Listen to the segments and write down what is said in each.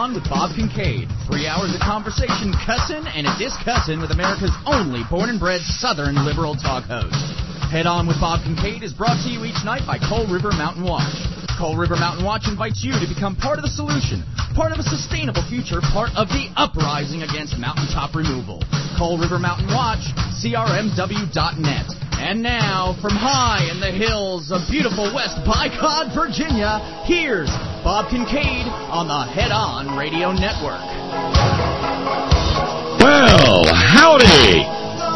On with Bob Kincaid. 3 hours of conversation, cussin' and a discussin' with America's only born and bred Southern liberal talk host. Head On with Bob Kincaid is brought to you each night by Coal River Mountain Watch. Coal River Mountain Watch invites you to become part of the solution, part of a sustainable future, part of the uprising against mountaintop removal. Coal River Mountain Watch, crmw.net. And now, from high in the hills of beautiful West Bicod, Virginia, here's Bob Kincaid on the Head On Radio Network. Well, howdy!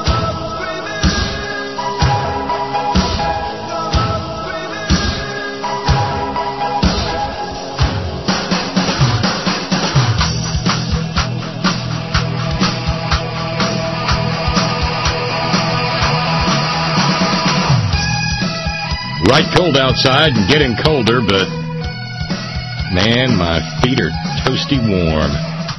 Right cold outside and getting colder, but man, my feet are toasty warm.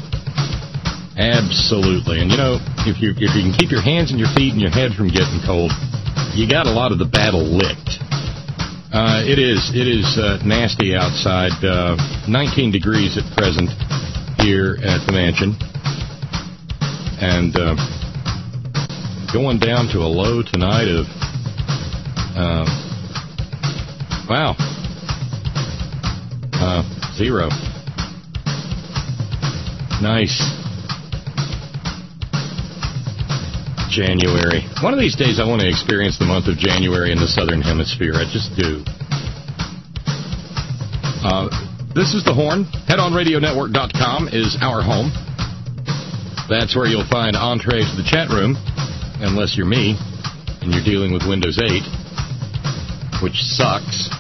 Absolutely. And you know, if you can keep your hands and your feet and your head from getting cold, you got a lot of the battle licked. It is nasty outside. 19 degrees at present here at the mansion, and going down to a low tonight of wow. 0. Nice. January. One of these days I want to experience the month of January in the Southern Hemisphere. I just do. This is The Horn. HeadOnRadioNetwork.com is our home. That's where you'll find entree to the chat room, unless you're me and you're dealing with Windows 8, which sucks.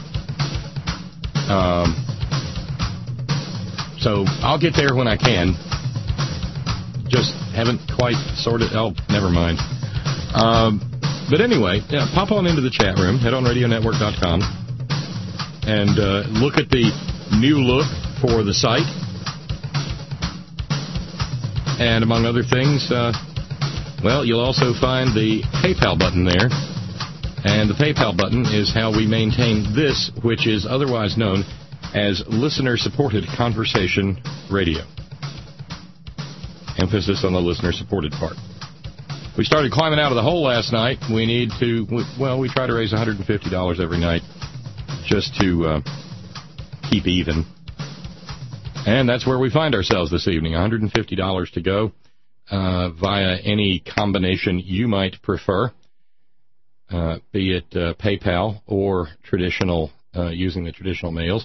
So I'll get there when I can. Just haven't quite sorted. Oh, never mind. But anyway, yeah, pop on into the chat room, headonradionetwork.com, and look at the new look for the site. And among other things, well, you'll also find the PayPal button there. And the PayPal button is how we maintain this, which is otherwise known as listener-supported conversation radio. Emphasis on the listener-supported part. We started climbing out of the hole last night. We try to raise $150 every night just to keep even. And that's where we find ourselves this evening, $150 to go via any combination you might prefer. Be it PayPal or traditional, using the traditional mails.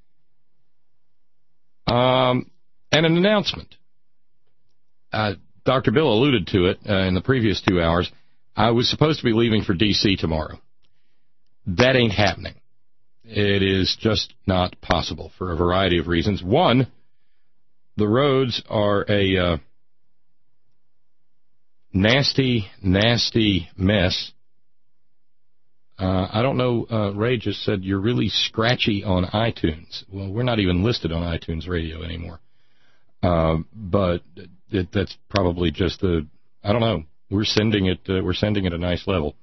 And an announcement. Dr. Bill alluded to it in the previous 2 hours. I was supposed to be leaving for D.C. tomorrow. That ain't happening. It is just not possible for a variety of reasons. One, the roads are a nasty, nasty mess. I don't know, Ray just said you're really scratchy on iTunes. Well, we're not even listed on iTunes Radio anymore. But that's probably just I don't know. We're sending it a nice level.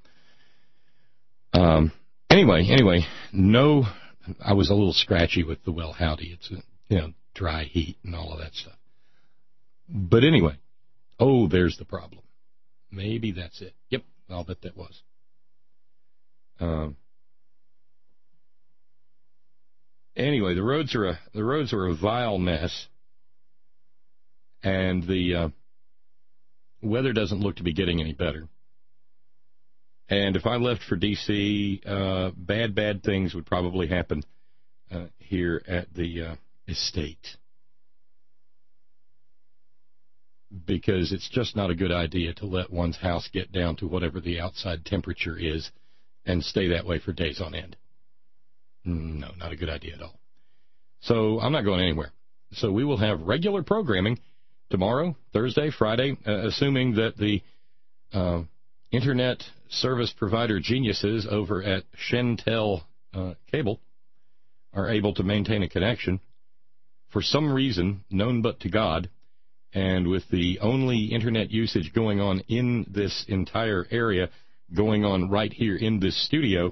Anyway, no, I was a little scratchy with the well howdy. It's, dry heat and all of that stuff. But anyway, there's the problem. Maybe that's it. Yep, I'll bet that was. Anyway, the roads are a vile mess, and the weather doesn't look to be getting any better. And if I left for D.C., bad things would probably happen here at the estate, because it's just not a good idea to let one's house get down to whatever the outside temperature is and stay that way for days on end. No, not a good idea at all. So I'm not going anywhere. So we will have regular programming tomorrow, Thursday, Friday, assuming that the internet service provider geniuses over at Shentel Cable are able to maintain a connection. For some reason, known but to God, and with the only internet usage going on in this entire area, going on right here in this studio,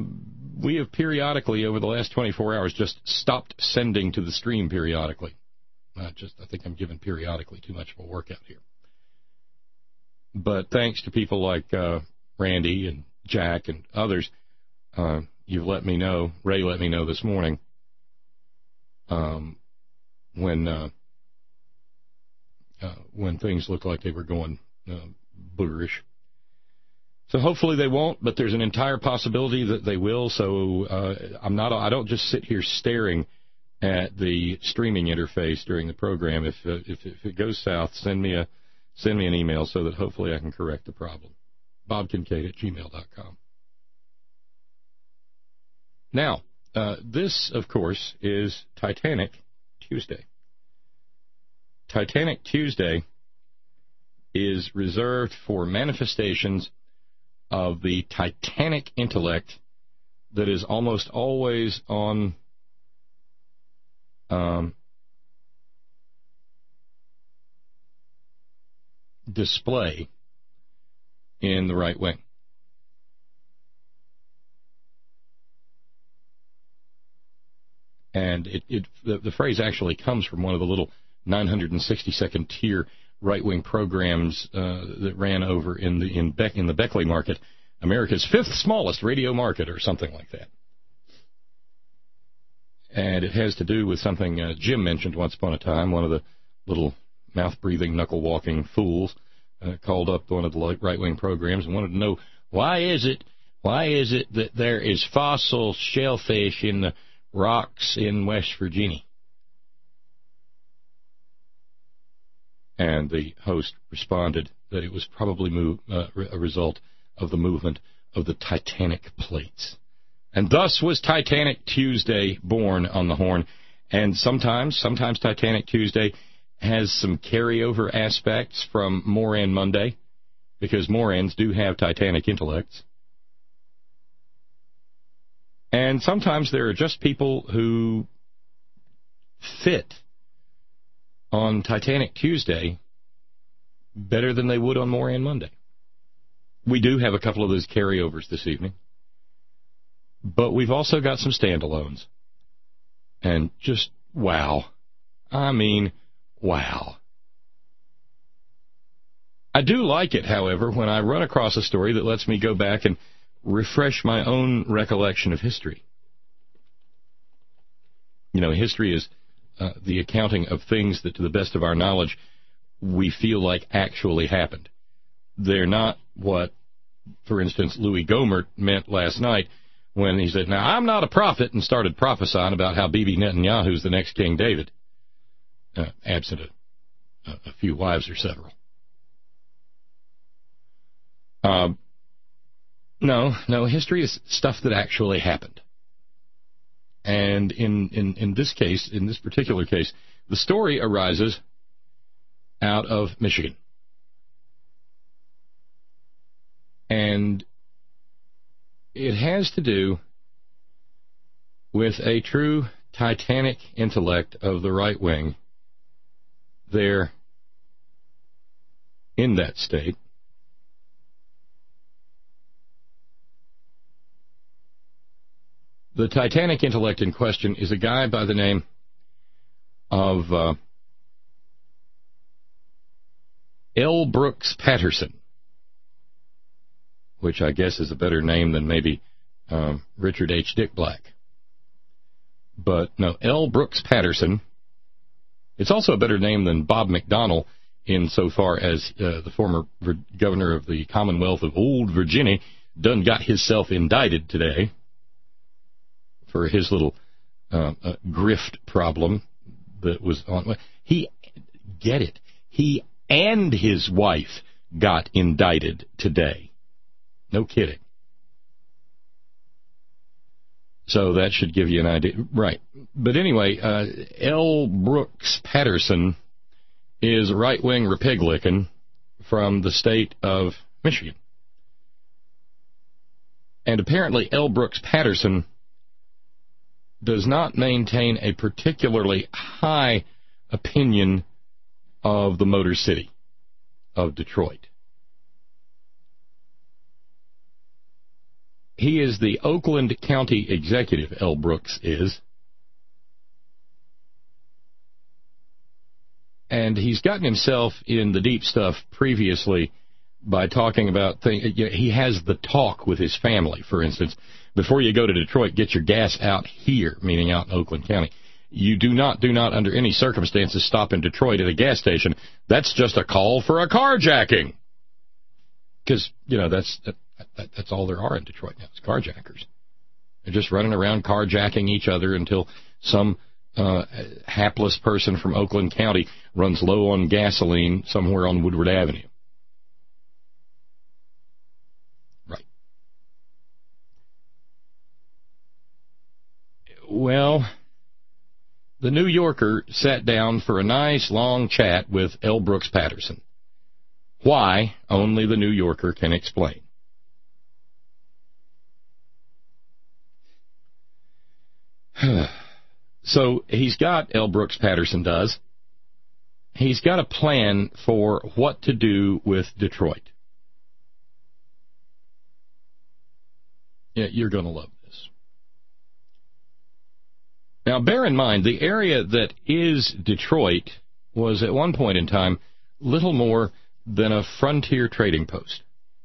we have periodically, over the last 24 hours, just stopped sending to the stream periodically. I think I'm giving periodically too much of a workout here. But thanks to people like Randy and Jack and others, you've let me know, Ray let me know this morning, when things looked like they were going boogerish. So hopefully they won't, but there's an entire possibility that they will. So I don't just sit here staring at the streaming interface during the program. If it goes south, send me an email so that hopefully I can correct the problem. BobKincaid@gmail.com. Now, this, of course, is Titanic Tuesday. Titanic Tuesday is reserved for manifestations of the titanic intellect that is almost always on display in the right wing. And the phrase actually comes from one of the little 960-second tier right-wing programs that ran over in the Beckley market, America's fifth smallest radio market, or something like that. And it has to do with something Jim mentioned once upon a time. One of the little mouth-breathing, knuckle-walking fools called up one of the right-wing programs and wanted to know, why is it that there is fossil shellfish in the rocks in West Virginia? And the host responded that it was probably a result of the movement of the titanic plates. And thus was Titanic Tuesday born on the Horn. And sometimes Titanic Tuesday has some carryover aspects from Moran Monday, because Morans do have titanic intellects. And sometimes there are just people who fit on Titanic Tuesday better than they would on Moran Monday. We do have a couple of those carryovers this evening. But we've also got some standalones. And just wow. I mean, wow. I do like it, however, when I run across a story that lets me go back and refresh my own recollection of history. You know, history is the accounting of things that, to the best of our knowledge, we feel like actually happened. They're not what, for instance, Louis Gohmert meant last night when he said, now, I'm not a prophet, and started prophesying about how Bibi Netanyahu's the next King David, absent a few wives or several. No, history is stuff that actually happened. And in this case, in this particular case, the story arises out of Michigan. And it has to do with a true titanic intellect of the right wing there in that state. The titanic intellect in question is a guy by the name of L. Brooks Patterson, which I guess is a better name than maybe Richard H. Dick Black. But no, L. Brooks Patterson. It's also a better name than Bob McDonnell, insofar as the former governor of the Commonwealth of Old Virginia done got himself indicted today for his little grift problem that was on. He and his wife got indicted today. No kidding. So that should give you an idea. Right. But anyway, L. Brooks Patterson is a right-wing Republican from the state of Michigan. And apparently L. Brooks Patterson does not maintain a particularly high opinion of the Motor City of Detroit. He is the Oakland County executive, L. Brooks is. And he's gotten himself in the deep stuff previously by talking about things. He has the talk with his family, for instance. Before you go to Detroit, get your gas out here, meaning out in Oakland County. You do not under any circumstances stop in Detroit at a gas station. That's just a call for a carjacking. Because, that's all there are in Detroit now. It's carjackers. They're just running around carjacking each other until some hapless person from Oakland County runs low on gasoline somewhere on Woodward Avenue. Right. Well, the New Yorker sat down for a nice long chat with L. Brooks Patterson. Why? Only the New Yorker can explain. So he's got, L. Brooks Patterson does, he's got a plan for what to do with Detroit. Yeah, you're going to love this. Now, bear in mind, the area that is Detroit was at one point in time little more than a frontier trading post.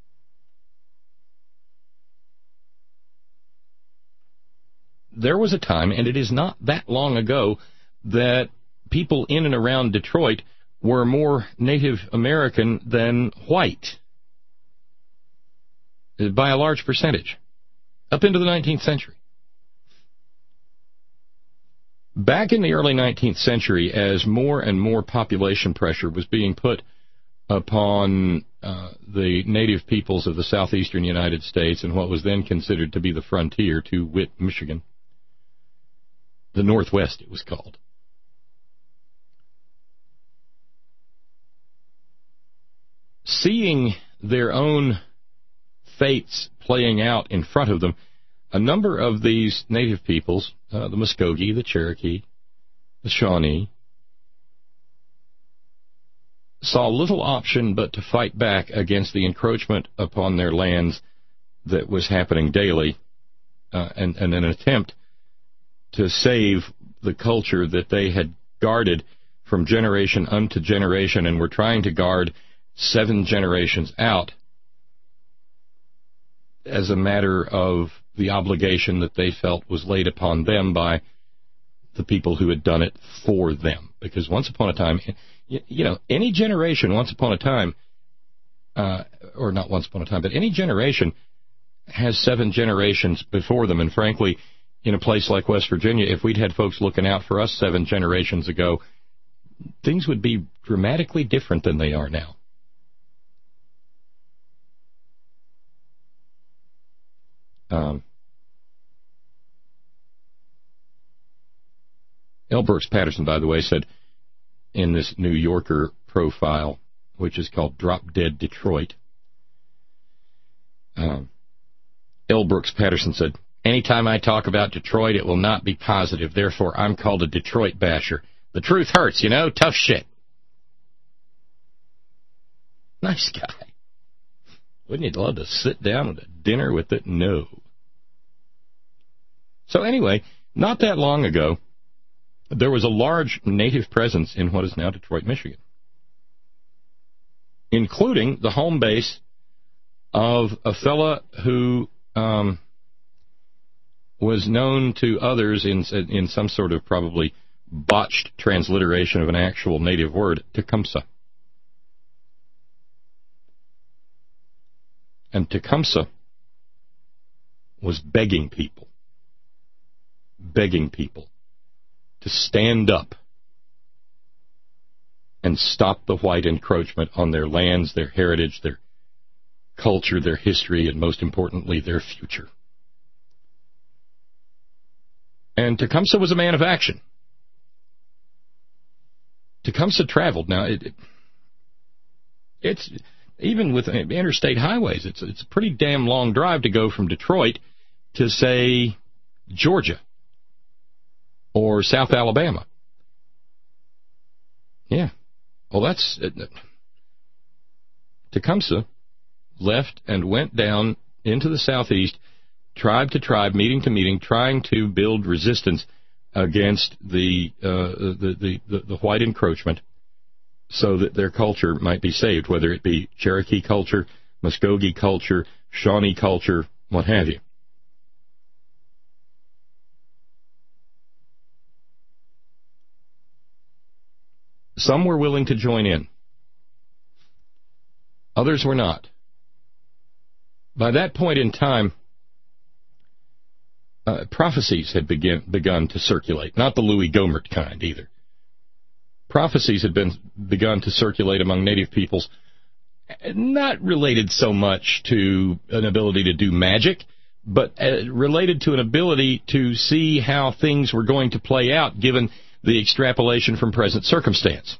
There was a time, and it is not that long ago, that people in and around Detroit were more Native American than white, by a large percentage, up into the 19th century. Back in the early 19th century, as more and more population pressure was being put upon the native peoples of the southeastern United States and what was then considered to be the frontier, to wit, Michigan, the Northwest it was called. Seeing their own fates playing out in front of them, a number of these native peoples, the Muskogee, the Cherokee, the Shawnee, saw little option but to fight back against the encroachment upon their lands that was happening daily, and an attempt to save the culture that they had guarded from generation unto generation and were trying to guard 7 generations out as a matter of the obligation that they felt was laid upon them by the people who had done it for them. Because once upon a time, any generation once upon a time, or not once upon a time, but any generation has 7 generations before them. And frankly, in a place like West Virginia, if we'd had folks looking out for us 7 generations ago, things would be dramatically different than they are now. L. Brooks Patterson, by the way, said in this New Yorker profile, which is called Drop Dead Detroit, L. Brooks Patterson said, "Anytime I talk about Detroit, it will not be positive. Therefore, I'm called a Detroit basher. The truth hurts, tough shit." Nice guy. Wouldn't you love to sit down at a dinner with it? No. So anyway, not that long ago, there was a large native presence in what is now Detroit, Michigan, including the home base of a fella who was known to others in some sort of probably botched transliteration of an actual native word, Tecumseh. And Tecumseh was begging people to stand up and stop the white encroachment on their lands, their heritage, their culture, their history, and most importantly, their future. And Tecumseh was a man of action. Tecumseh traveled. Now, it's even with interstate highways, it's a pretty damn long drive to go from Detroit to, say, Georgia or South Alabama. Yeah. Well, that's Tecumseh left and went down into the southeast, tribe to tribe, meeting to meeting, trying to build resistance against the white encroachment, so that their culture might be saved, whether it be Cherokee culture, Muskogee culture, Shawnee culture, what have you. Some were willing to join in. Others were not. By that point in time, prophecies had begun to circulate, not the Louis Gohmert kind either. Prophecies had begun to circulate among native peoples, not related so much to an ability to do magic, but related to an ability to see how things were going to play out given the extrapolation from present circumstance.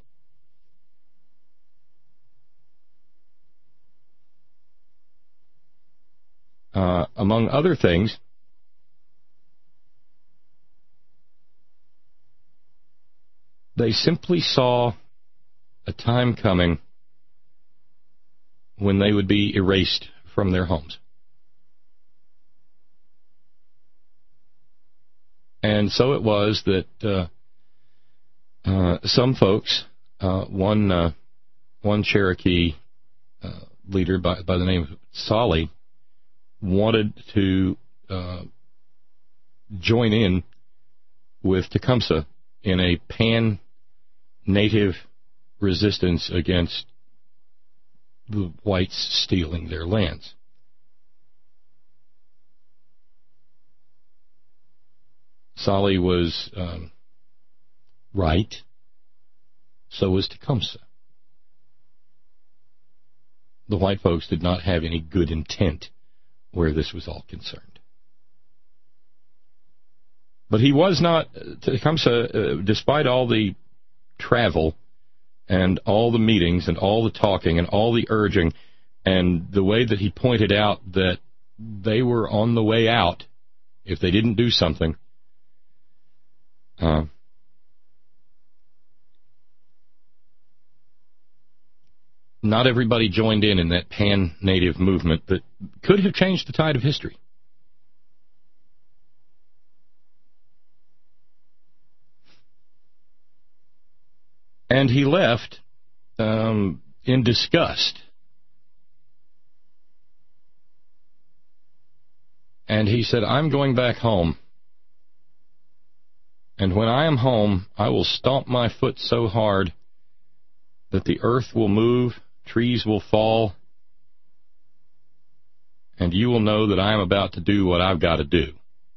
Among other things, they simply saw a time coming when they would be erased from their homes. And so it was that some folks, one Cherokee leader by the name of Solly, wanted to join in with Tecumseh in a pan-native resistance against the whites stealing their lands. Solly was right. So was Tecumseh. The white folks did not have any good intent where this was all concerned. But he was not, Tecumseh, despite all the travel and all the meetings and all the talking and all the urging and the way that he pointed out that they were on the way out if they didn't do something, not everybody joined in that pan-native movement that could have changed the tide of history. And he left in disgust. And he said, I'm going back home. And when I am home, I will stomp my foot so hard that the earth will move, trees will fall, and you will know that I am about to do what I've got to do.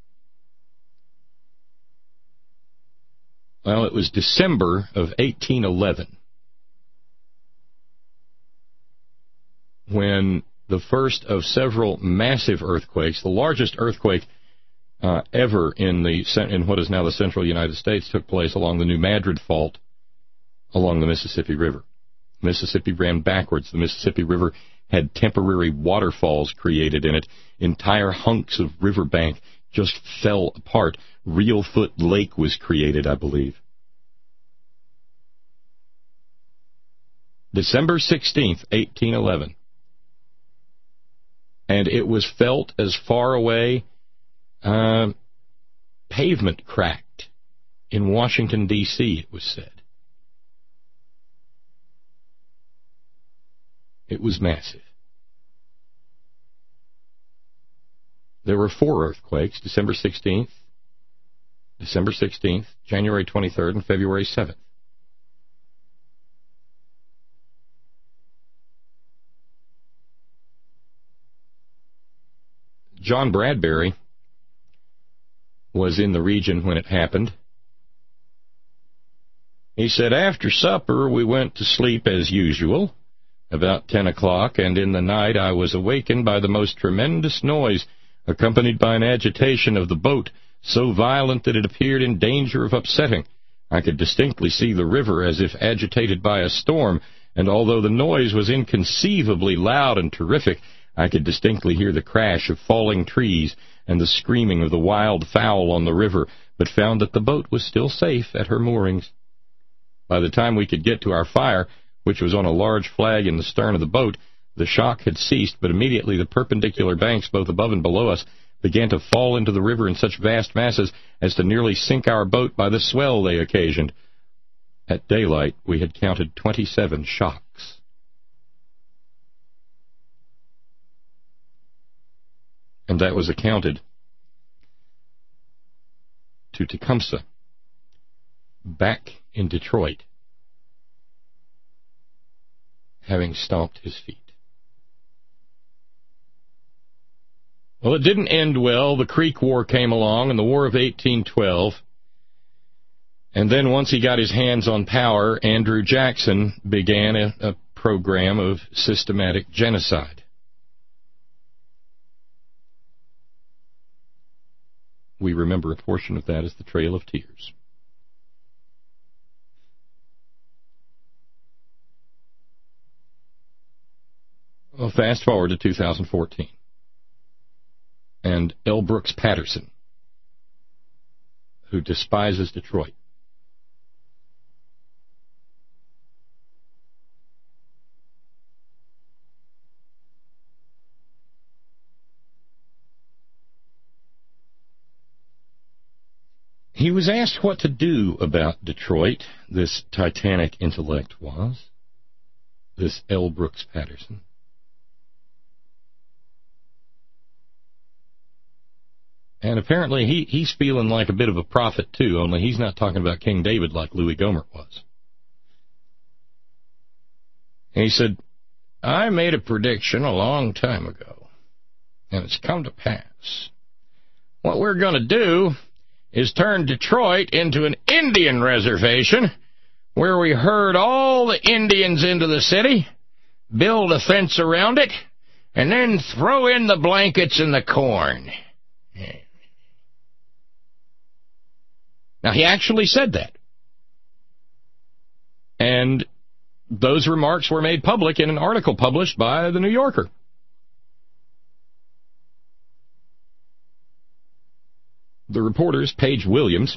Well, it was December of 1811 when the first of several massive earthquakes, the largest earthquake ever in what is now the central United States, took place along the New Madrid Fault along the Mississippi River. Mississippi ran backwards. The Mississippi River had temporary waterfalls created in it. Entire hunks of riverbank just fell apart. Reelfoot Lake was created, I believe. December 16th, 1811. And it was felt as far away, pavement cracked in Washington, D.C., it was said. It was massive. There were 4 earthquakes, December 16th, January 23rd, and February 7th. John Bradbury was in the region when it happened. He said, after supper we went to sleep as usual, about 10 o'clock, and in the night I was awakened by the most tremendous noise, accompanied by an agitation of the boat, so violent that it appeared in danger of upsetting. I could distinctly see the river as if agitated by a storm, and although the noise was inconceivably loud and terrific, I could distinctly hear the crash of falling trees and the screaming of the wild fowl on the river, but found that the boat was still safe at her moorings. By the time we could get to our fire, which was on a large flag in the stern of the boat, the shock had ceased, but immediately the perpendicular banks, both above and below us, began to fall into the river in such vast masses as to nearly sink our boat by the swell they occasioned. At daylight, we had counted 27 shocks. And that was accounted to Tecumseh, back in Detroit, having stomped his feet. Well, it didn't end well. The Creek War came along, and the War of 1812. And then once he got his hands on power, Andrew Jackson began a program of systematic genocide. We remember a portion of that as the Trail of Tears. Well, fast forward to 2014. And L. Brooks Patterson, who despises Detroit, he was asked what to do about Detroit, this titanic intellect was, this L. Brooks Patterson. And apparently he's feeling like a bit of a prophet, too, only he's not talking about King David like Louis Gohmert was. And he said, I made a prediction a long time ago, and it's come to pass. What we're going to do is turn Detroit into an Indian reservation where we herd all the Indians into the city, build a fence around it, and then throw in the blankets and the corn. Now, he actually said that. And those remarks were made public in an article published by The New Yorker. The reporter's Paige Williams.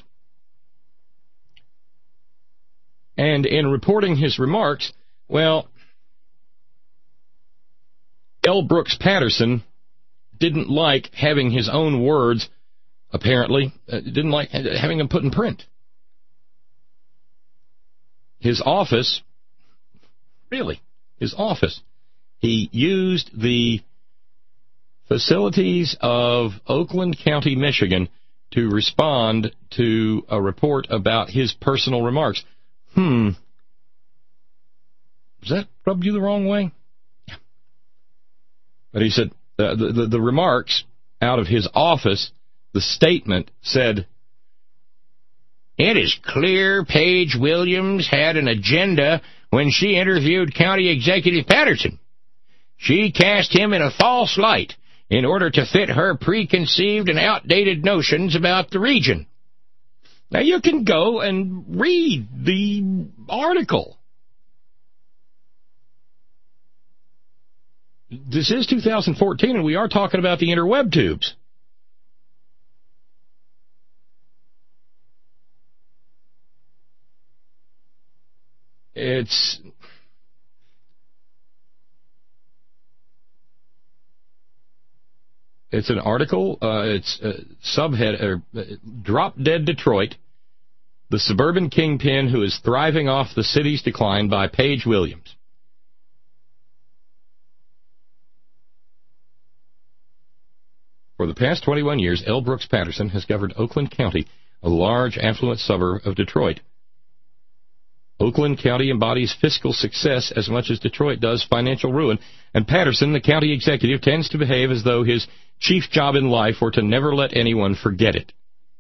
And in reporting his remarks, well, L. Brooks Patterson didn't like having his own words, apparently, didn't like having them put in print. His office, he used the facilities of Oakland County, Michigan, to respond to a report about his personal remarks. Does that rub you the wrong way? Yeah. But he said the remarks out of his office, the statement said, it is clear Paige Williams had an agenda when she interviewed County Executive Patterson. She cast him in a false light in order to fit her preconceived and outdated notions about the region. Now, you can go and read the article. This is 2014, and we are talking about the interweb tubes. It's an article, it's subhead, Drop Dead Detroit, the suburban kingpin who is thriving off the city's decline, by Paige Williams. For the past 21 years, L. Brooks Patterson has governed Oakland County, a large, affluent suburb of Detroit. Oakland County embodies fiscal success as much as Detroit does financial ruin, and Patterson, the county executive, tends to behave as though his chief job in life were to never let anyone forget it.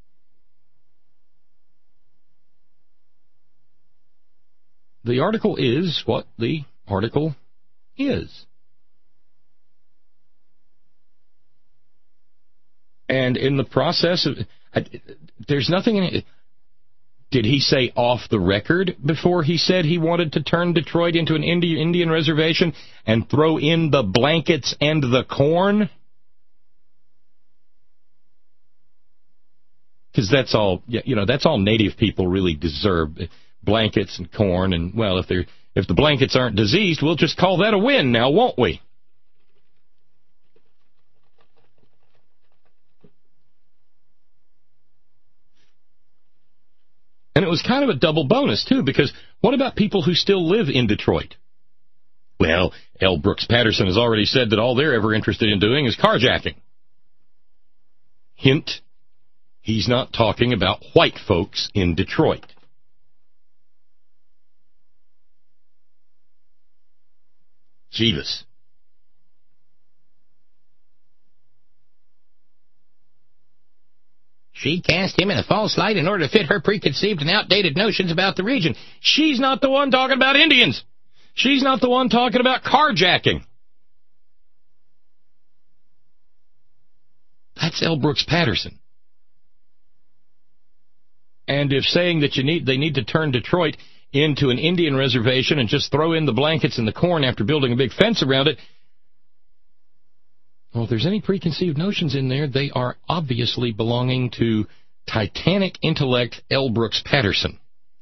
The article is what the article is. And in the process of... there's nothing in it... Did he say off the record before he said he wanted to turn Detroit into an Indian reservation and throw in the blankets and the corn? Because that's all, that's all native people really deserve, blankets and corn. And, well, if the blankets aren't diseased, we'll just call that a win now, won't we? And it was kind of a double bonus, too, because what about people who still live in Detroit? Well, L. Brooks Patterson has already said that all they're ever interested in doing is carjacking. Hint, he's not talking about white folks in Detroit. Jeebus. She cast him in a false light in order to fit her preconceived and outdated notions about the region. She's not the one talking about Indians. She's not the one talking about carjacking. That's L. Brooks Patterson. And if saying that they need to turn Detroit into an Indian reservation and just throw in the blankets and the corn after building a big fence around it, well, if there's any preconceived notions in there, they are obviously belonging to Titanic intellect L. Brooks Patterson.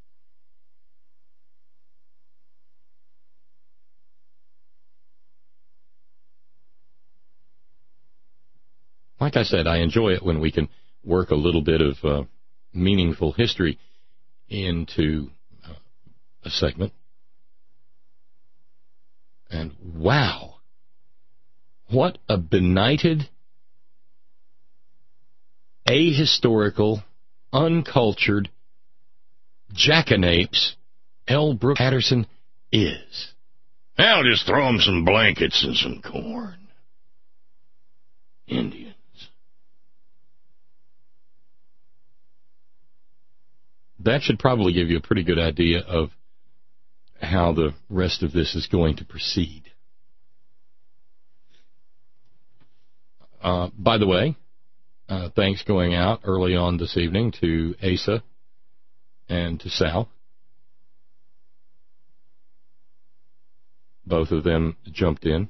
Like I said, I enjoy it when we can work a little bit of meaningful history into a segment. And wow, what a benighted, ahistorical, uncultured jackanapes L. Brooks Patterson is. I'll just throw him some blankets and some corn. Indians. That should probably give you a pretty good idea of how the rest of this is going to proceed. By the way, thanks going out early on this evening to Asa and to Sal. Both of them jumped in.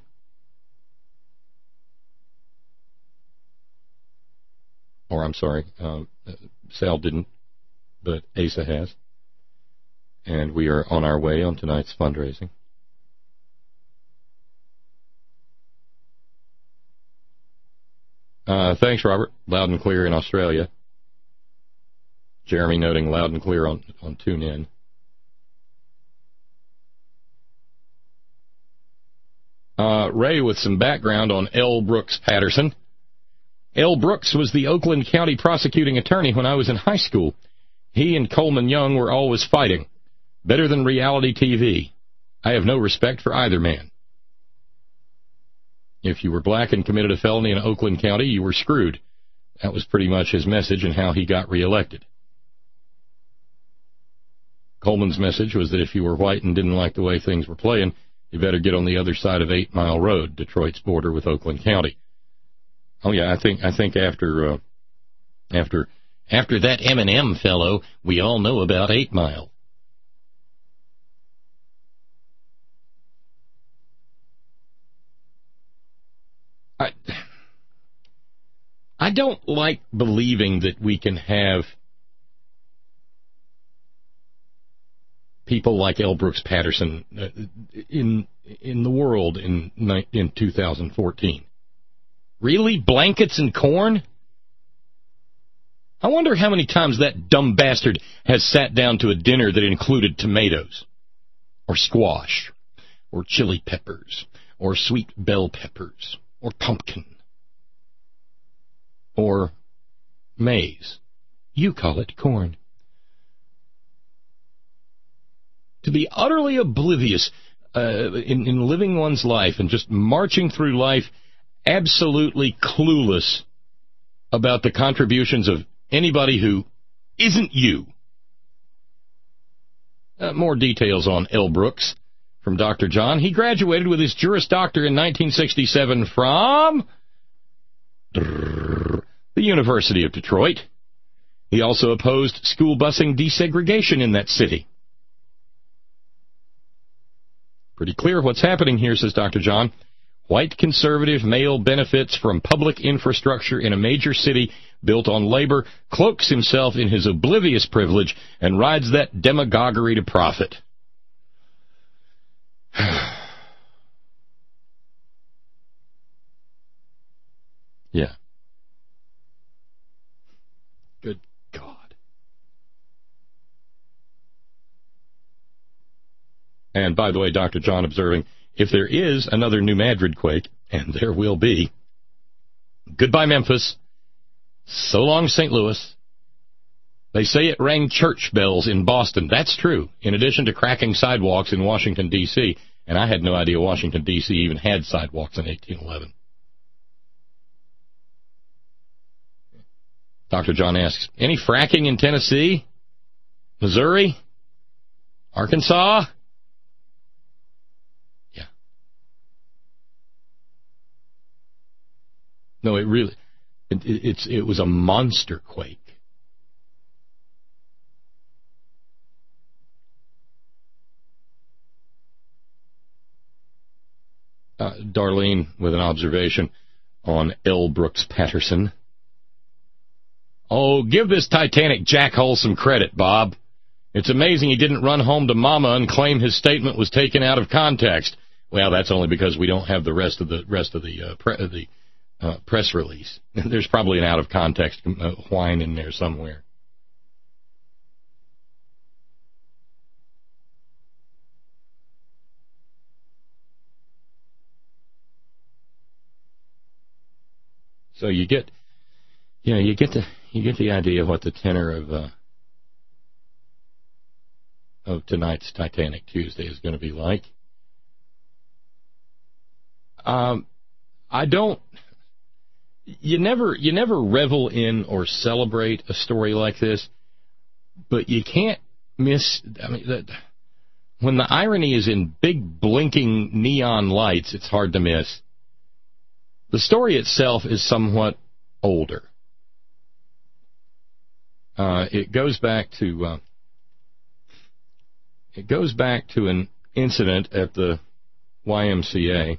Or, I'm sorry, Sal didn't, but Asa has. And we are on our way on tonight's fundraising. Thanks, Robert. Loud and clear in Australia. Jeremy noting loud and clear on TuneIn. Ray with some background on L. Brooks Patterson. L. Brooks was the Oakland County prosecuting attorney when I was in high school. He and Coleman Young were always fighting. Better than reality TV. I have no respect for either man. If you were black and committed a felony in Oakland County, you were screwed. That was pretty much his message and how he got reelected. Coleman's message was that if you were white and didn't like the way things were playing, you better get on the other side of 8 Mile Road, Detroit's border with Oakland County. Oh yeah, I think after that Eminem fellow, we all know about 8 Mile. I don't like believing that we can have people like L. Brooks Patterson in the world in 2014. Really? Blankets and corn? I wonder how many times that dumb bastard has sat down to a dinner that included tomatoes, or squash, or chili peppers, or sweet bell peppers, or pumpkin, or maize. You call it corn. To be utterly oblivious in living one's life and just marching through life absolutely clueless about the contributions of anybody who isn't you. More details on L. Brooks from Dr. John. He graduated with his Juris Doctor in 1967 from the University of Detroit. He also opposed school busing desegregation in that city. Pretty clear what's happening here, says Dr. John. White conservative male benefits from public infrastructure in a major city built on labor, cloaks himself in his oblivious privilege, and rides that demagoguery to profit. Yeah. Good God. And by the way, Dr. John observing, if there is another New Madrid quake, and there will be, goodbye Memphis, so long St. Louis. They say it rang church bells in Boston. That's true, in addition to cracking sidewalks in Washington, D.C., and I had no idea Washington, D.C. even had sidewalks in 1811. Dr. John asks, any fracking in Tennessee, Missouri, Arkansas? Yeah. No, it was a monster quake. Darlene with an observation on L. Brooks Patterson. Oh, give this Titanic jackhole some credit, Bob. It's amazing he didn't run home to Mama and claim his statement was taken out of context. Well, that's only because we don't have the rest of the press release. There's probably an out of context whine in there somewhere. So you get the idea of what the tenor of tonight's Titanic Tuesday is going to be like. You never revel in or celebrate a story like this, but you can't miss. I mean, when the irony is in big blinking neon lights, it's hard to miss. The story itself is somewhat older. It goes back to an incident at the YMCA.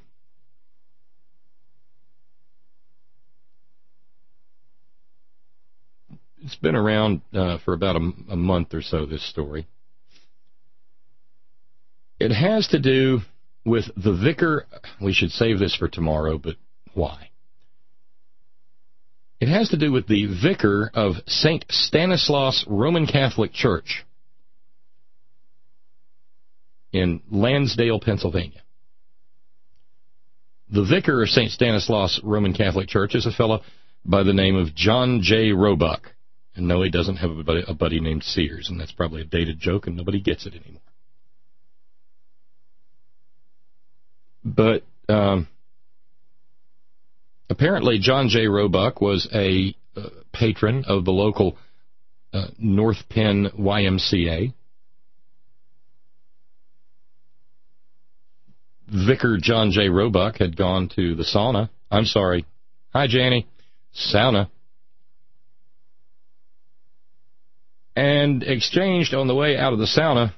It's been around for about a month or so, this story. It has to do with the vicar. We should save this for tomorrow, but why? It has to do with the vicar of St. Stanislaus Roman Catholic Church in Lansdale, Pennsylvania. The vicar of St. Stanislaus Roman Catholic Church is a fellow by the name of John J. Roebuck. And no, he doesn't have a buddy named Sears, and that's probably a dated joke, and nobody gets it anymore. But apparently John J. Roebuck was a patron of the local North Penn YMCA. Vicar John J. Roebuck had gone to the sauna. I'm sorry. Hi, Janie. Sauna. And exchanged on the way out of the sauna,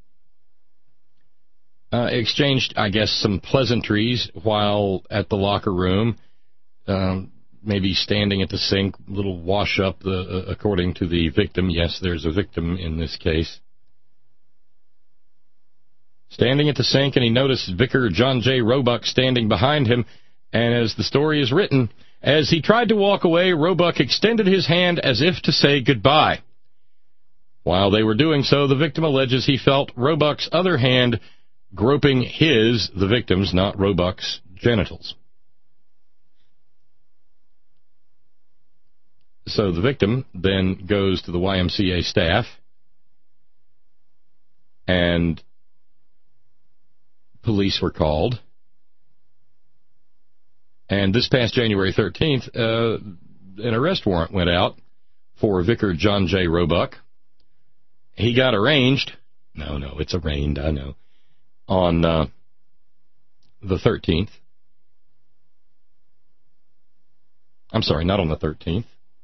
I guess, some pleasantries while at the locker room, maybe standing at the sink, a little wash up, according to the victim. Yes, there's a victim in this case. Standing at the sink, and he noticed Vicar John J. Roebuck standing behind him, and as the story is written, as he tried to walk away, Roebuck extended his hand as if to say goodbye. While they were doing so, the victim alleges he felt Roebuck's other hand groping the victim's, not Roebuck's, genitals. So the victim then goes to the YMCA staff, and police were called. And this past January 13th, an arrest warrant went out for Vicar John J. Roebuck. He got arraigned. No, it's arraigned, I know. On the 13th. I'm sorry, not on the 13th.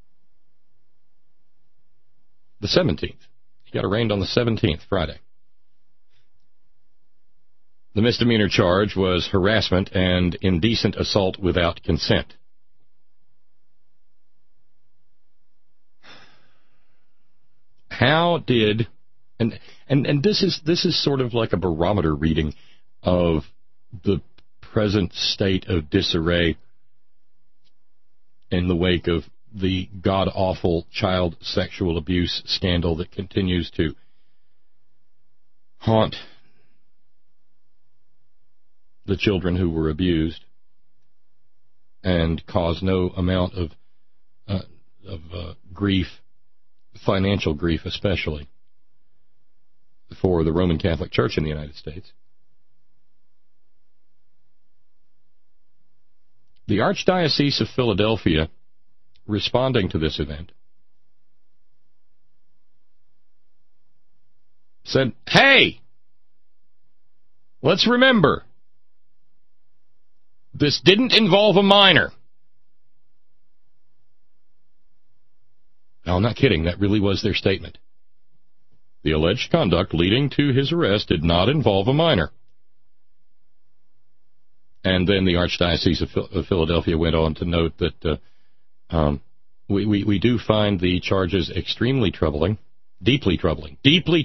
The 17th. He got arraigned on the 17th, Friday. The misdemeanor charge was harassment and indecent assault without consent. How did, and this is sort of like a barometer reading of the present state of disarray in the wake of the god-awful child sexual abuse scandal that continues to haunt the children who were abused and caused no amount of grief, financial grief especially, for the Roman Catholic Church in the United States. The Archdiocese of Philadelphia, responding to this event, said, "Hey, let's remember, this didn't involve a minor." No, I'm not kidding. That really was their statement. The alleged conduct leading to his arrest did not involve a minor. And then the Archdiocese of Philadelphia went on to note that we do find the charges extremely troubling, deeply troubling.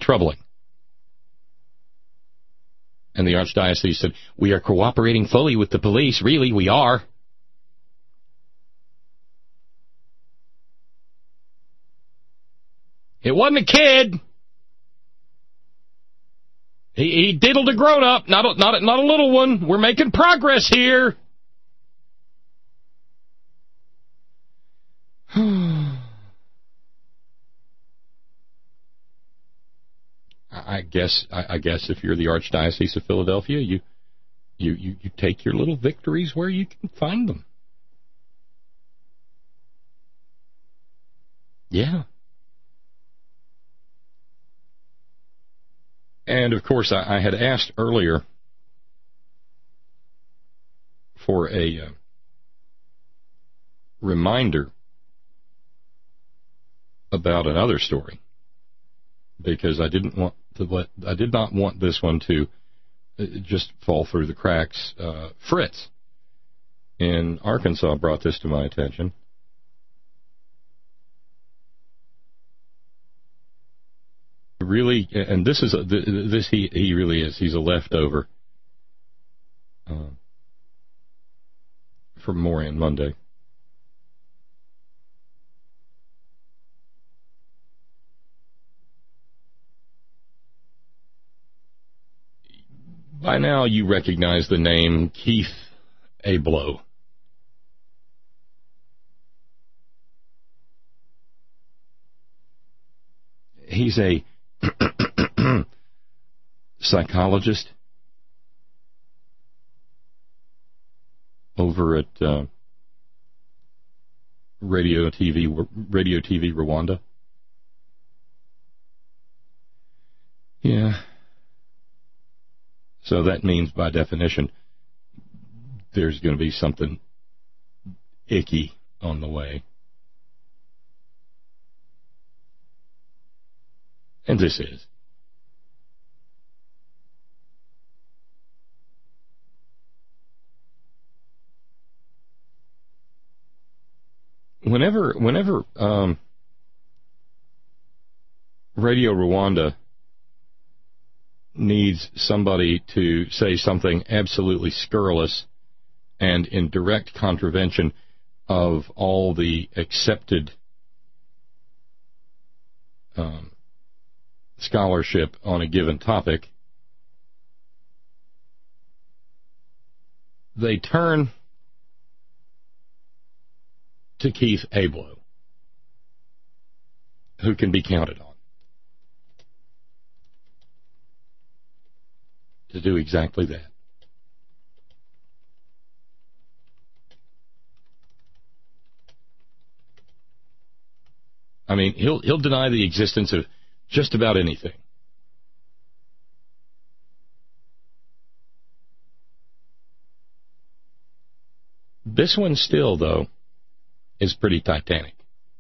And the Archdiocese said, "We are cooperating fully with the police. Really, we are." It wasn't a kid. He diddled a grown-up, not a little one. We're making progress here. I guess if you're the Archdiocese of Philadelphia, you take your little victories where you can find them. Yeah. And, of course, I had asked earlier for a reminder about another story, because I did not want this one to just fall through the cracks. Fritz in Arkansas brought this to my attention. Really, and this he really is. He's a leftover from Moran Monday. By now, you recognize the name Keith Ablow. He's a psychologist over at Radio TV Rwanda. Yeah. So that means, by definition, there's going to be something icky on the way. And this is. Whenever Radio Rwanda needs somebody to say something absolutely scurrilous and in direct contravention of all the accepted scholarship on a given topic, they turn to Keith Ablow, who can be counted on to do exactly that. I mean, he'll deny the existence of just about anything. This one still, though, is pretty titanic.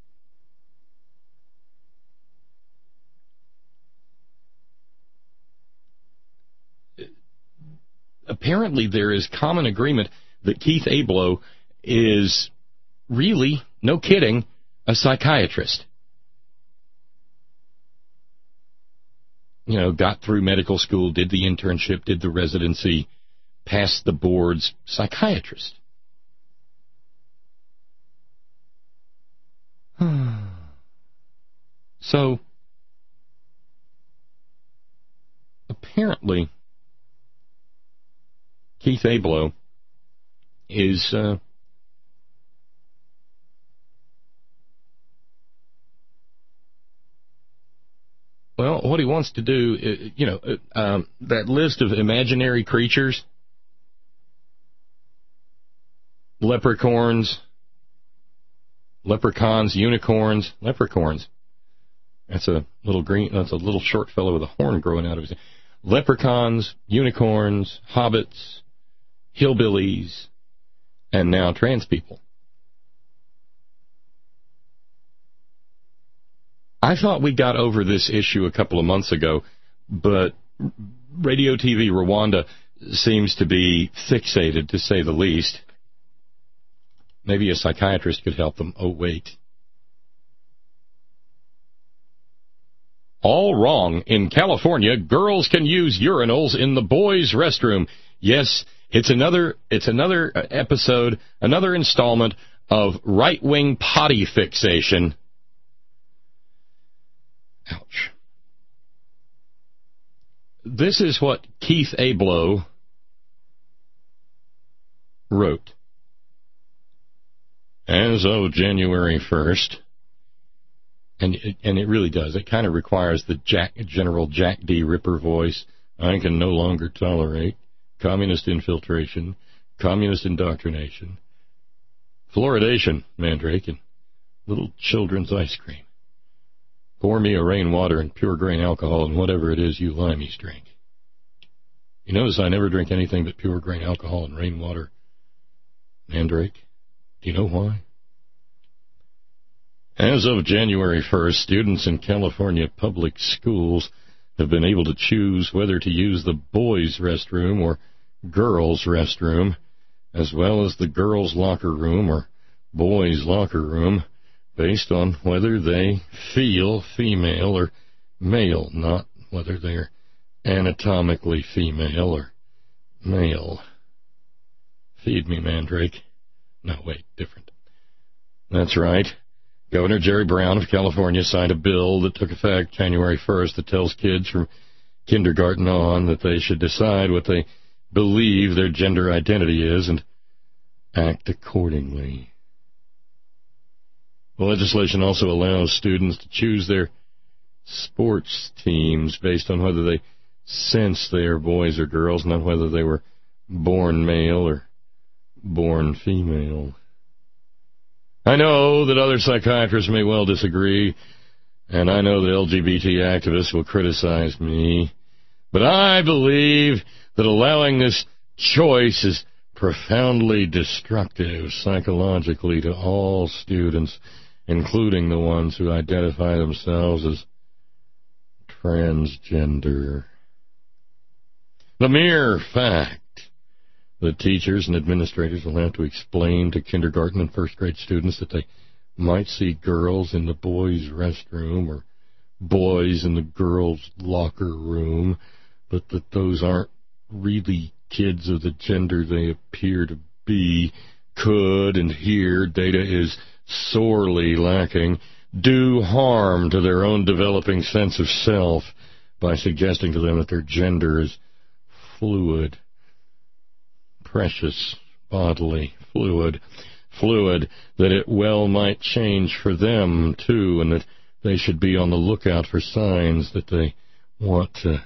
Apparently, there is common agreement that Keith Ablow is really, no kidding, a psychiatrist. You know, got through medical school, did the internship, did the residency, passed the boards, psychiatrist. So, apparently, Keith Abloh is well, what he wants to do, that list of imaginary creatures, leprechauns, unicorns, leprechauns. That's a little short fellow with a horn growing out of his head. Leprechauns, unicorns, hobbits, hillbillies, and now trans people. I thought we got over this issue a couple of months ago, but Radio TV Rwanda seems to be fixated, to say the least. Maybe a psychiatrist could help them. Oh, wait. All wrong. In California, girls can use urinals in the boys' restroom. Yes, it's another episode, another installment of right-wing potty fixation. Ouch. This is what Keith Abloh wrote. As of January 1st, and it really does, it kind of requires the General Jack D. Ripper voice. I can no longer tolerate communist infiltration, communist indoctrination, fluoridation, Mandrake, and little children's ice cream. Pour me a rainwater and pure grain alcohol and whatever it is you limeys drink. You notice I never drink anything but pure grain alcohol and rainwater, Mandrake. Do you know why? As of January 1st, students in California public schools have been able to choose whether to use the boys' restroom or girls' restroom, as well as the girls' locker room or boys' locker room, based on whether they feel female or male, not whether they're anatomically female or male. Feed me, Mandrake. No, wait, different. That's right. Governor Jerry Brown of California signed a bill that took effect January 1st that tells kids from kindergarten on that they should decide what they believe their gender identity is and act accordingly. The legislation also allows students to choose their sports teams based on whether they sense they are boys or girls, not whether they were born male or born female. I know that other psychiatrists may well disagree, and I know that LGBT activists will criticize me, but I believe that allowing this choice is profoundly destructive psychologically to all students, including the ones who identify themselves as transgender. The mere fact that teachers and administrators will have to explain to kindergarten and first grade students that they might see girls in the boys' restroom or boys in the girls' locker room, but that those aren't really kids of the gender they appear to be, could, and here data is sorely lacking, do harm to their own developing sense of self by suggesting to them that their gender is fluid, precious, bodily fluid, that it well might change for them, too, and that they should be on the lookout for signs that they want to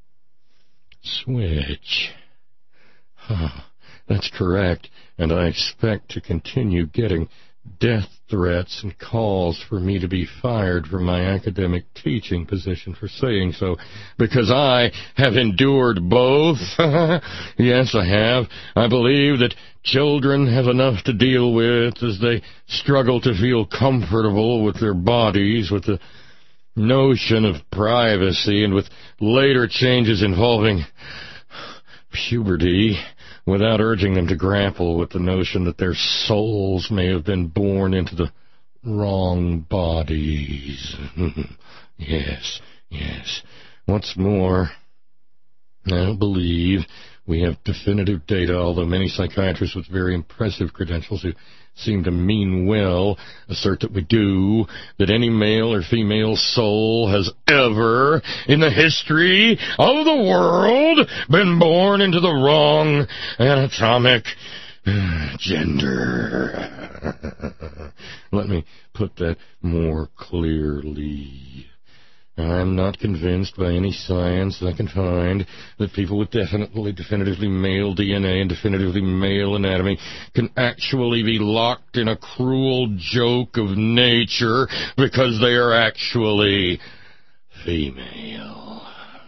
switch. That's correct, and I expect to continue getting death threats and calls for me to be fired from my academic teaching position for saying so, because I have endured both. Yes, I have. I believe that children have enough to deal with as they struggle to feel comfortable with their bodies, with the notion of privacy, and with later changes involving puberty, without urging them to grapple with the notion that their souls may have been born into the wrong bodies. Yes. What's more, I don't believe We have definitive data, although many psychiatrists with very impressive credentials who seem to mean well assert that we do, that any male or female soul has ever, in the history of the world, been born into the wrong anatomic gender. Let me put that more clearly. I'm not convinced by any science that I can find that people with definitively male DNA and definitively male anatomy can actually be locked in a cruel joke of nature because they are actually female.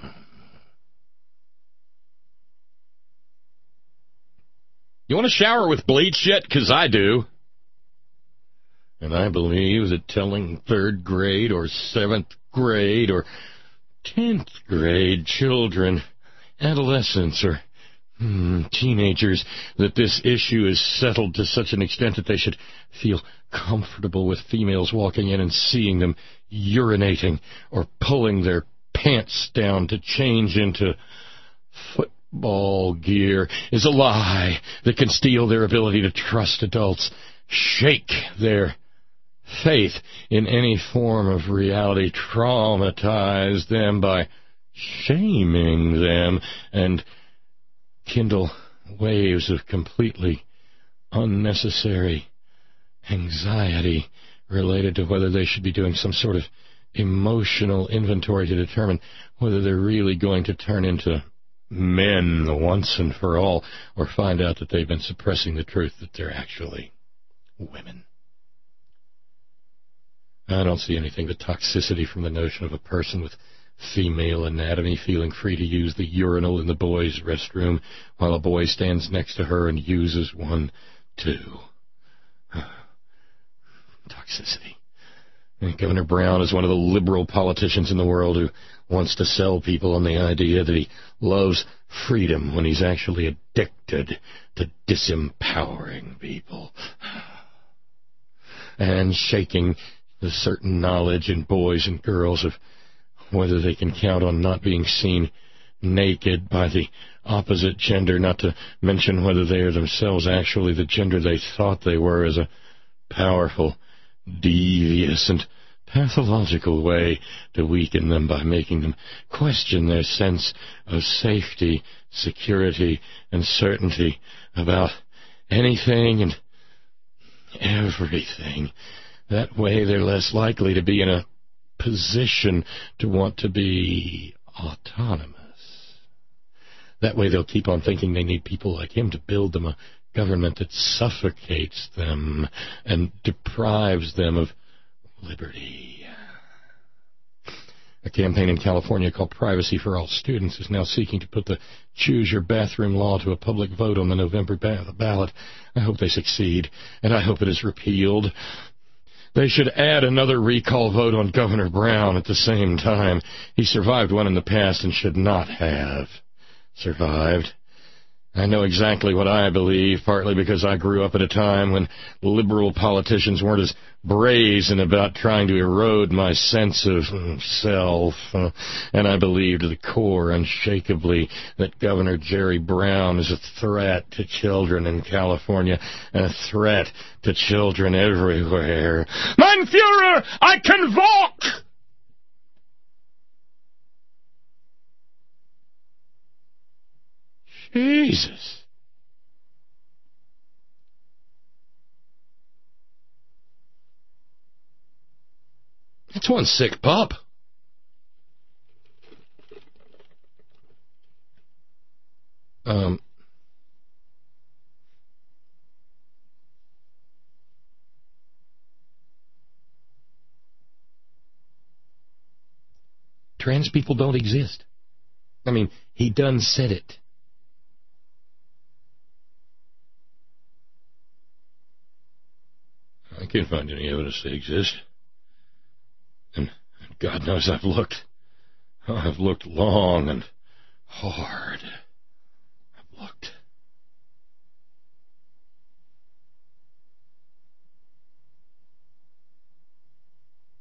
You want to shower with bleach yet? 'Cause I do. And I believe that telling 3rd grade or 7th grade or 10th grade children, adolescents, or teenagers that this issue is settled to such an extent that they should feel comfortable with females walking in and seeing them urinating or pulling their pants down to change into football gear is a lie that can steal their ability to trust adults, shake their faith in any form of reality, traumatize them by shaming them, and kindle waves of completely unnecessary anxiety related to whether they should be doing some sort of emotional inventory to determine whether they're really going to turn into men once and for all, or find out that they've been suppressing the truth that they're actually women. I don't see anything but toxicity from the notion of a person with female anatomy feeling free to use the urinal in the boys' restroom while a boy stands next to her and uses one too. Toxicity. And Governor Brown is one of the liberal politicians in the world who wants to sell people on the idea that he loves freedom when he's actually addicted to disempowering people and shaking the certain knowledge in boys and girls of whether they can count on not being seen naked by the opposite gender, not to mention whether they are themselves actually the gender they thought they were, as a powerful, devious, and pathological way to weaken them by making them question their sense of safety, security, and certainty about anything and everything. That way they're less likely to be in a position to want to be autonomous. That way they'll keep on thinking they need people like him to build them a government that suffocates them and deprives them of liberty. A campaign in California called Privacy for All Students is now seeking to put the Choose Your Bathroom law to a public vote on the November ballot. I hope they succeed, and I hope it is repealed. They should add another recall vote on Governor Brown at the same time. He survived one in the past and should not have survived. I know exactly what I believe, partly because I grew up at a time when liberal politicians weren't as brazen about trying to erode my sense of self, and I believed to the core unshakably that Governor Jerry Brown is a threat to children in California and a threat to children everywhere. Mein Führer, I convoke! Jesus. That's one sick pup. Trans people don't exist. I mean, he done said it. I can't find any evidence they exist. And God knows I've looked. I've looked long and hard. I've looked.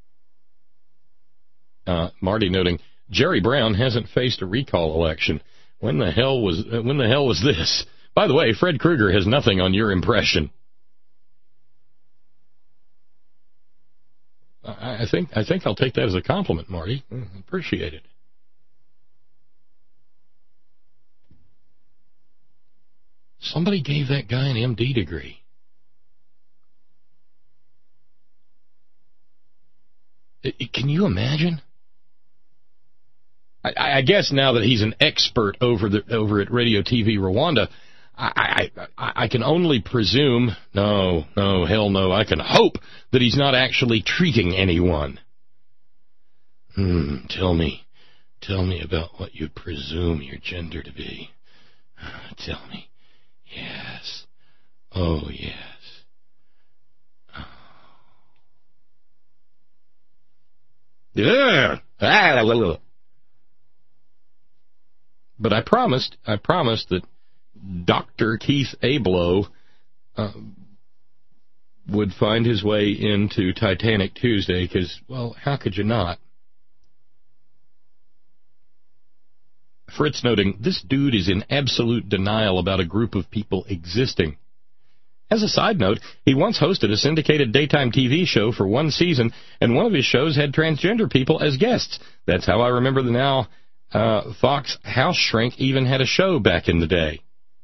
Marty noting, Jerry Brown hasn't faced a recall election. When the hell was this? By the way, Fred Krueger has nothing on your impression. I think I'll take that as a compliment, Marty. Appreciate it. Somebody gave that guy an MD degree. Can you imagine? I guess now that he's an expert over at Radio TV Rwanda, I can only presume, no, hell no, I can hope that he's not actually treating anyone. Tell me about what you presume your gender to be. Tell me. Yes. Oh, yes. Yeah. But I promised that Dr. Keith Abloh would find his way into Titanic Tuesday, because, well, how could you not? Fritz noting, this dude is in absolute denial about a group of people existing. As a side note, he once hosted a syndicated daytime TV show for one season, and one of his shows had transgender people as guests. That's how I remember the now Fox House Shrink even had a show back in the day.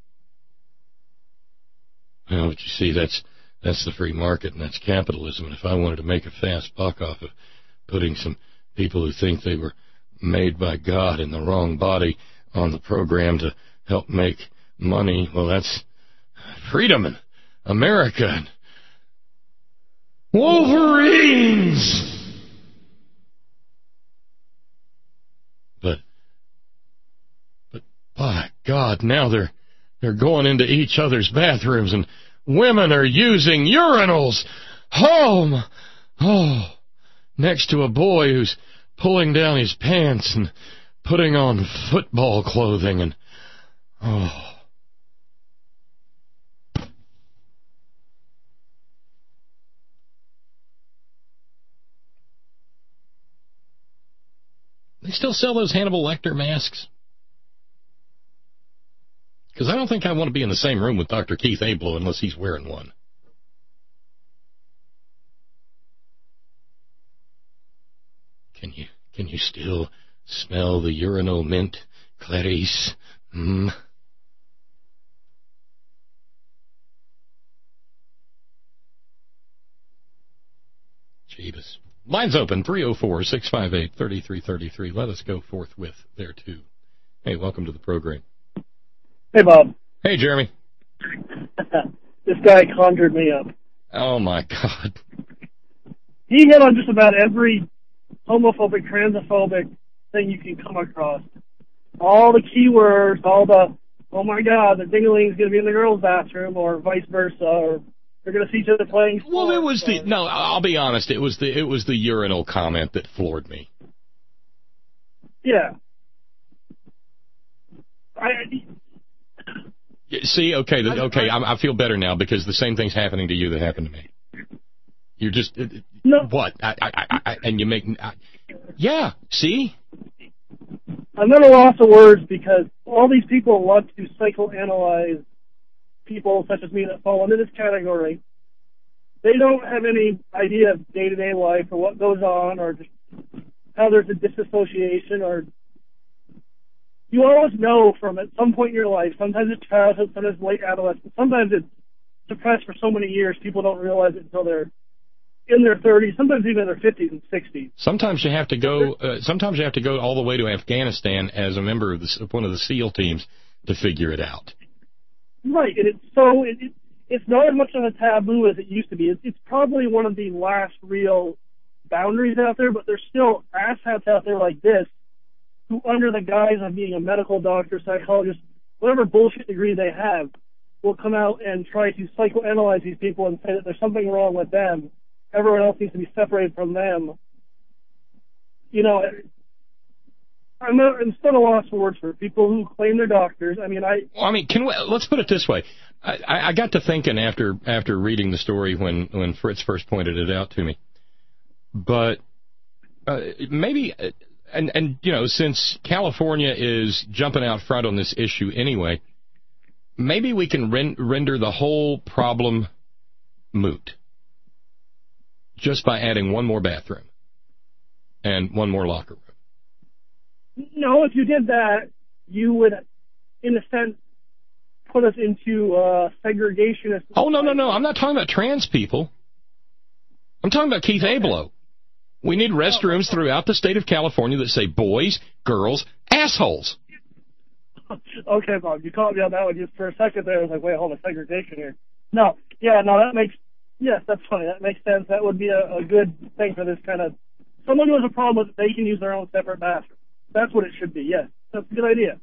Well, but you see, that's the free market, and that's capitalism. And if I wanted to make a fast buck off of putting some people who think they were made by God in the wrong body on the program to help make money, well, that's freedom and America and Wolverines. But by God, now they're going into each other's bathrooms, and women are using urinals home. Oh, next to a boy who's pulling down his pants and putting on football clothing, and They still sell those Hannibal Lecter masks? Because I don't think I want to be in the same room with Dr. Keith Abloh unless he's wearing one. Can you still smell the urinal mint, Clarice? Jeebus. Lines open, 304-658-3333. Let us go forthwith there, too. Hey, welcome to the program. Hey, Bob. Hey, Jeremy. This guy conjured me up. Oh, my God. He hit on just about every homophobic, transphobic thing you can come across. All the keywords, all the, oh, my God, the dingling's going to be in the girls' bathroom, or vice versa, or they're going to see each other playing sports. Well, it was no, I'll be honest, it was the urinal comment that floored me. Yeah. See, okay, I feel better now, because the same thing's happening to you that happened to me. You're just, no. What? And you make, yeah, see? I'm at a loss of words, because all these people want to psychoanalyze people such as me that fall under this category. They don't have any idea of day-to-day life or what goes on, or just how there's a disassociation, or you always know from at some point in your life, sometimes it's childhood, sometimes late adolescence, sometimes it's suppressed for so many years people don't realize it until they're in their 30s, sometimes even in their 50s and 60s. Sometimes you have to go all the way to Afghanistan as a member of one of the SEAL teams to figure it out. Right, and it's not as much of a taboo as it used to be. It's probably one of the last real boundaries out there, but there's still asshats out there like this who, under the guise of being a medical doctor, psychologist, whatever bullshit degree they have, will come out and try to psychoanalyze these people and say that there's something wrong with them. Everyone else needs to be separated from them. You know, I'm still at a loss for words for people who claim they're doctors. Let's put it this way. I got to thinking after reading the story when Fritz first pointed it out to me. But maybe and you know, since California is jumping out front on this issue anyway, maybe we can render the whole problem moot just by adding one more bathroom and one more locker room. No, if you did that, you would, in a sense, put us into segregationist. Oh, no. I'm not talking about trans people. I'm talking about Keith Abloh. We need restrooms throughout the state of California that say boys, girls, assholes. Okay, Bob, you caught me on that one just for a second there. I was like, wait, hold on, segregation here. No, that makes, yes, that's funny. That makes sense. That would be a good thing for this kind of, someone who has a problem with it, they can use their own separate bathroom. That's what it should be, yes. That's a good idea.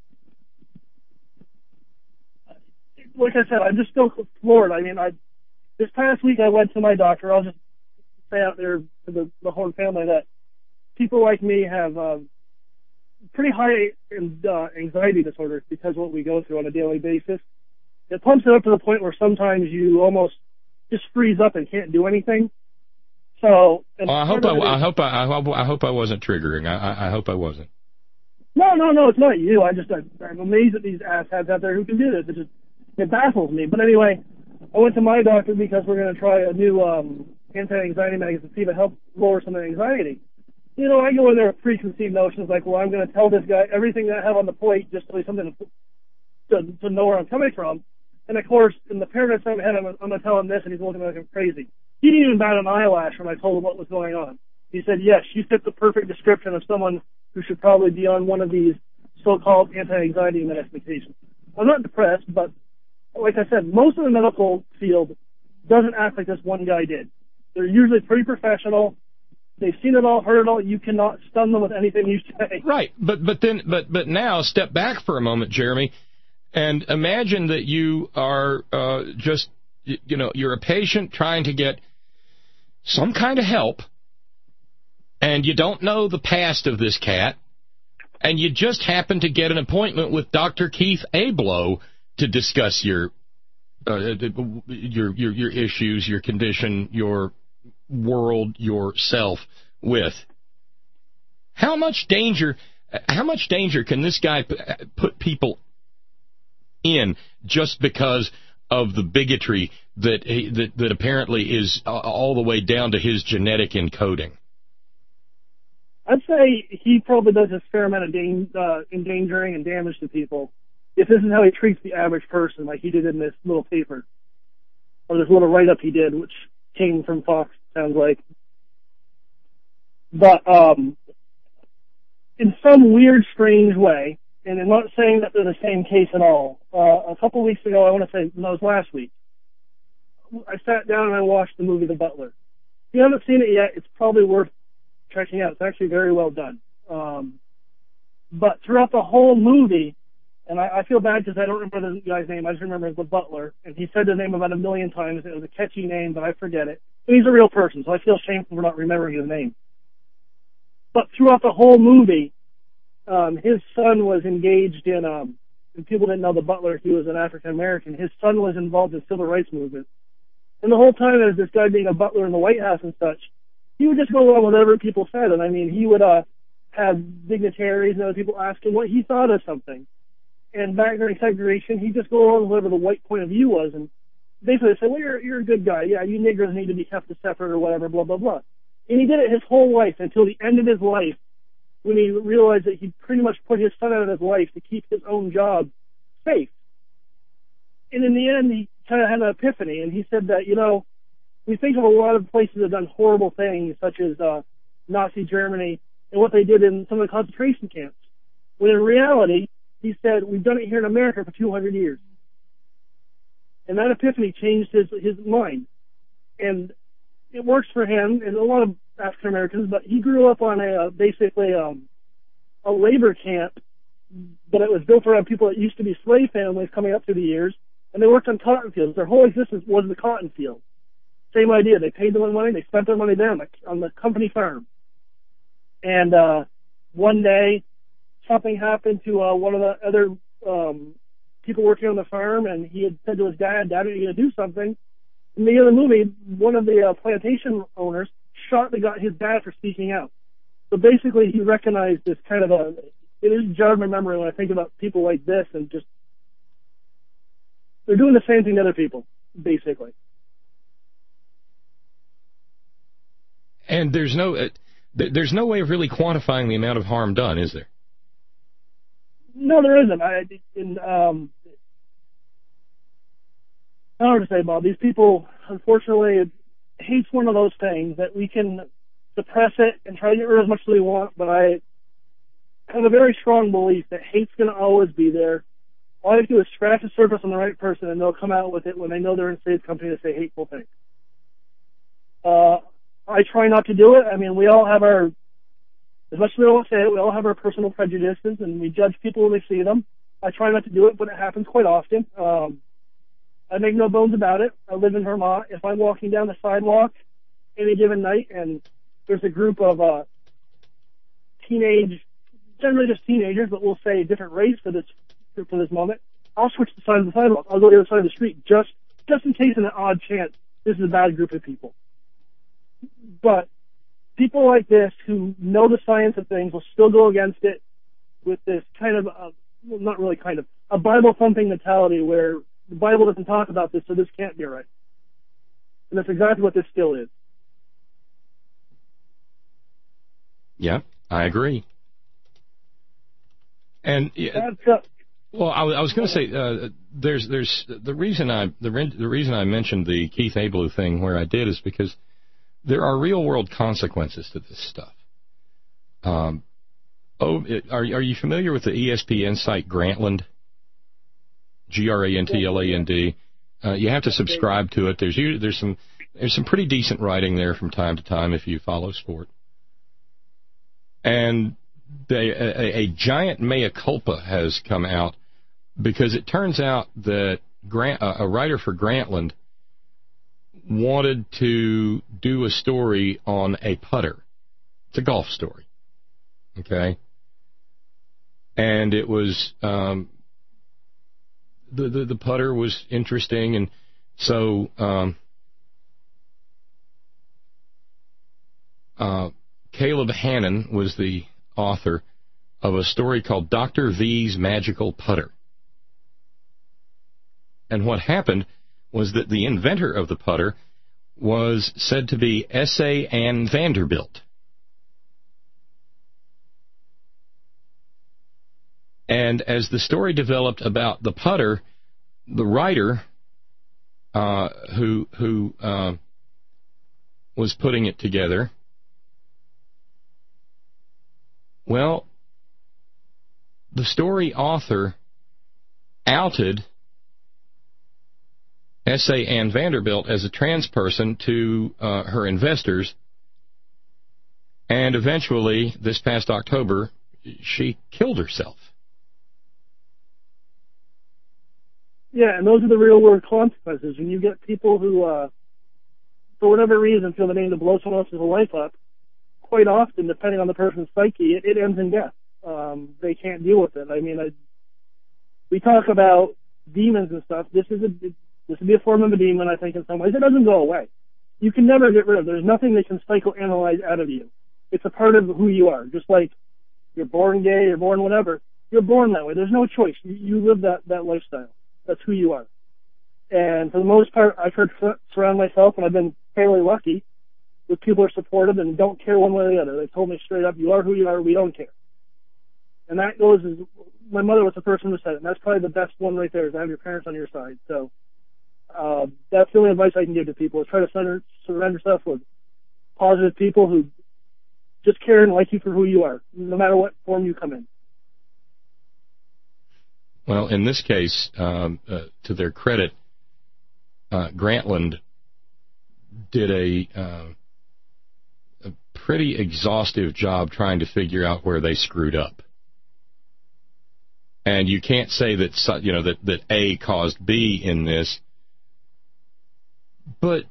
Like I said, I'm just still floored. I mean, this past week I went to my doctor. I'll just say out there to the whole family that people like me have pretty high anxiety disorders because of what we go through on a daily basis. It pumps it up to the point where sometimes you almost just freeze up and can't do anything. So I hope I wasn't triggering. I hope I wasn't. No, it's not you. I'm amazed at these asshats out there who can do this. It baffles me. But anyway, I went to my doctor because we're going to try a new anti-anxiety medicine to see if it helps lower some of the anxiety. You know, I go in there with preconceived notions like, well, I'm going to tell this guy everything that I have on the plate just so he's something to know where I'm coming from. And, of course, in the paradigm in my head, I'm going to tell him this, and he's looking like I'm crazy. He didn't even bat an eyelash when I told him what was going on. He said, yes, you fit the perfect description of someone who should probably be on one of these so-called anti-anxiety medications. I'm not depressed, but like I said, most of the medical field doesn't act like this one guy did. They're usually pretty professional. They've seen it all, heard it all. You cannot stun them with anything you say. Right, but now step back for a moment, Jeremy, and imagine that you are you're a patient trying to get some kind of help, and you don't know the past of this cat, and you just happen to get an appointment with Dr. Keith Abloh to discuss your issues, your condition, your world, yourself with. How much danger can this guy put people in just because of the bigotry that apparently is all the way down to his genetic encoding? I'd say he probably does a fair amount of endangering and damage to people if this is how he treats the average person, like he did in this little paper, or this little write-up he did, which came from Fox, sounds like. But in some weird, strange way, and I'm not saying that they're the same case at all, a couple weeks ago, I want to say, no, it was last week, I sat down and I watched the movie The Butler. If you haven't seen it yet, it's probably worth checking out. It's actually very well done. But throughout the whole movie, and I feel bad because I don't remember the guy's name. I just remember The Butler. And he said the name about 1 million times. It was a catchy name, but I forget it. And he's a real person, so I feel shameful for not remembering his name. But throughout the whole movie, his son was engaged in, and people didn't know The Butler, he was an African-American. His son was involved in the civil rights movement. And the whole time as this guy being a butler in the White House and such, he would just go along with whatever people said. And I mean, he would have dignitaries and other people ask him what he thought of something. And back during segregation, he'd just go along with whatever the white point of view was. And basically say, well, you're a good guy. Yeah, you niggers need to be kept separate or whatever, blah, blah, blah. And he did it his whole life until the end of his life when he realized that he pretty much put his son out of his life to keep his own job safe. And in the end, he kind of had an epiphany. And he said that, you know, we think of a lot of places that have done horrible things, such as Nazi Germany and what they did in some of the concentration camps. When in reality, he said, we've done it here in America for 200 years. And that epiphany changed his mind. And it works for him and a lot of African Americans, but he grew up on basically a labor camp, but it was built around people that used to be slave families coming up through the years, and they worked on cotton fields. Their whole existence was the cotton field. Same idea. They paid them money. They spent their money there on the company farm. And one day, something happened to one of the other people working on the farm, and he had said to his dad, "Dad, are you going to do something?" In the end of the movie, one of the plantation owners shot his dad for speaking out. So basically, he recognized this kind of it is jarred my memory when I think about people like this, and just, they're doing the same thing to other people, basically. And there's no way of really quantifying the amount of harm done, is there? No, there isn't. I don't know what to say, Bob. These people, unfortunately, hate's one of those things that we can suppress it and try to get rid of as much as we want, but I have a very strong belief that hate's going to always be there. All you have to do is scratch the surface on the right person, and they'll come out with it when they know they're in a safe company to say hateful things. I try not to do it. I mean, we all have as much as we don't say it, we all have our personal prejudices, and we judge people when we see them. I try not to do it, but it happens quite often. I make no bones about it. I live in Vermont. If I'm walking down the sidewalk any given night and there's a group of generally just teenagers, but we'll say different race for this moment, I'll switch the side of the sidewalk. I'll go to the other side of the street just in case, in an odd chance, this is a bad group of people. But people like this who know the science of things will still go against it with this kind of, not really kind of, a Bible-thumping mentality where the Bible doesn't talk about this, so this can't be right. And that's exactly what this still is. Yeah, I agree. And well, I was going to say there's the reason I mentioned the Keith Abelu thing where I did is because there are real world consequences to this stuff. Are you familiar with the ESPN site Grantland? Grantland. You have to subscribe to it. There's some pretty decent writing there from time to time if you follow sport. And a giant mea culpa has come out because it turns out that a writer for Grantland wanted to do a story on a putter. It's a golf story. Okay? And it was the putter was interesting, and so Caleb Hannon was the author of a story called Dr. V's Magical Putter. And what happened was that the inventor of the putter was said to be S.A. Ann Vanderbilt. And as the story developed about the putter, the writer who was putting it together, well, the story author outed S.A. Ann Vanderbilt as a trans person to her investors, and eventually, this past October, she killed herself. Yeah, and those are the real-world consequences. When you get people who, for whatever reason, feel the need to blow someone else's life up, quite often, depending on the person's psyche, it ends in death. They can't deal with it. I mean, we talk about demons and stuff. This would be a form of a demon, I think, in some ways. It doesn't go away. You can never get rid of it. There's nothing that can psychoanalyze out of you. It's a part of who you are. Just like you're born gay, you're born whatever. You're born that way. There's no choice. You live that lifestyle. That's who you are. And for the most part, I've tried to surround myself, and I've been fairly lucky, with people who are supportive and don't care one way or the other. They've told me straight up, you are who you are, we don't care. And that goes as, my mother was the person who said it, and that's probably the best one right there, is to have your parents on your side. So that's the only advice I can give to people, is try to surround yourself with positive people who just care and like you for who you are, no matter what form you come in. Well, in this case, to their credit, Grantland did a pretty exhaustive job trying to figure out where they screwed up. And you can't say that that A caused B in this, but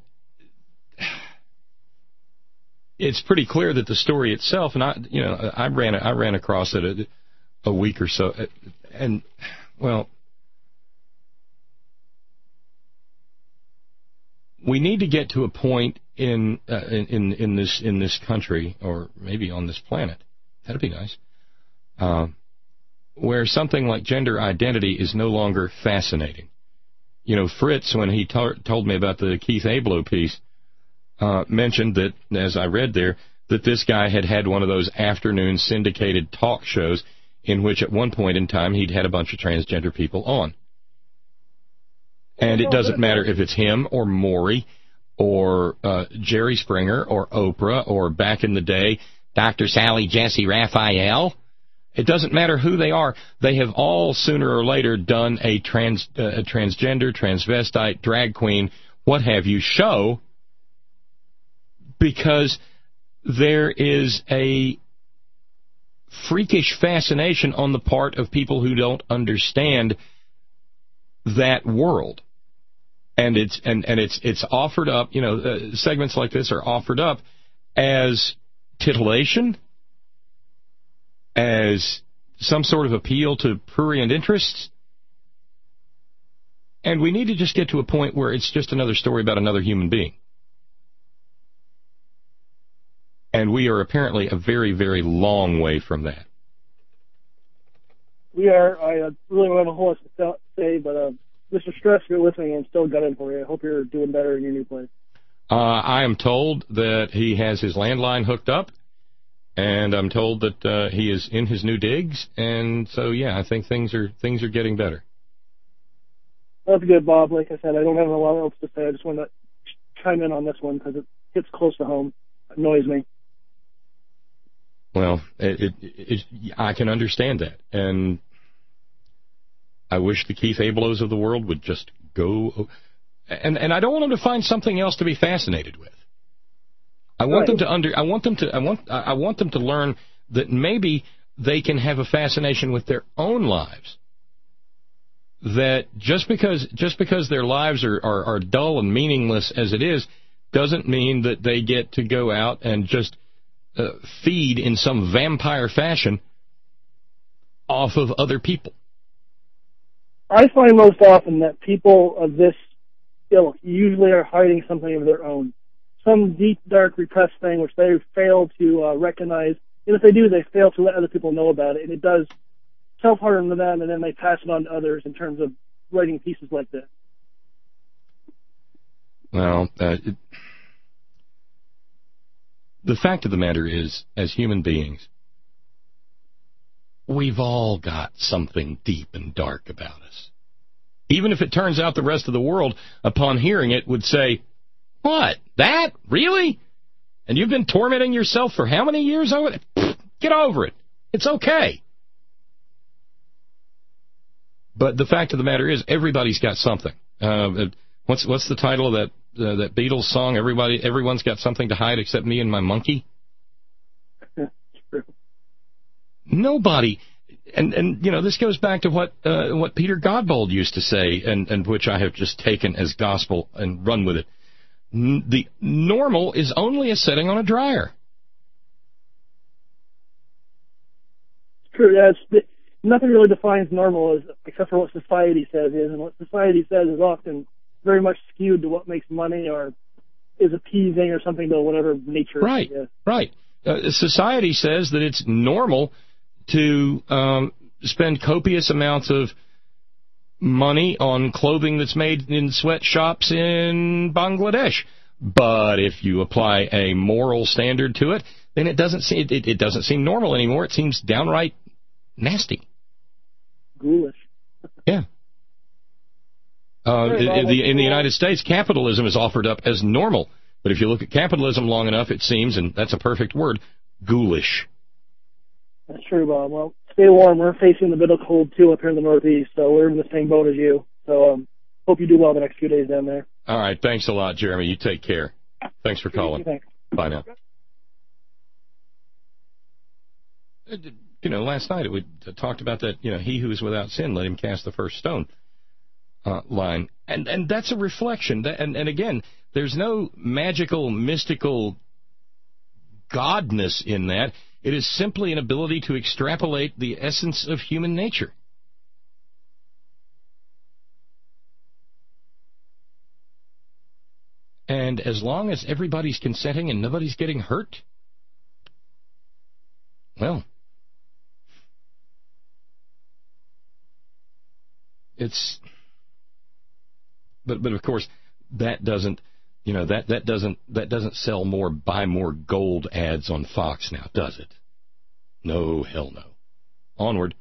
it's pretty clear that the story itself, and I ran across it a week or so, and well, we need to get to a point in this country, or maybe on this planet, that'd be nice, where something like gender identity is no longer fascinating. You know, Fritz, when he told me about the Keith Abloh piece, mentioned that, as I read there, that this guy had one of those afternoon syndicated talk shows in which at one point in time he'd had a bunch of transgender people on. And it doesn't matter if it's him or Maury or Jerry Springer or Oprah or, back in the day, Dr. Sally Jesse Raphael. It doesn't matter who they are. They have all sooner or later done a transgender, transvestite, drag queen, what have you, show, because there is a freakish fascination on the part of people who don't understand that world. And it's offered up, you know, segments like this are offered up as titillation, as some sort of appeal to prurient interests. And we need to just get to a point where it's just another story about another human being. And we are apparently a very, very long way from that. We are. I really don't have a whole lot to say, but Mr. Stress, if you're listening, I'm still gunning for you. I hope you're doing better in your new place. I am told that he has his landline hooked up, and I'm told that he is in his new digs, and so, yeah, I think things are getting better. That's good, Bob. Like I said, I don't have a lot else to say. I just want to chime in on this one because it hits close to home. It annoys me. Well, I can understand that, and I wish the Keith Ablohs of the world would just go, and I don't want them to find something else to be fascinated with. I want them to learn that maybe they can have a fascination with their own lives. That just because their lives are dull and meaningless as it is, doesn't mean that they get to go out and just feed in some vampire fashion off of other people. I find most often that people of this ilk usually are hiding something of their own. Some deep, dark, repressed thing which they fail to recognize. And if they do, they fail to let other people know about it. And it does self-harm to them, and then they pass it on to others in terms of writing pieces like this. Well, the fact of the matter is, as human beings, we've all got something deep and dark about us. Even if it turns out the rest of the world, upon hearing it, would say, "What? That? Really? And you've been tormenting yourself for how many years over it? Get over it. It's okay." But the fact of the matter is, everybody's got something. What's the title of that Beatles song? Everyone's got something to hide except me and my monkey. Nobody, and you know, this goes back to what Peter Godbold used to say, and which I have just taken as gospel and run with it. The normal is only a setting on a dryer. It's true. Yeah, nothing really defines normal except for what society says is, and what society says is often very much skewed to what makes money or is appeasing or something to whatever nature. Right, is. Right. Society says that it's normal to spend copious amounts of money on clothing that's made in sweatshops in Bangladesh. But if you apply a moral standard to it, then it doesn't seem normal anymore. It seems downright nasty. Ghoulish. Yeah. In the United States, capitalism is offered up as normal. But if you look at capitalism long enough, it seems, and that's a perfect word, ghoulish. That's true, Bob. Well, stay warm. We're facing the bitter cold, too, up here in the Northeast, so we're in the same boat as you. So hope you do well the next few days down there. All right. Thanks a lot, Jeremy. You take care. Thanks for calling. Thanks. Bye now. You know, last night we talked about that, you know, he who is without sin, let him cast the first stone line. And that's a reflection. And again, there's no magical, mystical godness in that. It is simply an ability to extrapolate the essence of human nature. And as long as everybody's consenting and nobody's getting hurt, well, but of course that doesn't, that doesn't sell more buy more gold ads on Fox now, does it? No, hell no. Onward.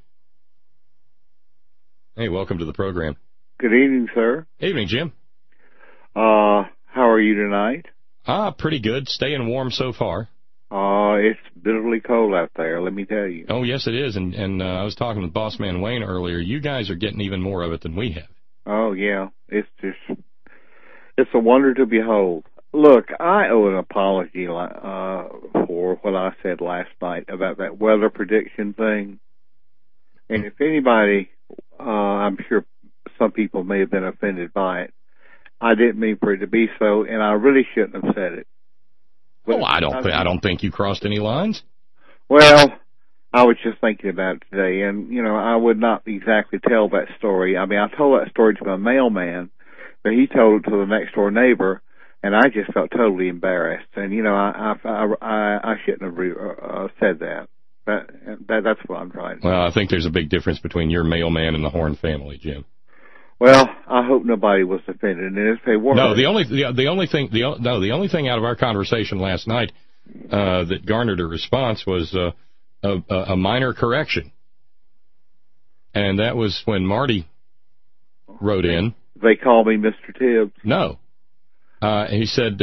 Hey, welcome to the program. Good evening, sir. Evening, Jim. How are you tonight? Pretty good. Staying warm so far. It's bitterly cold out there, let me tell you. Oh, yes, it is. And I was talking with Boss Man Wayne earlier. You guys are getting even more of it than we have. Oh, yeah. It's a wonder to behold. Look, I owe an apology for what I said last night about that weather prediction thing. And if anybody, I'm sure some people may have been offended by it. I didn't mean for it to be so, and I really shouldn't have said it. But I don't think you crossed any lines. Well, I was just thinking about it today, and, I would not exactly tell that story. I mean, I told that story to my mailman, but he told it to the next-door neighbor, and I just felt totally embarrassed. And, I shouldn't have said that. That's what I'm trying to say. Well, I think there's a big difference between your mailman and the Horn family, Jim. Well, I hope nobody was offended, and if they were, no. The only thing out of our conversation last night that garnered a response was a minor correction, and that was when Marty wrote in. They call me Mr. Tibbs. No, he said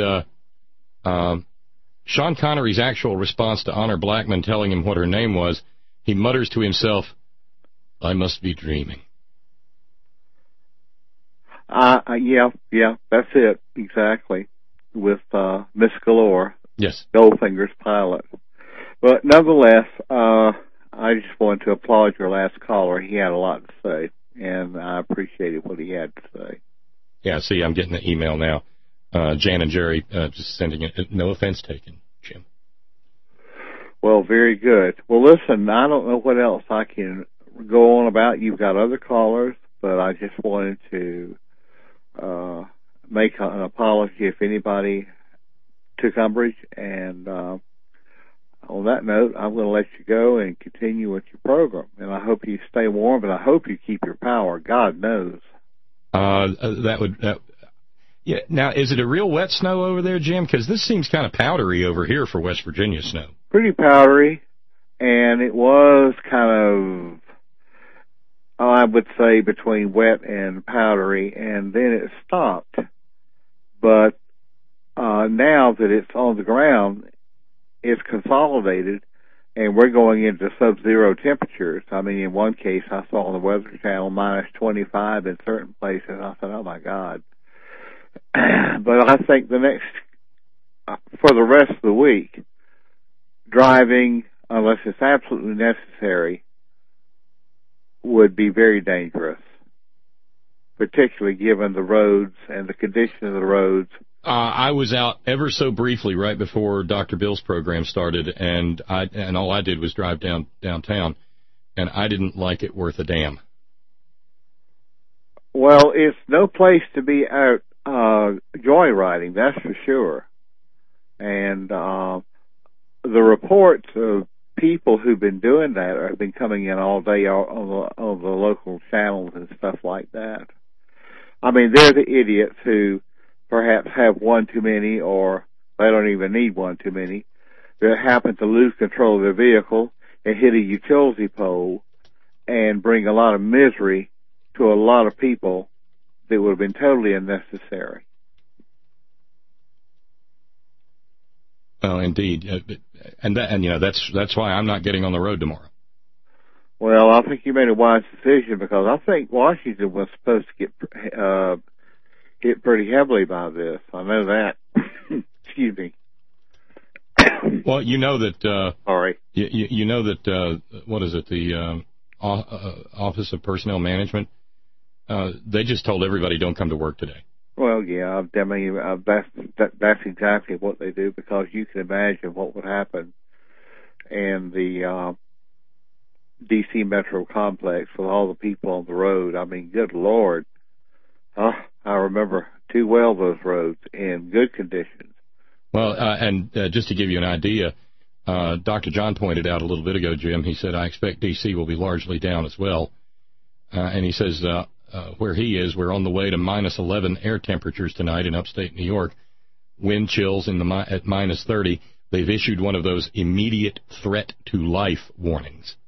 Sean Connery's actual response to Honor Blackman telling him what her name was. He mutters to himself, "I must be dreaming." Yeah, that's it, exactly, with Miss Galore. Yes. Goldfinger's pilot. But nonetheless, I just wanted to applaud your last caller. He had a lot to say, and I appreciated what he had to say. Yeah, see, I'm getting the email now. Jan and Jerry just sending it. No offense taken, Jim. Well, very good. Well, listen, I don't know what else I can go on about. You've got other callers, but I just wanted to make an apology if anybody took umbrage. And on that note, I'm going to let you go and continue with your program. And I hope you stay warm, and I hope you keep your power. God knows. Yeah. Now, is it a real wet snow over there, Jim? Because this seems kind of powdery over here for West Virginia snow. Pretty powdery, and it was kind of, I would say, between wet and powdery, and then it stopped. But now that it's on the ground, it's consolidated, and we're going into sub-zero temperatures. I mean, in one case, I saw on the Weather Channel minus 25 in certain places. I thought, oh, my God. But I think for the rest of the week, driving, unless it's absolutely necessary, would be very dangerous, particularly given the roads and the condition of the roads. I was out ever so briefly right before Dr. Bill's program started, and all I did was drive downtown, and I didn't like it worth a damn. Well, it's no place to be out joyriding, that's for sure. And the reports of people who've been doing that have been coming in all day on the local channels and stuff like that. I mean, they're the idiots who perhaps have one too many, or they don't even need one too many, that happen to lose control of their vehicle and hit a utility pole and bring a lot of misery to a lot of people that would have been totally unnecessary. Well, indeed, and that's why I'm not getting on the road tomorrow. Well, I think you made a wise decision, because I think Washington was supposed to get hit pretty heavily by this. I know that. Excuse me. Well, you know that. Sorry. You know that. What is it? The Office of Personnel Management. They just told everybody don't come to work today. Well, yeah, I mean, that's exactly what they do, because you can imagine what would happen in the D.C. Metro complex with all the people on the road. I mean, good Lord. I remember too well, those roads, in good conditions. Well, and just to give you an idea, Dr. John pointed out a little bit ago, Jim, he said, I expect D.C. will be largely down as well. And he says where he is, we're on the way to minus 11 air temperatures tonight in upstate New York. Wind chills at minus 30. They've issued one of those immediate threat to life warnings.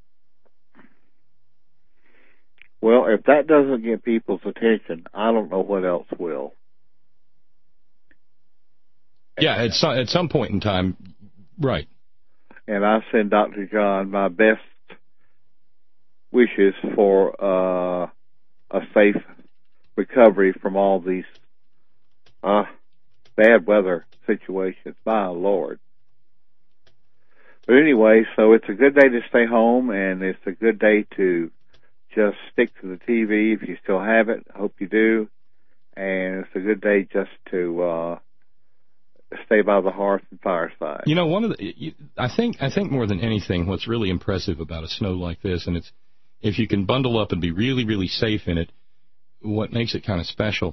Well, if that doesn't get people's attention, I don't know what else will. Yeah, at some point in time, right. And I send Dr. John my best wishes for a safe recovery from all these bad weather situations. My Lord. But anyway, so it's a good day to stay home, and it's a good day to just stick to the TV if you still have it. I hope you do. And it's a good day just to stay by the hearth and fireside. You know, I think more than anything, what's really impressive about a snow like this, and it's if you can bundle up and be really, really safe in it, what makes it kind of special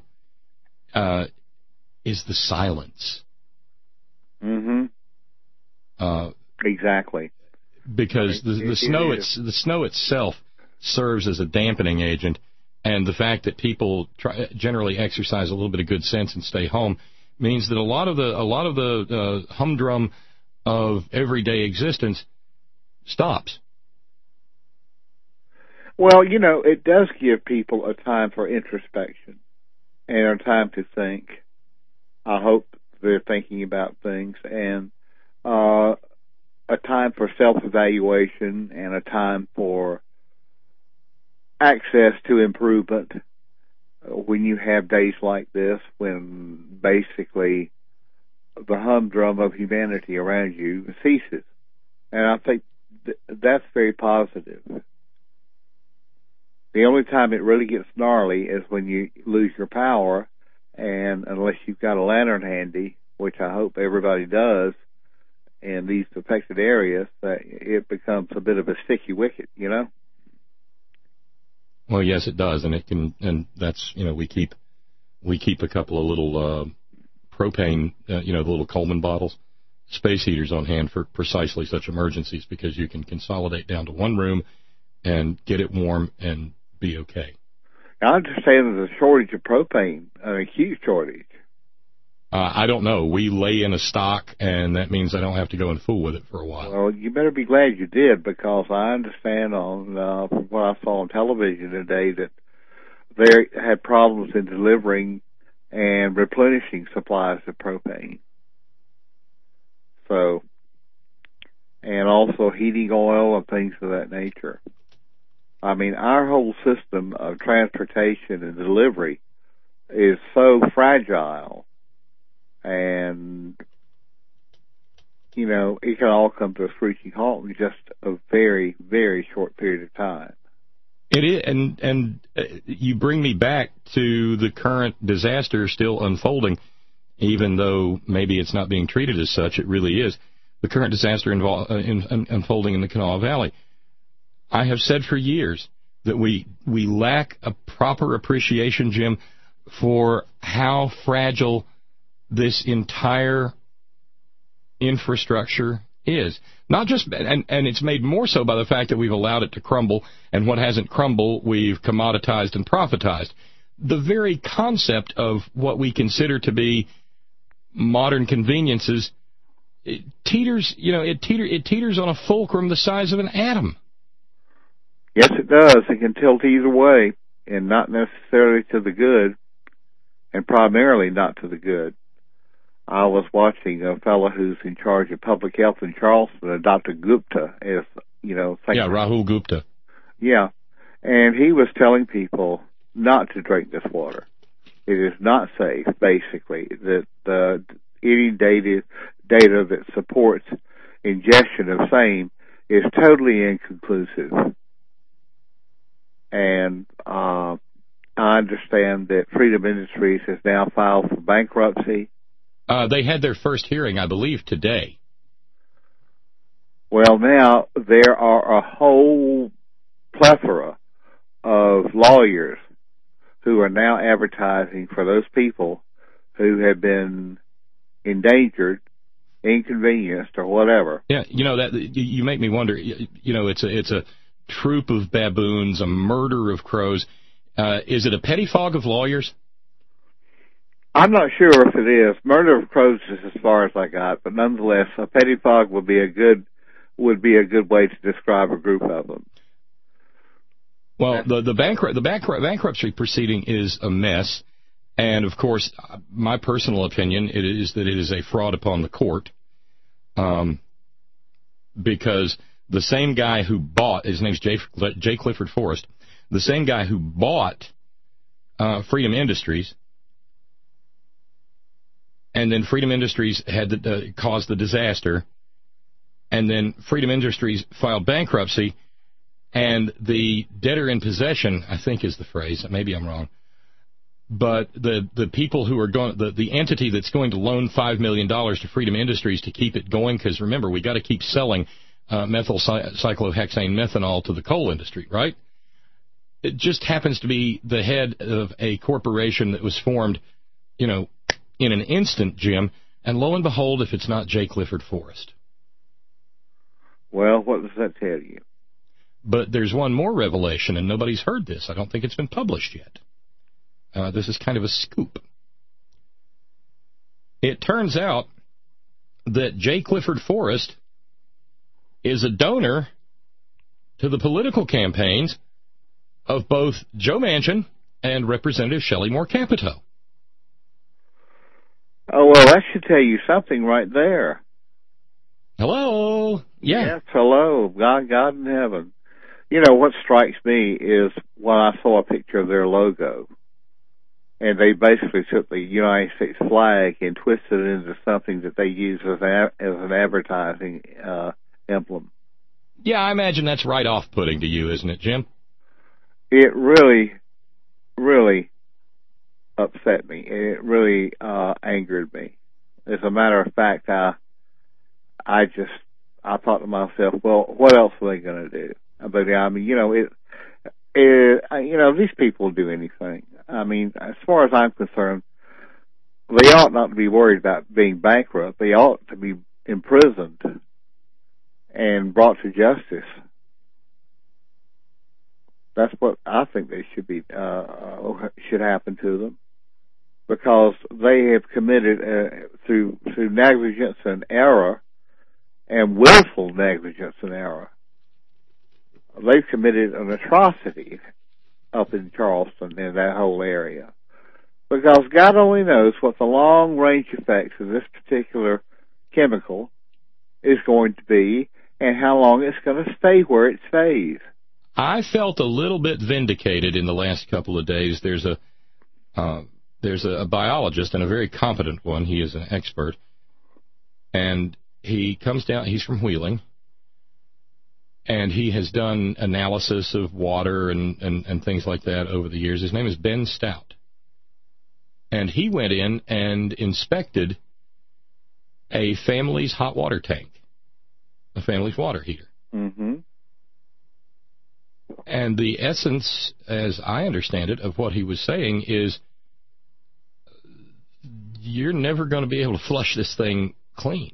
is the silence. Mm-hmm. Exactly. Because the snow itself serves as a dampening agent, and the fact that people generally exercise a little bit of good sense and stay home means that a lot of the humdrum of everyday existence stops. Well, you know, it does give people a time for introspection and a time to think. I hope they're thinking about things, and a time for self-evaluation and a time for access to improvement when you have days like this, when basically the humdrum of humanity around you ceases. And I think that's very positive. The only time it really gets gnarly is when you lose your power, and unless you've got a lantern handy, which I hope everybody does in these affected areas, it becomes a bit of a sticky wicket, you know? Well, yes, it does, and that's, you know, we keep a couple of little propane, the little Coleman bottles, space heaters on hand for precisely such emergencies, because you can consolidate down to one room and get it warm and be okay. I understand there's a shortage of propane, a huge shortage. I don't know. We lay in a stock, and that means I don't have to go and fool with it for a while. Well, you better be glad you did, because I understand from what I saw on television today that they had problems in delivering and replenishing supplies of propane. So, and also heating oil and things of that nature. I mean, our whole system of transportation and delivery is so fragile, and, you know, it can all come to a screeching halt in just a very, very short period of time. It is, and you bring me back to the current disaster still unfolding, even though maybe it's not being treated as such. It really is. The current disaster unfolding in the Kanawha Valley. I have said for years that we lack a proper appreciation, Jim, for how fragile this entire infrastructure is. Not just, and it's made more so by the fact that we've allowed it to crumble, and what hasn't crumbled, we've commoditized and profitized. The very concept of what we consider to be modern conveniences, it teeters on a fulcrum the size of an atom. Yes, it does. It can tilt either way, and not necessarily to the good, and primarily not to the good. I was watching a fellow who's in charge of public health in Charleston, Dr. Gupta, Rahul Gupta. Yeah, and he was telling people not to drink this water. It is not safe, basically. That any data that supports ingestion of same is totally inconclusive. And I understand that Freedom Industries has now filed for bankruptcy. They had their first hearing, I believe, today. Well, now there are a whole plethora of lawyers who are now advertising for those people who have been endangered, inconvenienced, or whatever. Yeah, that you make me wonder. It's a troop of baboons, a murder of crows. Is it a pettifog of lawyers? I'm not sure if it is. Murder of crows is as far as I got, but nonetheless, a pettifog would be a good way to describe a group of them. Well, the bankruptcy proceeding is a mess, and of course, my personal opinion is that it is a fraud upon the court, because the same guy who bought, his name's J. Clifford Forrest, the same guy who bought Freedom Industries, and then Freedom Industries had caused the disaster, and then Freedom Industries filed bankruptcy, and the debtor in possession, I think is the phrase, maybe I'm wrong, but the people who are going, the entity that's going to loan $5 million to Freedom Industries to keep it going, because remember, we got to keep selling methyl cyclohexane methanol to the coal industry, right? It just happens to be the head of a corporation that was formed, in an instant, Jim, and lo and behold, if it's not J. Clifford Forrest. Well, what does that tell you? But there's one more revelation, and nobody's heard this. I don't think it's been published yet. This is kind of a scoop. It turns out that J. Clifford Forrest is a donor to the political campaigns of both Joe Manchin and Representative Shelley Moore Capito. Oh, well, that should tell you something right there. Hello? Yeah. Yes, hello. God in heaven. What strikes me is when I saw a picture of their logo, and they basically took the United States flag and twisted it into something that they use as an advertising emblem. Yeah, I imagine that's right off-putting to you, isn't it, Jim? It really, really upset me. It really angered me. As a matter of fact, I thought to myself, well, what else are they going to do? But I mean, these people do anything. I mean, as far as I'm concerned, they ought not to be worried about being bankrupt. They ought to be imprisoned and brought to justice. That's what I think they should be should happen to them, because they have committed through negligence and error, and willful negligence and error. They've committed an atrocity up in Charleston and that whole area, because God only knows what the long-range effects of this particular chemical is going to be and how long it's going to stay where it stays. I felt a little bit vindicated in the last couple of days. There's a biologist, and a very competent one. He is an expert, and he comes down. He's from Wheeling, and he has done analysis of water and things like that over the years. His name is Ben Stout, and he went in and inspected a family's hot water tank, a family's water heater. Mm-hmm. And the essence, as I understand it, of what he was saying is, you're never going to be able to flush this thing clean.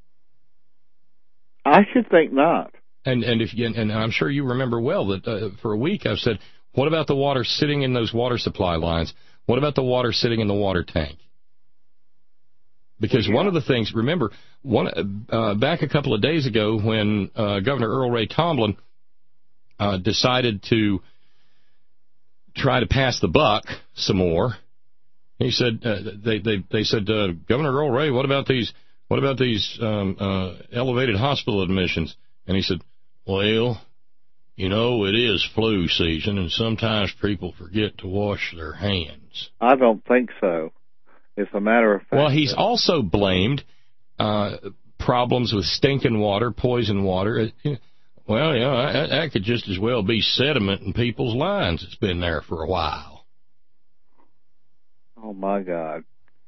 I should think not. And I'm sure you remember well that for a week I've said, what about the water sitting in those water supply lines? What about the water sitting in the water tank? Because one of the things, remember, back a couple of days ago when Governor Earl Ray Tomblin decided to try to pass the buck some more, he said, they said, Governor Earl Ray, what about these elevated hospital admissions? And he said, well, it is flu season, and sometimes people forget to wash their hands. I don't think so. It's a matter of fact. Well, he's also blamed problems with stinking water, poison water. Well, that could just as well be sediment in people's lines. It's been there for a while. Oh, my God.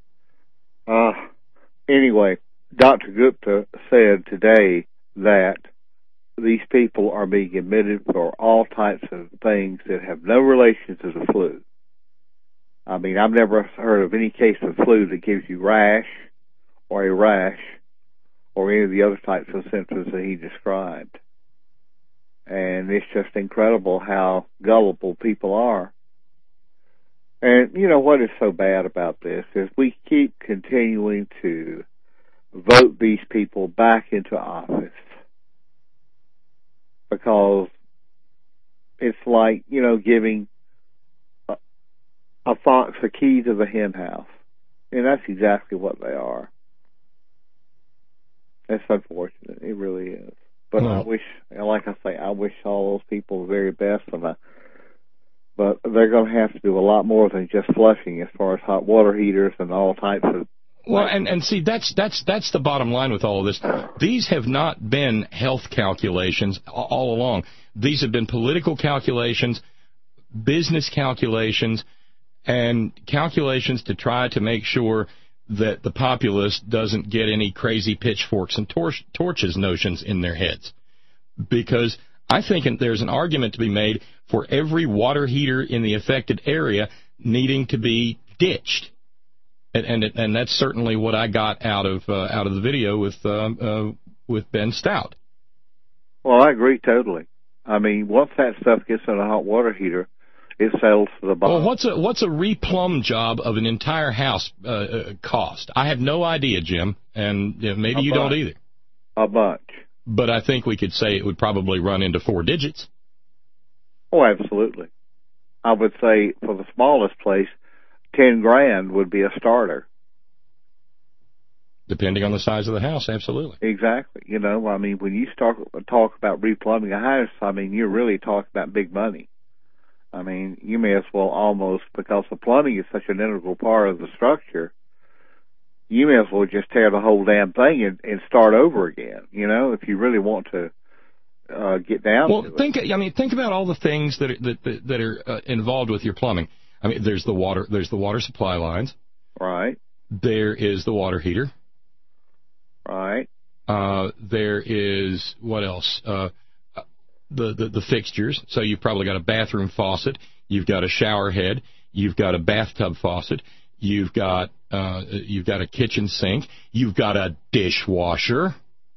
Anyway, Dr. Gupta said today that these people are being admitted for all types of things that have no relation to the flu. I mean, I've never heard of any case of flu that gives you rash or a rash or any of the other types of symptoms that he described. And it's just incredible how gullible people are. And you know what is so bad about this is we keep continuing to vote these people back into office because it's like, you know, giving a fox a key to the hen house. And that's exactly what they are. It's unfortunate. It really is. But I wish, like I say, I wish all those people the very best. But they're going to have to do a lot more than just flushing as far as hot water heaters and all types of... Well, and see, that's the bottom line with all of this. These have not been health calculations all along. These have been political calculations, business calculations, and calculations to try to make sure that the populace doesn't get any crazy pitchforks and torches notions in their heads. Because I think there's an argument to be made for every water heater in the affected area needing to be ditched. And that's certainly what I got out of the video with Ben Stout. Well, I agree totally. I mean, once that stuff gets in a hot water heater, it settles to the bottom. Well, what's a replumb job of an entire house cost? I have no idea, Jim, and maybe you don't either. A bunch. But I think we could say it would probably run into 4 digits. Oh, absolutely. I would say for the smallest place, $10,000 would be a starter. Depending on the size of the house, absolutely. Exactly. You know, I mean, when you talk about replumbing a house, I mean, you're really talking about big money. I mean, you may as well almost, because the plumbing is such an integral part of the structure, you may as well just tear the whole damn thing and start over again, you know, if you really want to get down to it. Think about all the things that are involved with your plumbing. I mean, there's the water supply lines. Right. There is the water heater. Right. There is, what else? The fixtures. So you've probably got a bathroom faucet. You've got a shower head. You've got a bathtub faucet. You've got a kitchen sink. You've got a dishwasher.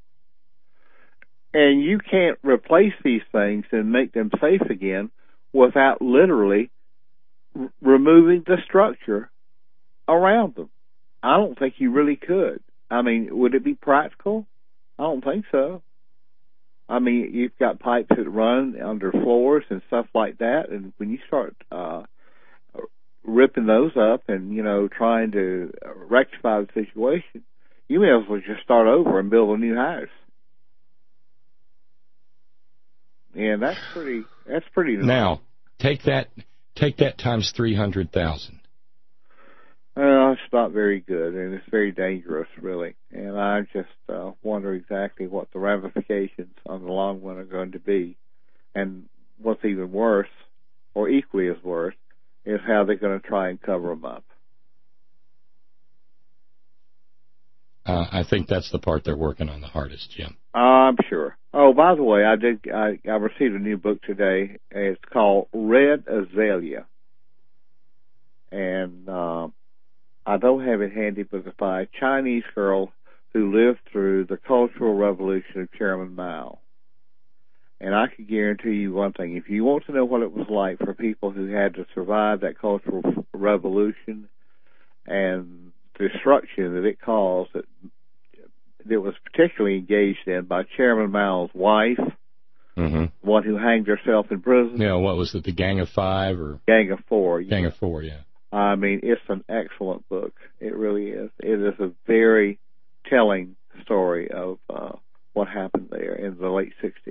And you can't replace these things and make them safe again without literally removing the structure around them. I don't think you really could. I mean, would it be practical? I don't think so. I mean, you've got pipes that run under floors and stuff like that, and when you start ripping those up and, you know, trying to rectify the situation, you may as well just start over and build a new house. And that's pretty Now, take that times 300,000. Well, it's not very good, and it's very dangerous, really. And I just wonder exactly what the ramifications on the long run are going to be. And what's even worse, or equally as worse, is how they're going to try and cover them up. I think that's the part they're working on the hardest, Jim. I'm sure. Oh, by the way, I received a new book today. It's called Red Azalea. And I don't have it handy, but it's by a Chinese girl who lived through the Cultural Revolution of Chairman Mao. And I can guarantee you one thing. If you want to know what it was like for people who had to survive that Cultural Revolution and destruction that it caused, that was particularly engaged in by Chairman Mao's wife, one who hanged herself in prison. Yeah, what was it, the Gang of Five? Or Gang of Four. Gang of Four, yeah. I mean, it's an excellent book. It really is. It is a very telling story of what happened there in the late 60s.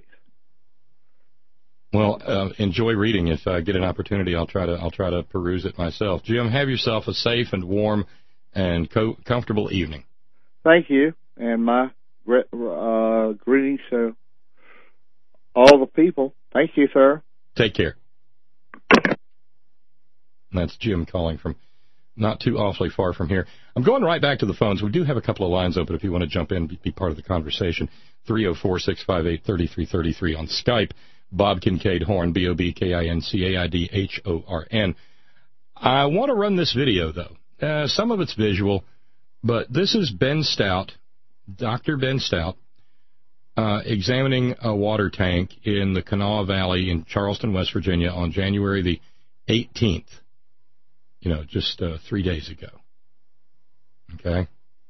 Well, enjoy reading. If I get an opportunity, I'll try to peruse it myself. Jim, have yourself a safe and warm and comfortable evening. Thank you, and my greetings to all the people. Thank you, sir. Take care. That's Jim calling from not too awfully far from here. I'm going right back to the phones. We do have a couple of lines open if you want to jump in, be part of the conversation. 304-658-3333 on Skype. Bob Kincaid Horn, BOBKINCAIDHORN. I want to run this video, though. Some of it's visual, but this is Ben Stout, Dr. Ben Stout, examining a water tank in the Kanawha Valley in Charleston, West Virginia on January the 18th. Just 3 days ago. Okay?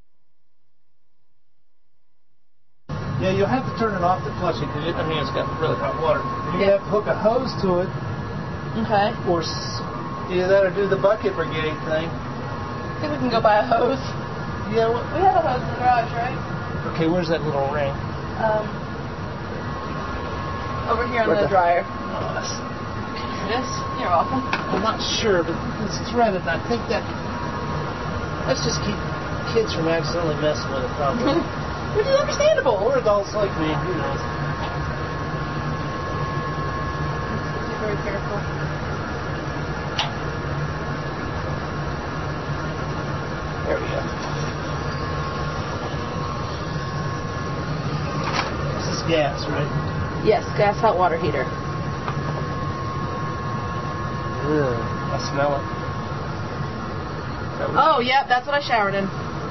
Yeah, you'll have to turn it off to flush it because your hand's got really hot water. You're going to have to hook a hose to it. Okay. Or either that or do the bucket brigade thing. I think we can go buy a hose. Yeah. We have a hose in the garage, right? Okay, where's that little ring? Over here on the dryer. Oh, that's... It is? You're welcome. I'm not sure, but it's threaded, and I think that... Let's just keep kids from accidentally messing with it, probably. Which is understandable. Or adults like me, who knows? Be very careful. There we go. This is gas, right? Yes, gas hot water heater. Ugh, I smell it. Oh, yeah, that's what I showered in.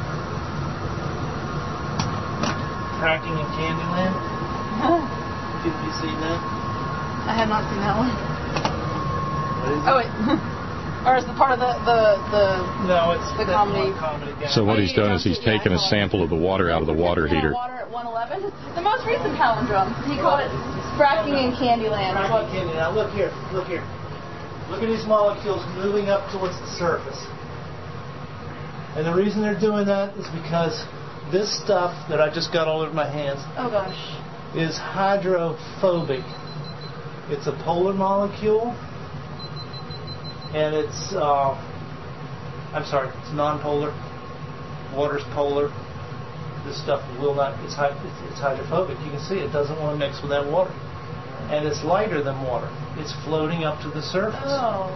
Cracking in Candyland? Have you seen that? I have not seen that one. What is it? Oh, wait. Or is the part of the No, it's the comedy guy. So what he's done is he's taken a sample of the water out of the water heater. Water at 111. The most recent palindrome. He called it fracking in Candyland. Cracking in Candyland. Now look here. Look here. Look at these molecules moving up towards the surface. And the reason they're doing that is because this stuff that I just got all over my hands is hydrophobic. It's a polar molecule, and it's it's non-polar. Water's polar. This stuff will not. It's hydrophobic. You can see it doesn't want to mix with that water, and it's lighter than water. It's floating up to the surface. Oh.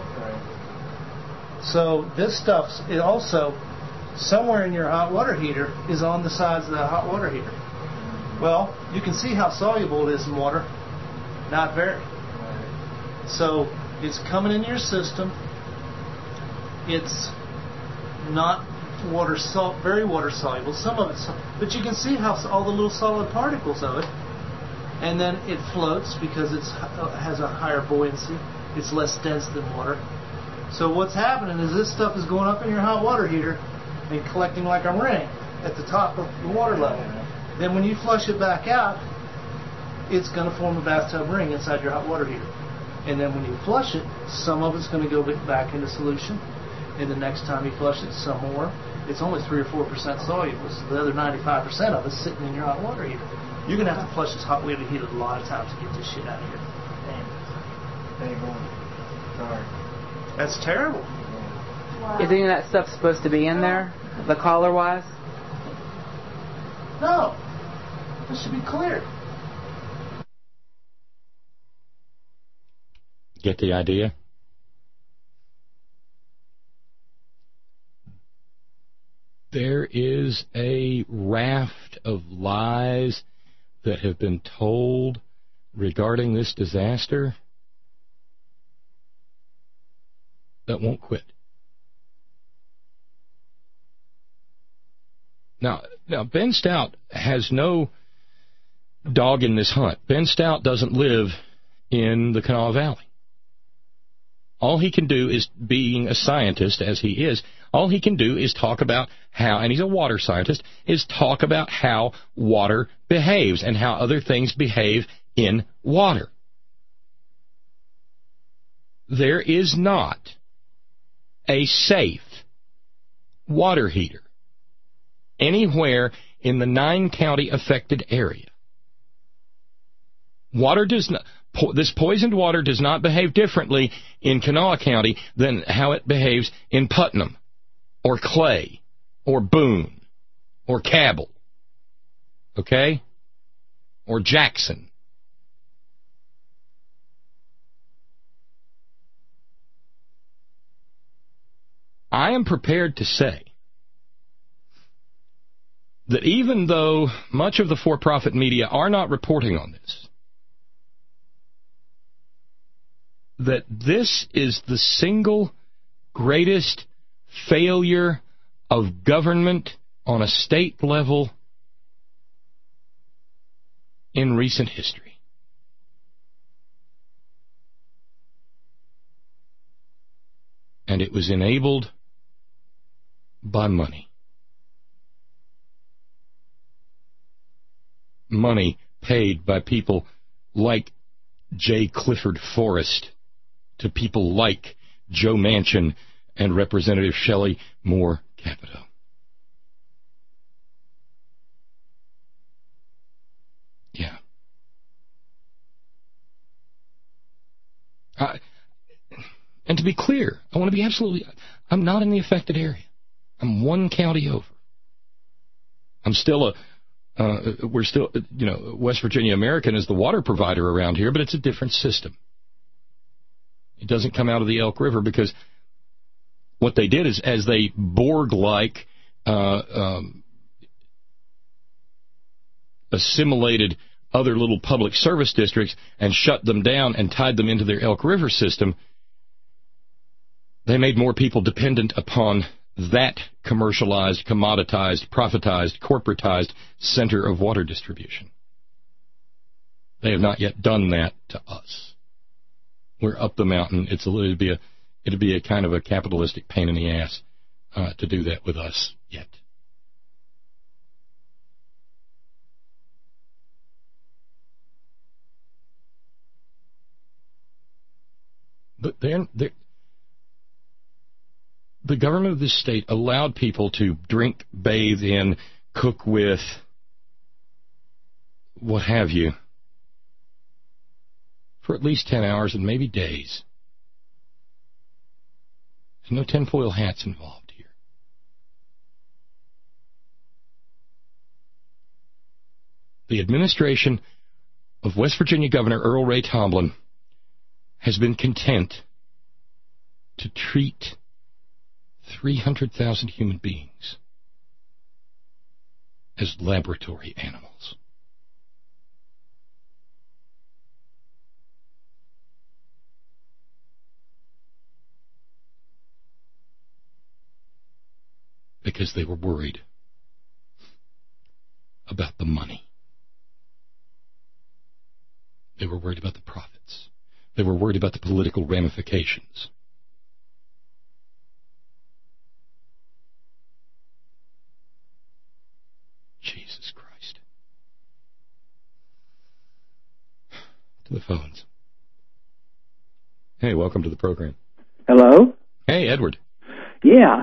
So this stuff's it also. Somewhere in your hot water heater is on the sides of that hot water heater. Well, you can see how soluble it is in water. Not very. So it's coming in your system. It's not very water soluble. Some of it's, but you can see how all the little solid particles of it. And then it floats because it has a higher buoyancy. It's less dense than water. So what's happening is this stuff is going up in your hot water heater and collecting like a ring at the top of the water level. Then when you flush it back out, it's going to form a bathtub ring inside your hot water heater. And then when you flush it, some of it's going to go back into solution. And the next time you flush it, some more. It's only 3 or 4% soluble. So the other 95% of it's sitting in your hot water heater. You're going to have to flush this hot water heater a lot of times to get this shit out of here. Sorry. That's terrible. Wow. Is any of that stuff supposed to be in there, the collar-wise? No. This should be clear. Get the idea? There is a raft of lies that have been told regarding this disaster that won't quit. Now, Ben Stout has no dog in this hunt. Ben Stout doesn't live in the Kanawha Valley. All he can do is, being a scientist as he is, all he can do is talk about how, and he's a water scientist, is talk about how water behaves and how other things behave in water. There is not a safe water heater anywhere in the 9-county affected area. Water does not. This poisoned water does not behave differently in Kanawha County than how it behaves in Putnam, or Clay, or Boone, or Cabell, okay? Or Jackson. I am prepared to say that even though much of the for-profit media are not reporting on this, that this is the single greatest failure of government on a state level in recent history. And it was enabled by money. Money paid by people like J. Clifford Forrest to people like Joe Manchin and Representative Shelley Moore Capito. Yeah. And to be clear, I want to be absolutely, I'm not in the affected area. I'm one county over. I'm still we're still, West Virginia American is the water provider around here, but it's a different system. It doesn't come out of the Elk River because what they did is, as they Borg-like assimilated other little public service districts and shut them down and tied them into their Elk River system, they made more people dependent upon that commercialized, commoditized, profitized, corporatized center of water distribution. They have not yet done that to us. We're up the mountain. It'd be a kind of a capitalistic pain in the ass to do that with us yet. But the government of this state allowed people to drink, bathe in, cook with, what have you, for at least 10 hours and maybe days. There's no tinfoil hats involved here. The administration of West Virginia Governor Earl Ray Tomblin has been content to treat 300,000 human beings as laboratory animals. Because they were worried about the money. They were worried about the profits. They were worried about the political ramifications. Jesus Christ. To the phones. Hey, welcome to the program. Hello? Hey, Edward. Yeah,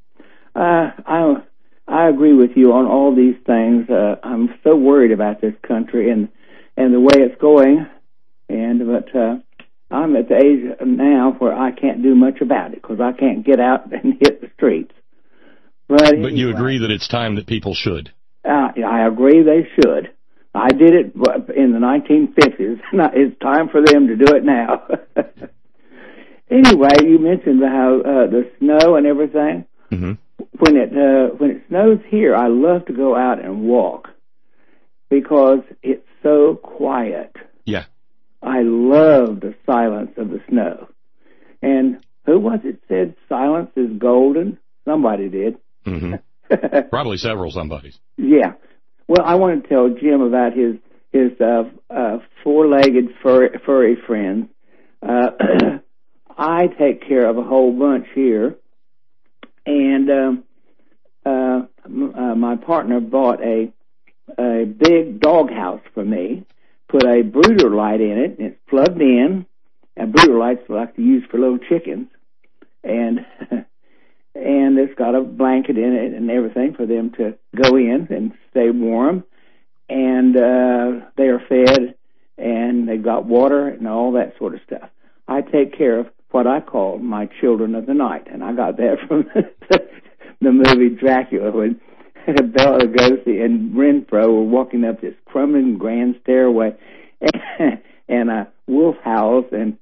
I agree with you on all these things. I'm so worried about this country and the way it's going, but I'm at the age now where I can't do much about it because I can't get out and hit the streets. But anyway, you agree that it's time that people should? I agree they should. I did it in the 1950s. It's time for them to do it now. Anyway, you mentioned how the snow and everything. Mm-hmm. When it snows here, I love to go out and walk because it's so quiet. Yeah. I love the silence of the snow. And who was it said silence is golden? Somebody did. Mm-hmm. Probably several somebodies. Yeah. Well, I want to tell Jim about his four-legged furry friends. I take care of a whole bunch here, and my partner bought a big doghouse for me, put a brooder light in it, and it's plugged in, and brooder lights like to use for little chickens, and it's got a blanket in it and everything for them to go in and stay warm, and they are fed, and they've got water and all that sort of stuff. I take care of what I call my children of the night, and I got that from the movie Dracula when Bela Lugosi and Renfro were walking up this crumbling grand stairway, and a wolf howls, and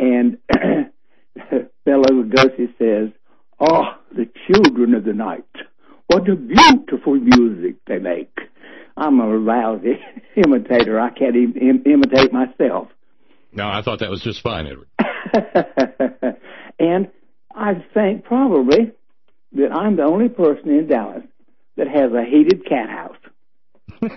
Bela Lugosi says, "Oh, the children of the night, what a beautiful music they make." I'm a lousy imitator. I can't even imitate myself. No, I thought that was just fine, Edward. And I think probably that I'm the only person in Dallas that has a heated cat house.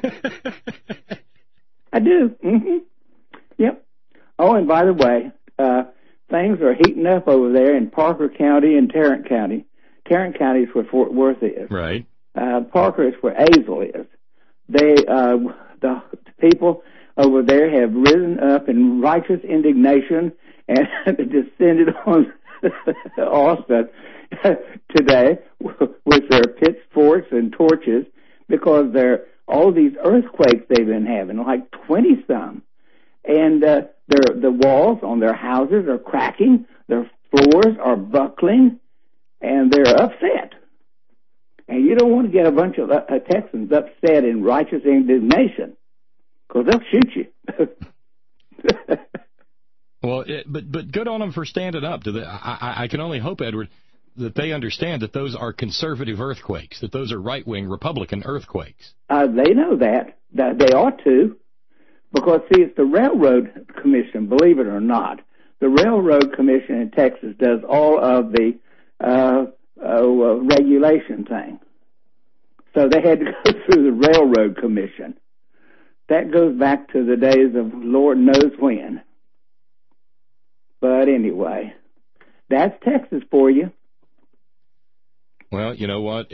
I do. Mm-hmm. Yep. Oh, and by the way, things are heating up over there in Parker County and Tarrant County. Tarrant County is where Fort Worth is. Right. Parker is where Azle is. The people over there have risen up in righteous indignation and descended on Austin today with their pitchforks and torches because all these earthquakes they've been having, like 20 some, and the walls on their houses are cracking, their floors are buckling, and they're upset. And you don't want to get a bunch of Texans upset in righteous indignation, because they'll shoot you. Well, but good on them for standing up. I can only hope, Edward, that they understand that those are conservative earthquakes, that those are right-wing Republican earthquakes. They know that. They ought to, because, see, it's the Railroad Commission, believe it or not. The Railroad Commission in Texas does all of the regulation thing. So they had to go through the Railroad Commission. That goes back to the days of Lord knows when. But anyway, that's Texas for you. Well, you know what?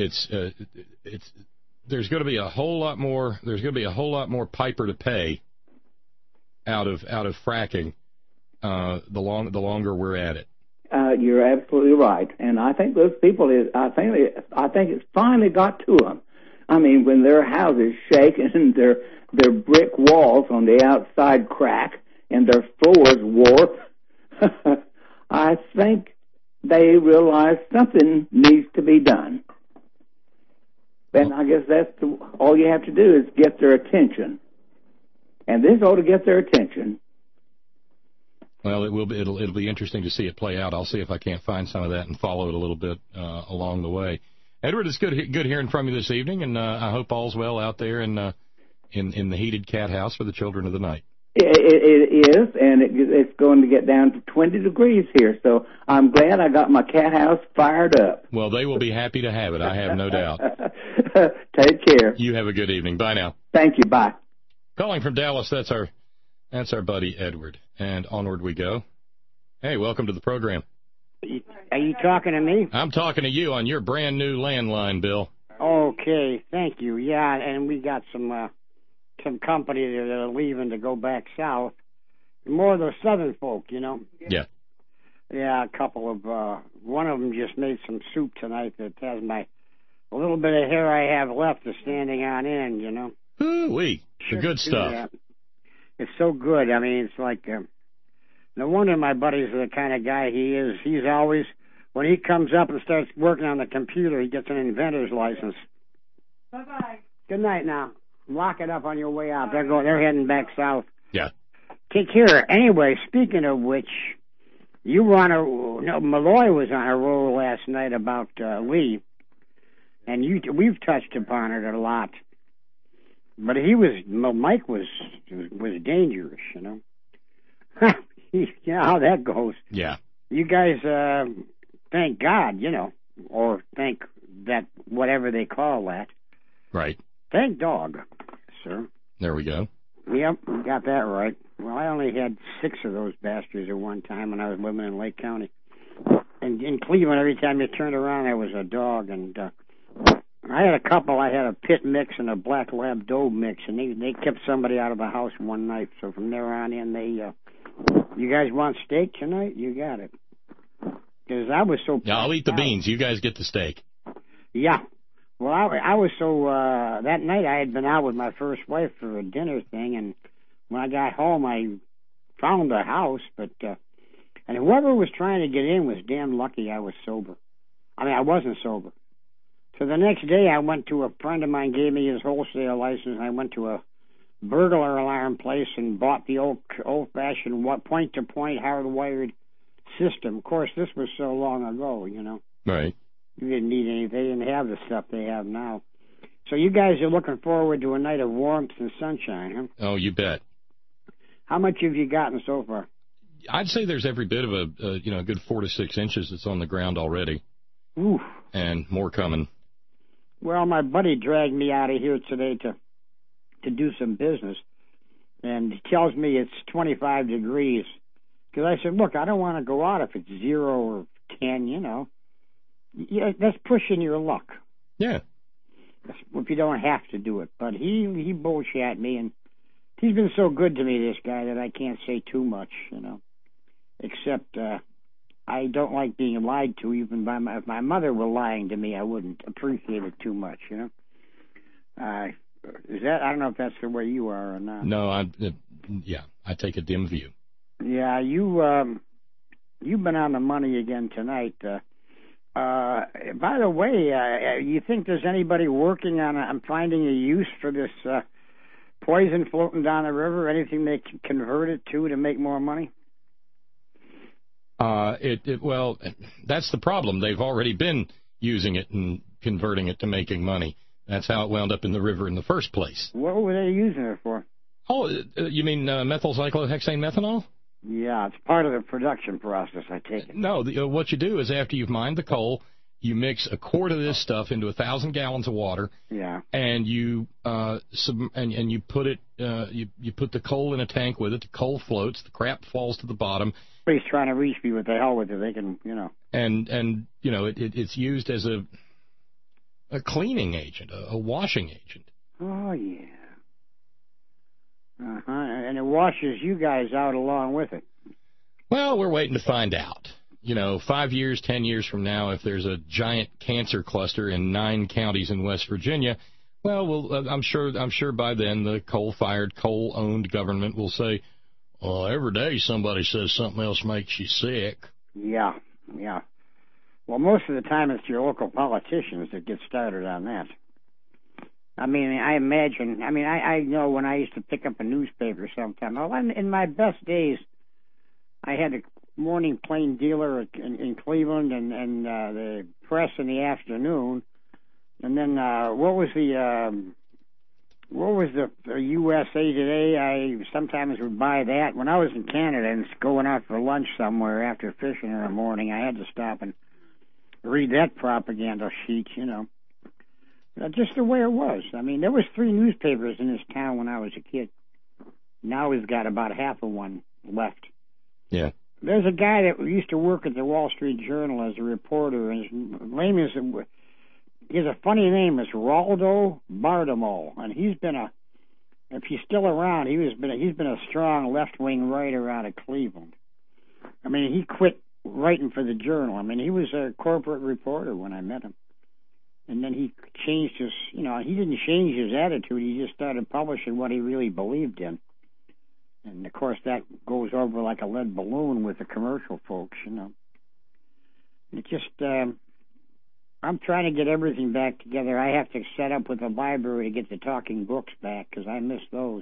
There's going to be a whole lot more. There's going to be a whole lot more piper to pay out of fracking the longer we're at it. You're absolutely right, and I think those people I think it's finally got to them. I mean, when their houses shake and their brick walls on the outside crack and their floors warp, I think they realize something needs to be done. And I guess that's all you have to do is get their attention. And this ought to get their attention. Well, it'll be interesting to see it play out. I'll see if I can't find some of that and follow it a little bit along the way. Edward, it's good hearing from you this evening, and I hope all's well out there in the heated cat house for the children of the night. It is, and it's going to get down to 20 degrees here, so I'm glad I got my cat house fired up. Well, they will be happy to have it, I have no doubt. Take care. You have a good evening. Bye now. Thank you. Bye. Calling from Dallas, that's our buddy Edward, and onward we go. Hey, welcome to the program. Are you talking to me? I'm talking to you on your brand new landline, Bill. Okay, thank you. Yeah, and we got some company that are leaving to go back south. More of the southern folk, you know. Yeah. Yeah, a couple of one of them just made some soup tonight that has a little bit of hair I have left is standing on end, you know. Ooh-wee, the good stuff. Yeah. It's so good. I mean, it's like no wonder my buddy's the kind of guy he is. He's always, when he comes up and starts working on the computer, he gets an inventor's license. Bye-bye. Good night now. Lock it up on your way out. They're heading back south. Yeah. Take care. Anyway, speaking of which, you were Malloy was on a roll last night about Lee, and we've touched upon it a lot. But Mike was dangerous, you know. You know how that goes. Yeah. You guys, thank God, you know, or thank that, whatever they call that. Right. Thank dog, sir. There we go. Yep, got that right. Well, I only had 6 of those bastards at one time when I was living in Lake County. And in Cleveland, every time you turned around, there was a dog. And I had a couple. I had a pit mix and a black lab doe mix, and they kept somebody out of the house one night. So from there on in, you guys want steak tonight? You got it. Because I was so... Yeah, I'll eat the beans. You guys get the steak. Yeah. Well, I was so... that night I had been out with my first wife for a dinner thing, and when I got home, I found the house, but... and whoever was trying to get in was damn lucky I was sober. I mean, I wasn't sober. So the next day I went to a friend of mine, gave me his wholesale license, and I went to a burglar alarm place and bought the old-fashioned point-to-point hardwired system. Of course, this was so long ago, you know. Right. You didn't need anything. They didn't have the stuff they have now. So you guys are looking forward to a night of warmth and sunshine, huh? Oh, you bet. How much have you gotten so far? I'd say there's every bit of a good 4 to 6 inches that's on the ground already. Oof. And more coming. Well, my buddy dragged me out of here today to do some business, and he tells me it's 25 degrees. Because I said, look, I don't want to go out if it's 0 or 10, Yeah, that's pushing your luck. Yeah. If you don't have to do it. But he bullshit me, and he's been so good to me, this guy, that I can't say too much, Except I don't like being lied to. Even if my mother were lying to me, I wouldn't appreciate it too much, Is that? I don't know if that's the way you are or not. No, I take a dim view. Yeah, you've been on the money again tonight. By the way, you think there's anybody working on finding a use for this poison floating down the river? Anything they can convert it to make more money? Well, that's the problem. They've already been using it and converting it to making money. That's how it wound up in the river in the first place. What were they using it for? Oh, you mean methylcyclohexane methanol? Yeah, it's part of the production process, I take it. No, what you do is after you've mined the coal, you mix a quart of this stuff into 1,000 gallons of water. Yeah. And you and you put it you put the coal in a tank with it. The coal floats. The crap falls to the bottom. He's trying to reach me with the hell with it. They can, And it's used as a cleaning agent, a washing agent. Oh yeah. And it washes you guys out along with it. Well, we're waiting to find out. 5 years, 10 years from now, if there's a giant cancer cluster in 9 counties in West Virginia, I'm sure by then the coal-fired, coal-owned government will say, "Oh, every day somebody says something else makes you sick." Yeah. Well, most of the time it's your local politicians that get started on that. I mean, I imagine. I know when I used to pick up a newspaper sometime. Well, in my best days, I had a morning plain dealer in Cleveland and the press in the afternoon. And then what was the USA Today? I sometimes would buy that. When I was in Canada and going out for lunch somewhere after fishing in the morning, I had to stop and read that propaganda sheet, Just the way it was. There was 3 newspapers in this town when I was a kid. Now we've got about half of one left. Yeah. There's a guy that used to work at the Wall Street Journal as a reporter, and his name is, he has a funny name, it's Roldo Bardemo, and if he's still around, he's been a strong left-wing writer out of Cleveland. He quit writing for the Journal. He was a corporate reporter when I met him. And then he changed his, he didn't change his attitude. He just started publishing what he really believed in. And, of course, that goes over like a lead balloon with the commercial folks, It just, I'm trying to get everything back together. I have to set up with the library to get the talking books back because I miss those.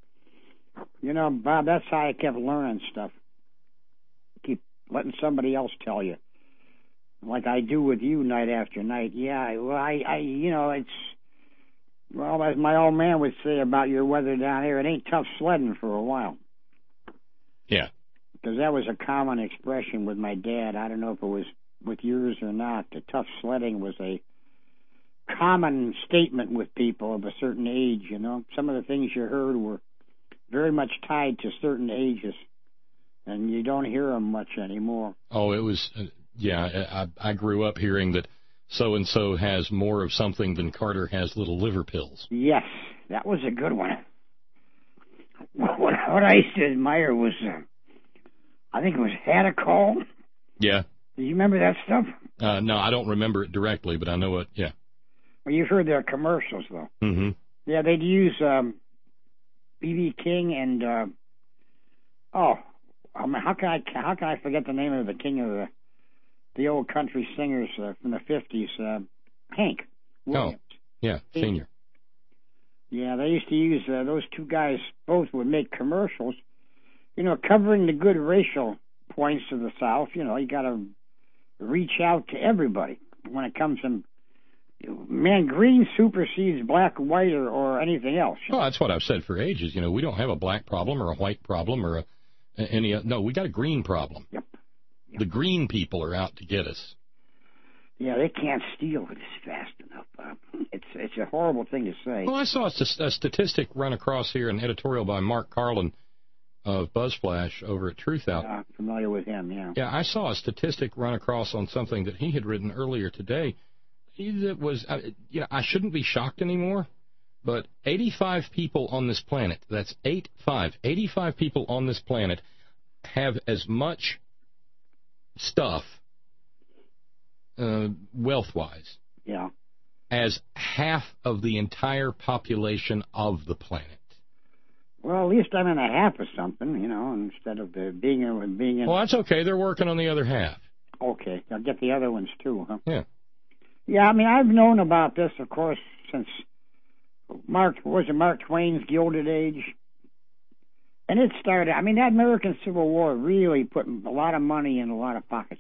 Bob, that's how I kept learning stuff. Keep letting somebody else tell you. Like I do with you night after night. Yeah, well, well, as my old man would say about your weather down here, it ain't tough sledding for a while. Yeah. Because that was a common expression with my dad. I don't know if it was with yours or not. The tough sledding was a common statement with people of a certain age, Some of the things you heard were very much tied to certain ages, and you don't hear them much anymore. Oh, it was... I grew up hearing that so-and-so has more of something than Carter has little liver pills. Yes, that was a good one. What I used to admire was, I think it was Hadacol. Yeah. Do you remember that stuff? No, I don't remember it directly, but I know it, yeah. Well, you've heard their commercials, though. Mm-hmm. Yeah, they'd use B.B. King and, how can I forget the name of the king of the old country singers from the 50s, Hank Williams. Oh, yeah, Senior. Yeah, they used to use, those two guys both would make commercials, covering the good racial points of the South. You got to reach out to everybody when it comes to, man, green supersedes black, white, or anything else. Well, that's what I've said for ages. We don't have a black problem or a white problem or No, we got a green problem. Yep. The green people are out to get us. Yeah, they can't steal it fast enough. It's a horrible thing to say. Well, I saw a statistic run across here, an editorial by Mark Carlin of BuzzFlash over at Truthout. I'm familiar with him, yeah. Yeah, I saw a statistic run across on something that he had written earlier today. That was, I shouldn't be shocked anymore, but 85 people on this planet, that's 85 people on this planet have as much stuff, wealth-wise, as half of the entire population of the planet. Well, at least I'm in a half or something, instead of being in. Well, that's okay. They're working on the other half. Okay, I'll get the other ones too, huh? Yeah. Yeah, I mean, I've known about this, of course, since Mark Twain's Gilded Age. And it started, I mean, that American Civil War really put a lot of money in a lot of pockets.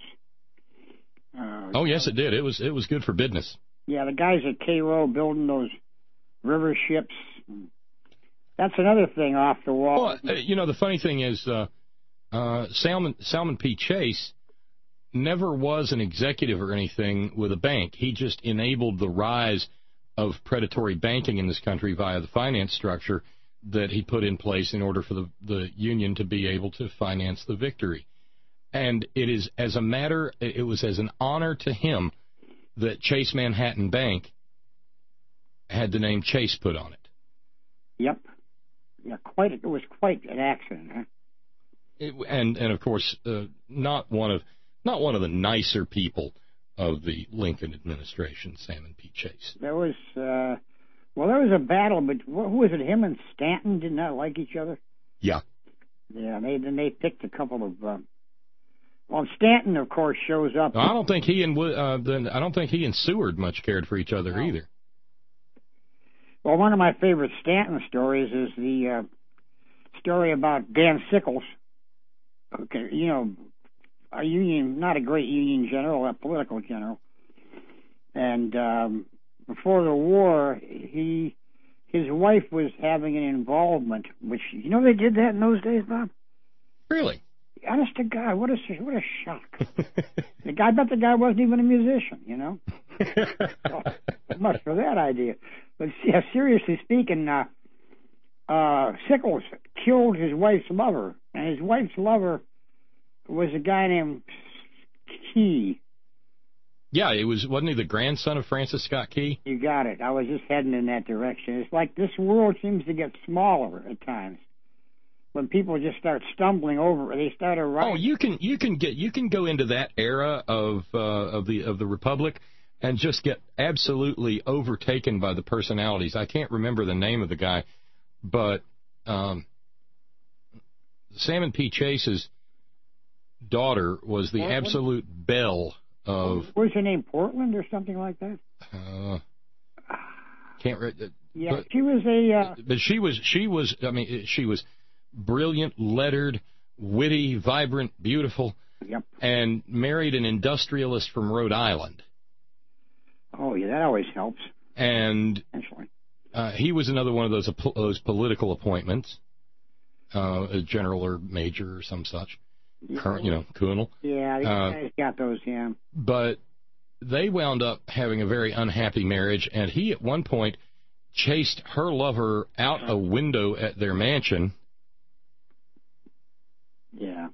Yes, it did. It was good for business. Yeah, the guys at Cairo building those river ships. That's another thing off the wall. Well, the funny thing is, Salmon P. Chase never was an executive or anything with a bank. He just enabled the rise of predatory banking in this country via the finance structure that he put in place in order for the Union to be able to finance the victory. And it was as an honor to him that Chase Manhattan Bank had the name Chase put on it. Yep. Yeah, it was quite an accident, huh? And of course, not one of the nicer people of the Lincoln administration, Salmon P. Chase. There was a battle, but who was it? Him and Stanton did not like each other. Yeah. Yeah, they picked a couple of. Stanton, of course, shows up. I don't think he and Seward much cared for each other either. Well, one of my favorite Stanton stories is the story about Dan Sickles. Okay, a Union, not a great Union general, a political general. And before the war, his wife was having an involvement, which they did that in those days, Bob. Really? Honest to God, what a shock! I bet the guy wasn't even a musician, So, much for that idea. But yeah, seriously speaking, Sickles killed his wife's lover, and his wife's lover was a guy named Key. Yeah, wasn't he the grandson of Francis Scott Key? You got it. I was just heading in that direction. It's like this world seems to get smaller at times. When people just start stumbling over, they start arriving. Oh, you can go into that era of the Republic and just get absolutely overtaken by the personalities. I can't remember the name of the guy, but Salmon P. Chase's daughter was the absolute belle of. What was her name? Portland or something like that? Can't. Yeah, she was a. But she was. I mean, she was brilliant, lettered, witty, vibrant, beautiful. Yep. And married an industrialist from Rhode Island. Oh, yeah, that always helps. And he was another one of those political appointments, a general or major or some such. Colonel. Yeah, these guys got those, yeah. But they wound up having a very unhappy marriage, and he at one point chased her lover out a window at their mansion. Yeah.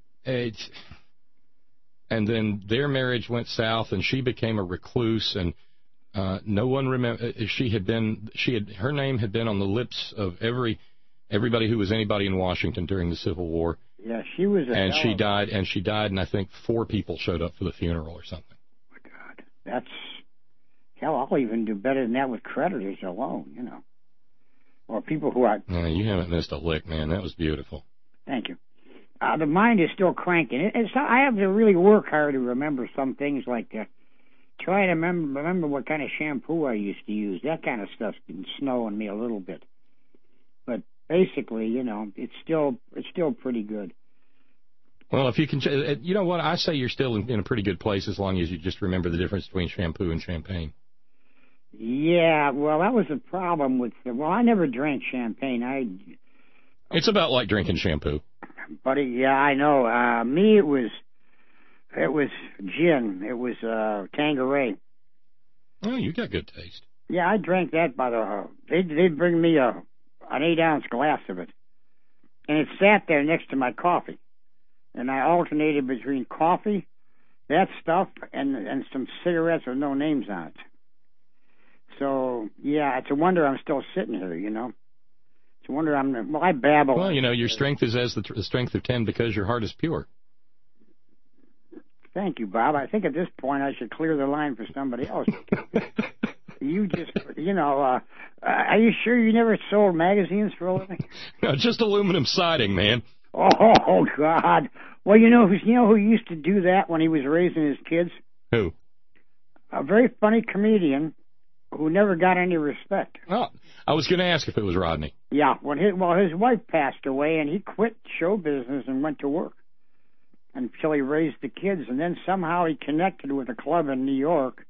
And then their marriage went south, and she became a recluse, and no one remember. Her name had been on the lips of everybody who was anybody in Washington during the Civil War. Yeah, she was. She died, and I think 4 people showed up for the funeral or something. Oh my God, that's hell. I'll even do better than that with creditors alone, or people who are. No, you haven't missed a lick, man. That was beautiful. Thank you. The mind is still cranking. I have to really work hard to remember some things, like try to remember what kind of shampoo I used to use. That kind of stuff's been snowing me a little bit. But basically, it's still pretty good. Well, if you can, you know what? I say you're still in a pretty good place as long as you just remember the difference between shampoo and champagne. Yeah, well, that was the problem with. I never drank champagne. It's about like drinking shampoo. buddy. Yeah, I know. Me, it was gin. It was Tanqueray. Oh, you got good taste. Yeah, I drank that by the. They'd bring me an 8-ounce glass of it, and it sat there next to my coffee, and I alternated between coffee, that stuff, and some cigarettes with no names on it. So yeah, it's a wonder I'm still sitting here. You know, it's a wonder I'm. Well, I babble. Well, you know, your strength is as the strength of 10 because your heart is pure. Thank you, Bob. I think at this point I should clear the line for somebody else. You just, are you sure you never sold magazines for a living? No, just aluminum siding, man. Oh, God. Well, you know who used to do that when he was raising his kids? Who? A very funny comedian who never got any respect. Oh, I was going to ask if it was Rodney. Yeah, his wife passed away, and he quit show business and went to work until he raised the kids, and then somehow he connected with a club in New York,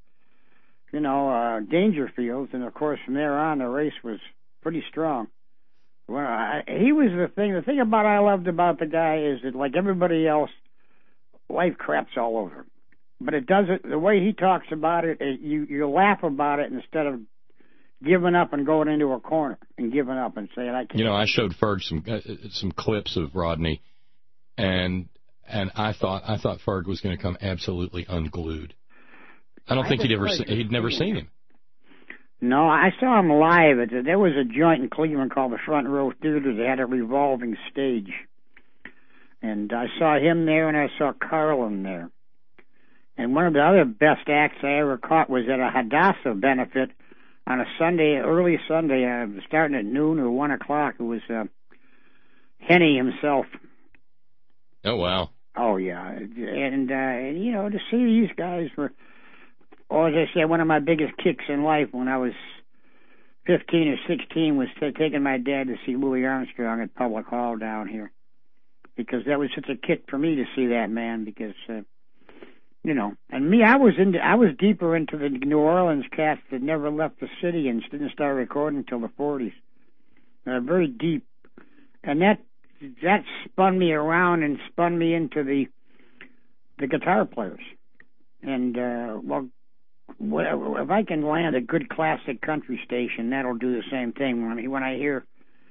Dangerfields, and of course from there on the race was pretty strong. Well, he was the thing about I loved about the guy is that, like everybody else, life craps all over him. But it doesn't, the way he talks about it, you laugh about it instead of giving up and going into a corner and giving up and saying, I can't. I showed Ferg some clips of Rodney, and I thought Ferg was going to come absolutely unglued. I don't think he'd never seen him. No, I saw him live. There was a joint in Cleveland called the Front Row Theater that had a revolving stage. And I saw him there, and I saw Carlin there. And one of the other best acts I ever caught was at a Hadassah benefit on a Sunday, early Sunday, starting at noon or 1 o'clock. It was Henny himself. Oh, wow. Oh, yeah. And to see these guys were... Or as I say, one of my biggest kicks in life when I was 15 or 16 was taking my dad to see Louis Armstrong at Public Hall down here. Because that was such a kick for me to see that man because, and me, I was deeper into the New Orleans cats that never left the city and didn't start recording until the 40s. Very deep. And that spun me around and spun me into the guitar players. And, if I can land a good classic country station, that'll do the same thing. When I hear,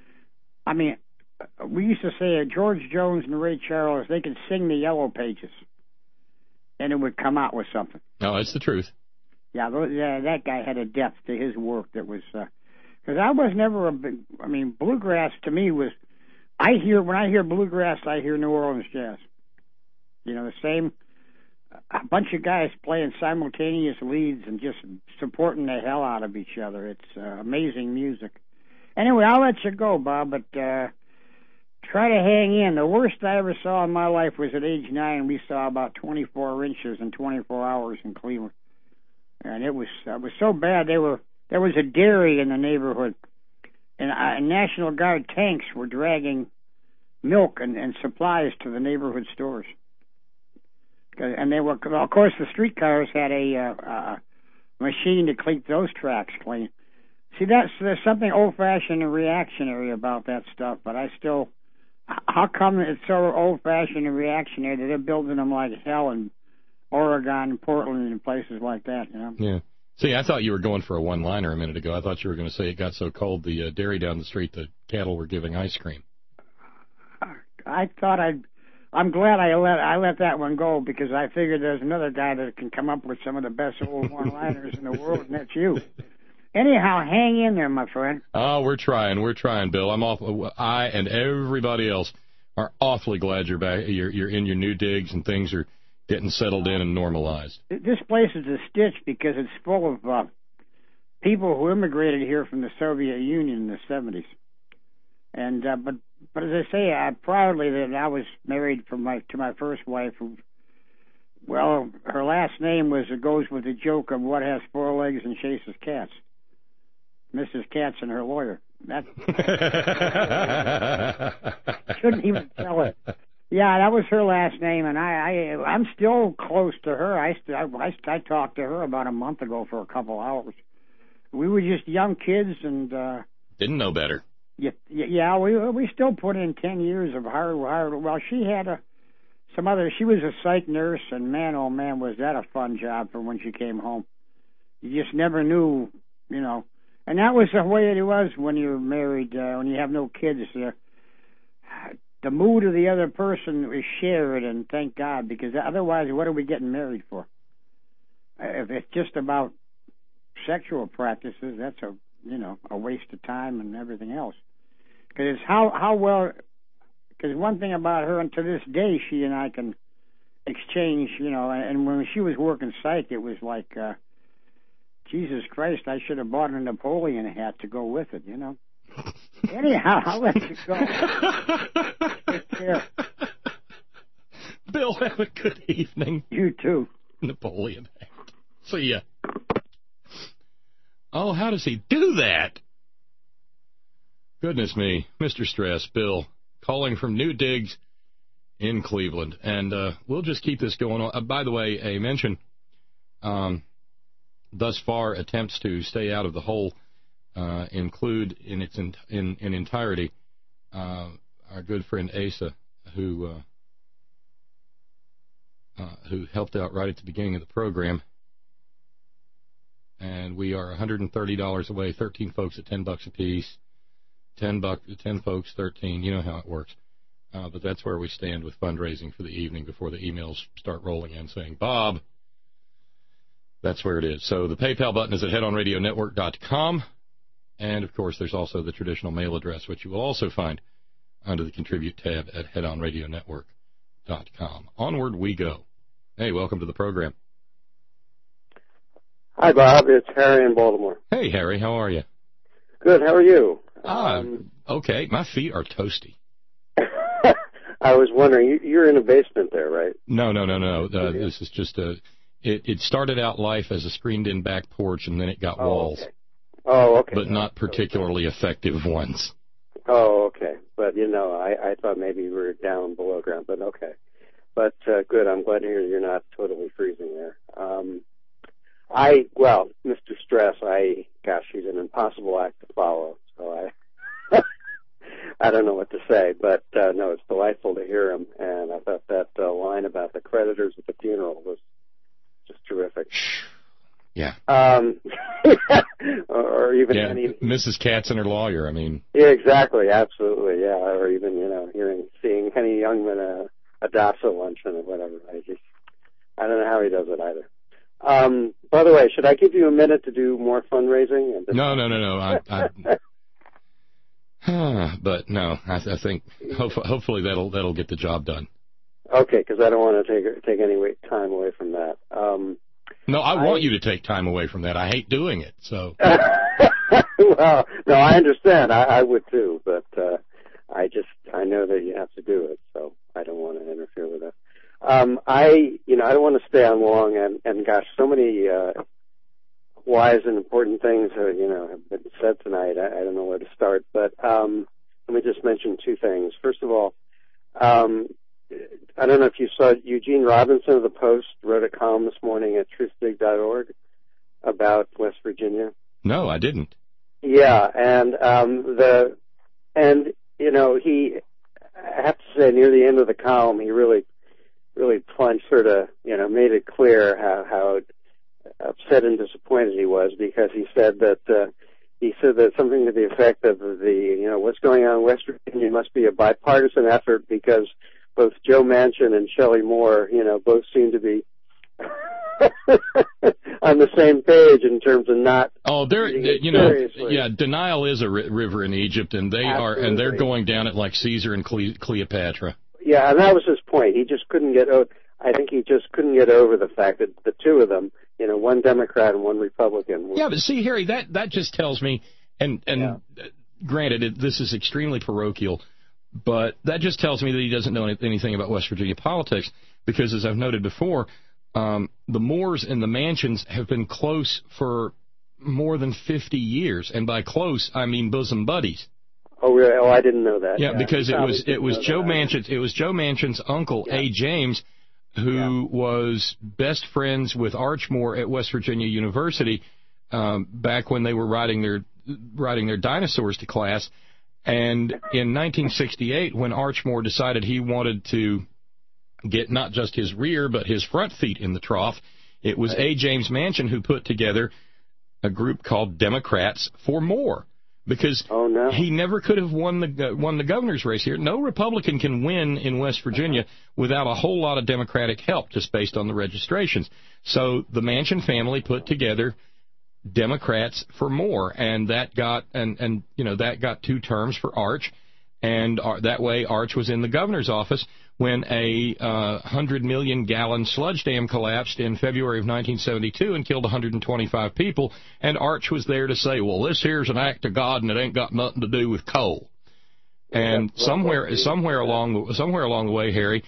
we used to say George Jones and Ray Charles, they could sing the Yellow Pages, and it would come out with something. No, it's the truth. Yeah, that guy had a depth to his work that was, because I was never bluegrass to me was, when I hear bluegrass, I hear New Orleans jazz. The same. A bunch of guys playing simultaneous leads and just supporting the hell out of each other. It's amazing music. Anyway, I'll let you go, Bob, but try to hang in. The worst I ever saw in my life was at age 9. We saw about 24 inches in 24 hours in Cleveland. And it was so bad. There was a dairy in the neighborhood, and National Guard tanks were dragging milk and supplies to the neighborhood stores. And they were, of course, the streetcars had a machine to keep those tracks clean. See, there's something old-fashioned and reactionary about that stuff, but how come it's so old-fashioned and reactionary that they're building them like hell in Oregon and Portland and places like that, Yeah. See, I thought you were going for a one-liner a minute ago. I thought you were going to say it got so cold the dairy down the street the cattle were giving ice cream. I'm glad I let that one go because I figured there's another guy that can come up with some of the best old one-liners in the world, and that's you. Anyhow, hang in there, my friend. Oh, we're trying, Bill. I and everybody else are awfully glad you're back. You're in your new digs and things are getting settled in and normalized. This place is a stitch because it's full of people who immigrated here from the Soviet Union in the 70s, and But as I say, proudly that I was married to my first wife. Her last name goes with the joke of what has 4 legs and chases cats. Mrs. Katz and her lawyer. That shouldn't even tell it. Yeah, that was her last name, and I'm still close to her. I talked to her about a month ago for a couple hours. We were just young kids and didn't know better. Yeah, we still put in 10 years of hard. Well, she had she was a psych nurse, and man, oh man, was that a fun job for when she came home. You just never knew, you know. And that was the way it was when you're married, when you have no kids. The mood of the other person is shared, and thank God, because otherwise, what are we getting married for? If it's just about sexual practices, that's a waste of time and everything else. Because because one thing about her, and to this day, she and I can exchange, and when she was working psych, it was like, Jesus Christ, I should have bought a Napoleon hat to go with it, Anyhow, I'll let you go. Take care. Bill, have a good evening. You too. Napoleon hat. See ya. Oh, how does he do that? Goodness me. Mr. Stress, Bill, calling from New Digs in Cleveland. And we'll just keep this going on. By the way, a mention, thus far, attempts to stay out of the hole include in its in entirety our good friend Asa, who helped out right at the beginning of the program. And we are $130 away, 13 folks at $10 apiece. 10 folks, 13. You know how it works. But that's where we stand with fundraising for the evening before the emails start rolling in saying, Bob. That's where it is. So the PayPal button is at headonradionetwork.com. And, of course, there's also the traditional mail address, which you will also find under the Contribute tab at headonradionetwork.com. Onward we go. Hey, welcome to the program. Hi, Bob. It's Harry in Baltimore. Hey, Harry. How are you? Good. How are you? Okay. My feet are toasty. I was wondering, you're in a basement there, right? No. This is just it started out life as a screened-in back porch, and then it got walls. Okay. Oh, okay. But not particularly effective ones. Oh, okay. But, I thought maybe you were down below ground, but okay. But, good. I'm glad to hear you're not totally freezing there. Mr. Stress, he's an impossible act to follow, so I don't know what to say, but, no, it's delightful to hear him, and I thought that line about the creditors at the funeral was just terrific. Yeah. Or even Mrs. Katz and her lawyer, I mean. Yeah, exactly, absolutely, yeah, or even, seeing Henny Youngman adopts a luncheon or whatever. I don't know how he does it either. By the way, should I give you a minute to do more fundraising? No. But no, I think hopefully that'll get the job done. Okay, because I don't want to take any time away from that. No, I want you to take time away from that. I hate doing it. So. Well, no, I understand. I would too, but I know that you have to do it, so I don't want to interfere with that. I don't want to stay on long, and gosh, so many wise and important things have been said tonight. I don't know where to start, but let me just mention two things. First of all, I don't know if you saw Eugene Robinson of the Post wrote a column this morning at truthdig.org about West Virginia. No, I didn't. Yeah, and he, I have to say, near the end of the column, he really plunged, made it clear how upset and disappointed he was, because he said that something to the effect of what's going on in West Virginia must be a bipartisan effort, because both Joe Manchin and Shelley Moore, both seem to be on the same page in terms of not. Oh, denial is a river in Egypt, and they're going down it like Caesar and Cleopatra. Yeah, and that was his point. He just couldn't get over. I think he just couldn't get over the fact that the two of them, one Democrat and one Republican. Yeah, but see, Harry, that just tells me, and granted, this is extremely parochial, but that just tells me that he doesn't know anything about West Virginia politics, because, as I've noted before, the Moores and the Manchins have been close for more than 50 years, and by close, I mean bosom buddies. Oh, really? Oh, I didn't know that. Yeah, because it was Joe Manchin's uncle, A. James, who was best friends with Archmore at West Virginia University back when they were riding their dinosaurs to class, And in 1968, when Archmore decided he wanted to get not just his rear but his front feet in the trough, it was A. James Manchin who put together a group called Democrats for More, because he never could have won the governor's race here. No Republican can win in West Virginia without a whole lot of Democratic help, just based on the registrations. So the Manchin family put together Democrats for More, and that got that got 2 terms for Arch, and that way Arch was in the governor's office when a 100 million gallon sludge dam collapsed in February of 1972 and killed 125 people, and Arch was there to say, well, this here's an act of God and it ain't got nothing to do with coal. And somewhere along the way, Harry,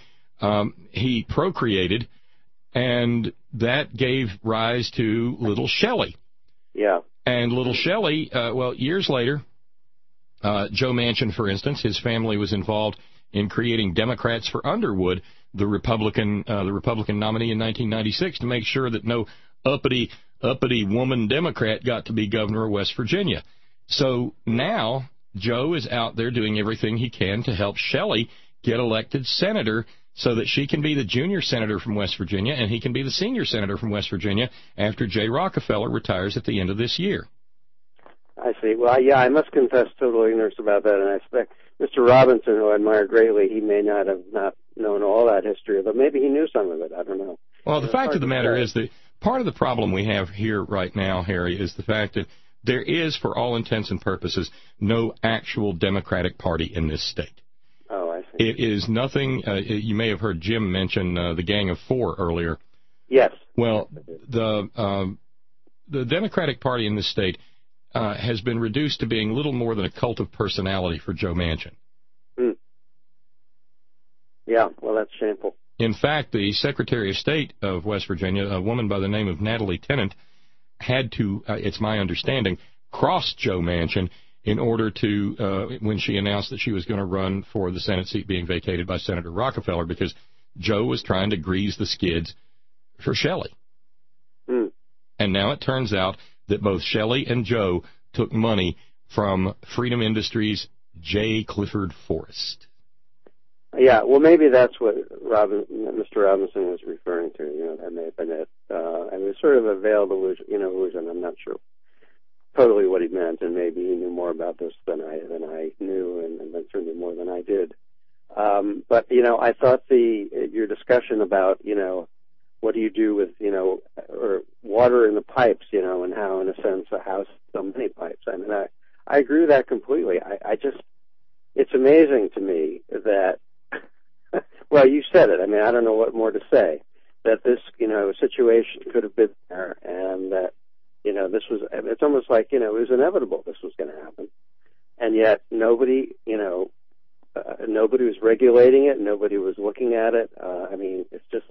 he procreated, and that gave rise to Little Shelley. Yeah. And Little Shelley, years later, Joe Manchin, for instance, his family was involved in creating Democrats for Underwood, the Republican nominee in 1996, to make sure that no uppity woman Democrat got to be governor of West Virginia. So now Joe is out there doing everything he can to help Shelley get elected senator, so that she can be the junior senator from West Virginia and he can be the senior senator from West Virginia after Jay Rockefeller retires at the end of this year. I see. Well, yeah, I must confess total ignorance about that, and I expect Mr. Robinson, who I admire greatly, he may not have known all that history, but maybe he knew some of it. I don't know. Well, the fact of the matter is that part of the problem we have here right now, Harry, is the fact that there is, for all intents and purposes, no actual Democratic Party in this state. Oh, I see. It is nothing. You may have heard Jim mention the Gang of Four earlier. Yes. Well, the Democratic Party in this state has been reduced to being little more than a cult of personality for Joe Manchin. Yeah, well, that's shameful. In fact, the Secretary of State of West Virginia, a woman by the name of Natalie Tennant, had to, it's my understanding, cross Joe Manchin in order to, when she announced that she was going to run for the Senate seat being vacated by Senator Rockefeller, because Joe was trying to grease the skids for Shelley. And now it turns out that both Shelley and Joe took money from Freedom Industries' J. Clifford Forrest. Yeah, well, maybe that's what Mr. Robinson was referring to. You know, that may have been it. And it was sort of a veiled illusion. I'm not sure totally what he meant, and maybe he knew more about this than I knew, and certainly more than I did. But I thought your discussion about what do you do with or water in the pipes, and how in a sense a house has so many pipes. I mean, I agree with that completely. I just, it's amazing to me that. Well, you said it. I mean, I don't know what more to say. That this, situation could have been there, and that, this was. It's almost like it was inevitable. This was going to happen, and yet nobody, nobody was regulating it. Nobody was looking at it. I mean, it's just.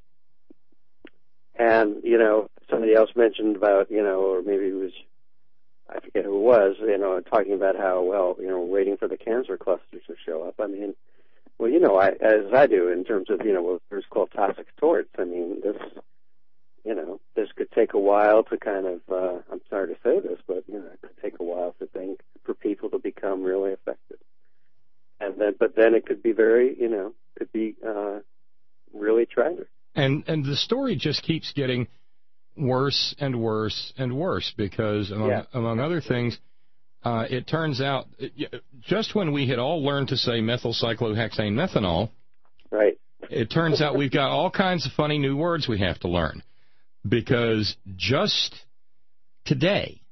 And somebody else mentioned about, or maybe it was, I forget who it was, talking about how waiting for the cancer clusters to show up. I mean. Well, as I do in terms of, what is called toxic torts. I mean, this could take a while to kind of, I'm sorry to say this, but, it could take a while for people to become really affected. But then it could be very, really tragic. And the story just keeps getting worse and worse and worse because, among other things, it turns out, just when we had all learned to say methylcyclohexane methanol, right? It turns out we've got all kinds of funny new words we have to learn. Because just today,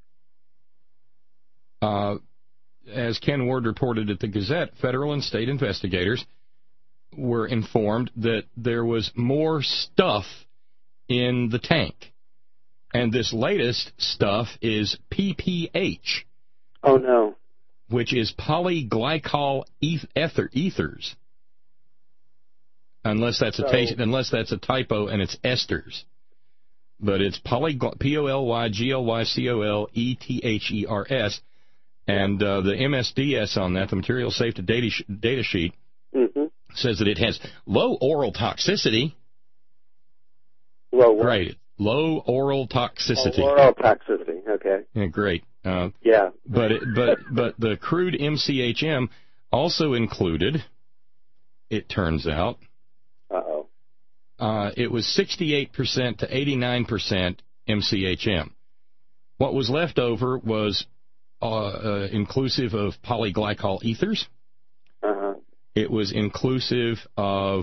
as Ken Ward reported at the Gazette, federal and state investigators were informed that there was more stuff in the tank. And this latest stuff is PPH. Oh, no. Which is polyglycol ethers. Unless that's a typo and it's esters. But it's polyglycol and the MSDS on that, the Material Safety Data Sheet, says that it has low oral toxicity. Low what? Right. Low oral toxicity. Oh, oral toxicity, okay. Yeah, great. Yeah. But the crude MCHM also included, it turns out, it was 68% to 89% MCHM. What was left over was inclusive of polyglycol ethers. It was inclusive of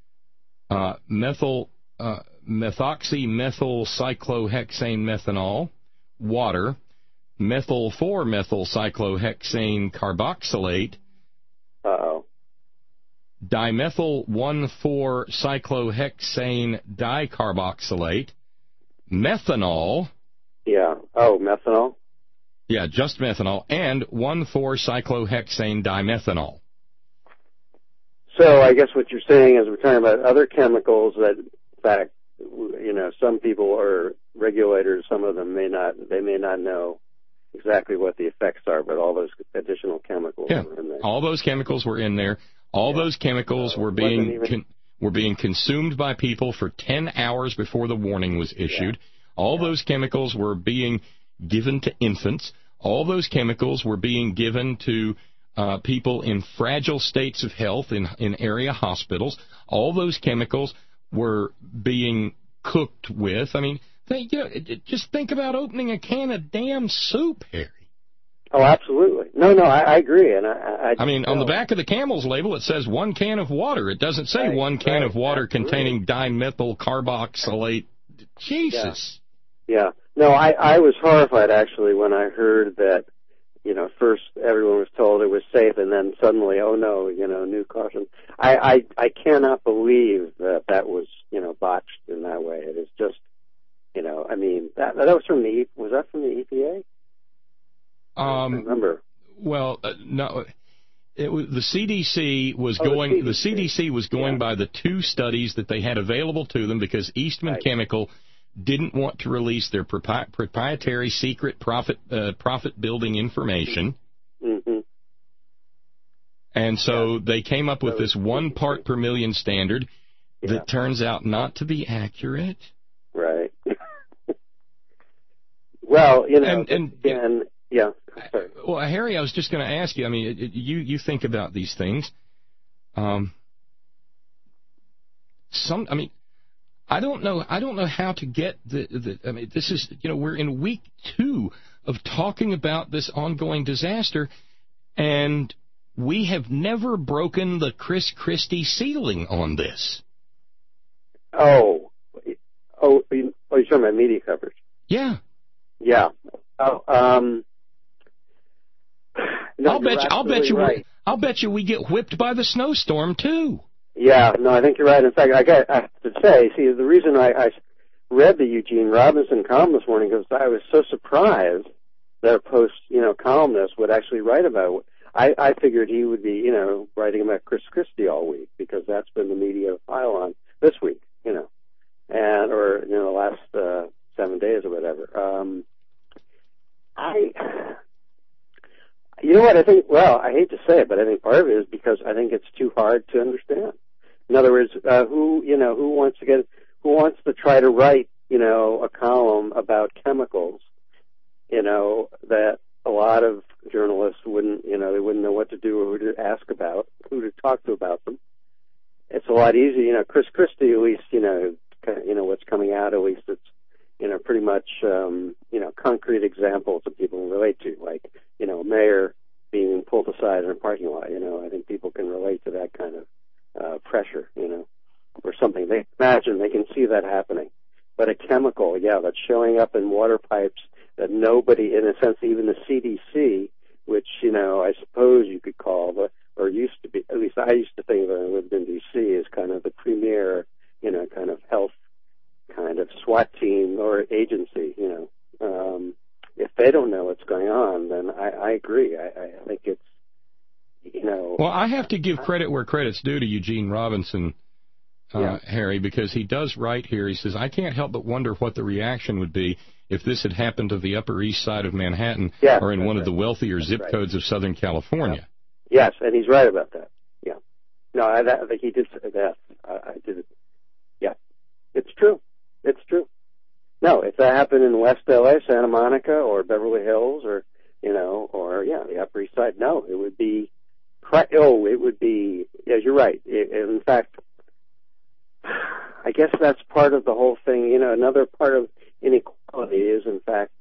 methoxymethylcyclohexane methanol, water, methyl 4-methylcyclohexane carboxylate, dimethyl 1,4-cyclohexane dicarboxylate, methanol. Yeah. Oh, methanol? Yeah, just methanol, and 1,4-cyclohexane dimethanol. So I guess what you're saying is we're talking about other chemicals that, in fact, some people or regulators, some of them may not know exactly what the effects are, but all those additional chemicals were in there. All those chemicals were in there. All those chemicals were being consumed by people for 10 hours before the warning was issued. All those chemicals were being given to infants. All those chemicals were being given to people in fragile states of health in area hospitals. All those chemicals were being cooked with. I mean, just think about opening a can of damn soup, Harry. Oh, absolutely. No, I agree. And I mean, on the back of the Camel's label, it says 1 can of water. It doesn't say 1 can of water containing dimethyl carboxylate. Jesus. Yeah. No, I was horrified, actually, when I heard that, first everyone was told it was safe, and then suddenly, oh, no, new caution. I cannot believe that was, botched in that way. It is just, I mean, that was was that from the EPA? I don't remember. Well, no. It was, the CDC was going. The CDC was going by the 2 studies that they had available to them because Eastman Chemical didn't want to release their proprietary secret profit-building information. Mm-hmm. And so they came up with this 1 part per million standard that turns out not to be accurate. Right. Well, Well, Harry, I was just going to ask you. I mean, you think about these things. I don't know how to get I mean, this is, we're in week 2 of talking about this ongoing disaster, and we have never broken the Chris Christie ceiling on this. Oh, you're talking about media coverage? Yeah. Yeah. No, I'll bet you we get whipped by the snowstorm too. Yeah, no, I think you're right. In fact, I have to say, the reason I read the Eugene Robinson column this morning because I was so surprised that a Post, columnist would actually write about it. I figured he would be, writing about Chris Christie all week because that's been the media pile on this week, or the last 7 days or whatever. You know what I think? Well, I hate to say it, but I think part of it is because I think it's too hard to understand. In other words, who wants to try to write, a column about chemicals, that a lot of journalists wouldn't, they wouldn't know what to do or who to ask about, who to talk to about them. It's a lot easier, Chris Christie, at least, what's coming out, at least it's, pretty much, concrete examples that people can relate to, like, a mayor being pulled aside in a parking lot, I think people can relate to that kind of pressure, or something. They imagine, they can see that happening. But a chemical, that's showing up in water pipes that nobody, in a sense, even the CDC, which, I suppose you could call, or used to be, at least I used to think when I lived in D.C., is kind of the premier, kind of health kind of SWAT team or agency, if they don't know what's going on, then I agree. I think it's, Well, I have to give credit where credit's due to Eugene Robinson, Harry, because he does write here. He says, I can't help but wonder what the reaction would be if this had happened to the Upper East Side of Manhattan or in one of the wealthier zip codes of Southern California. Yes, and he's right about that. Yeah. No, I think he did say that. I did. Yeah. It's true. It's true. No, if that happened in West LA, Santa Monica, or Beverly Hills, or the Upper East Side, no, it would be. It would be. Yeah, you're right. In fact, I guess that's part of the whole thing. Another part of inequality is, in fact,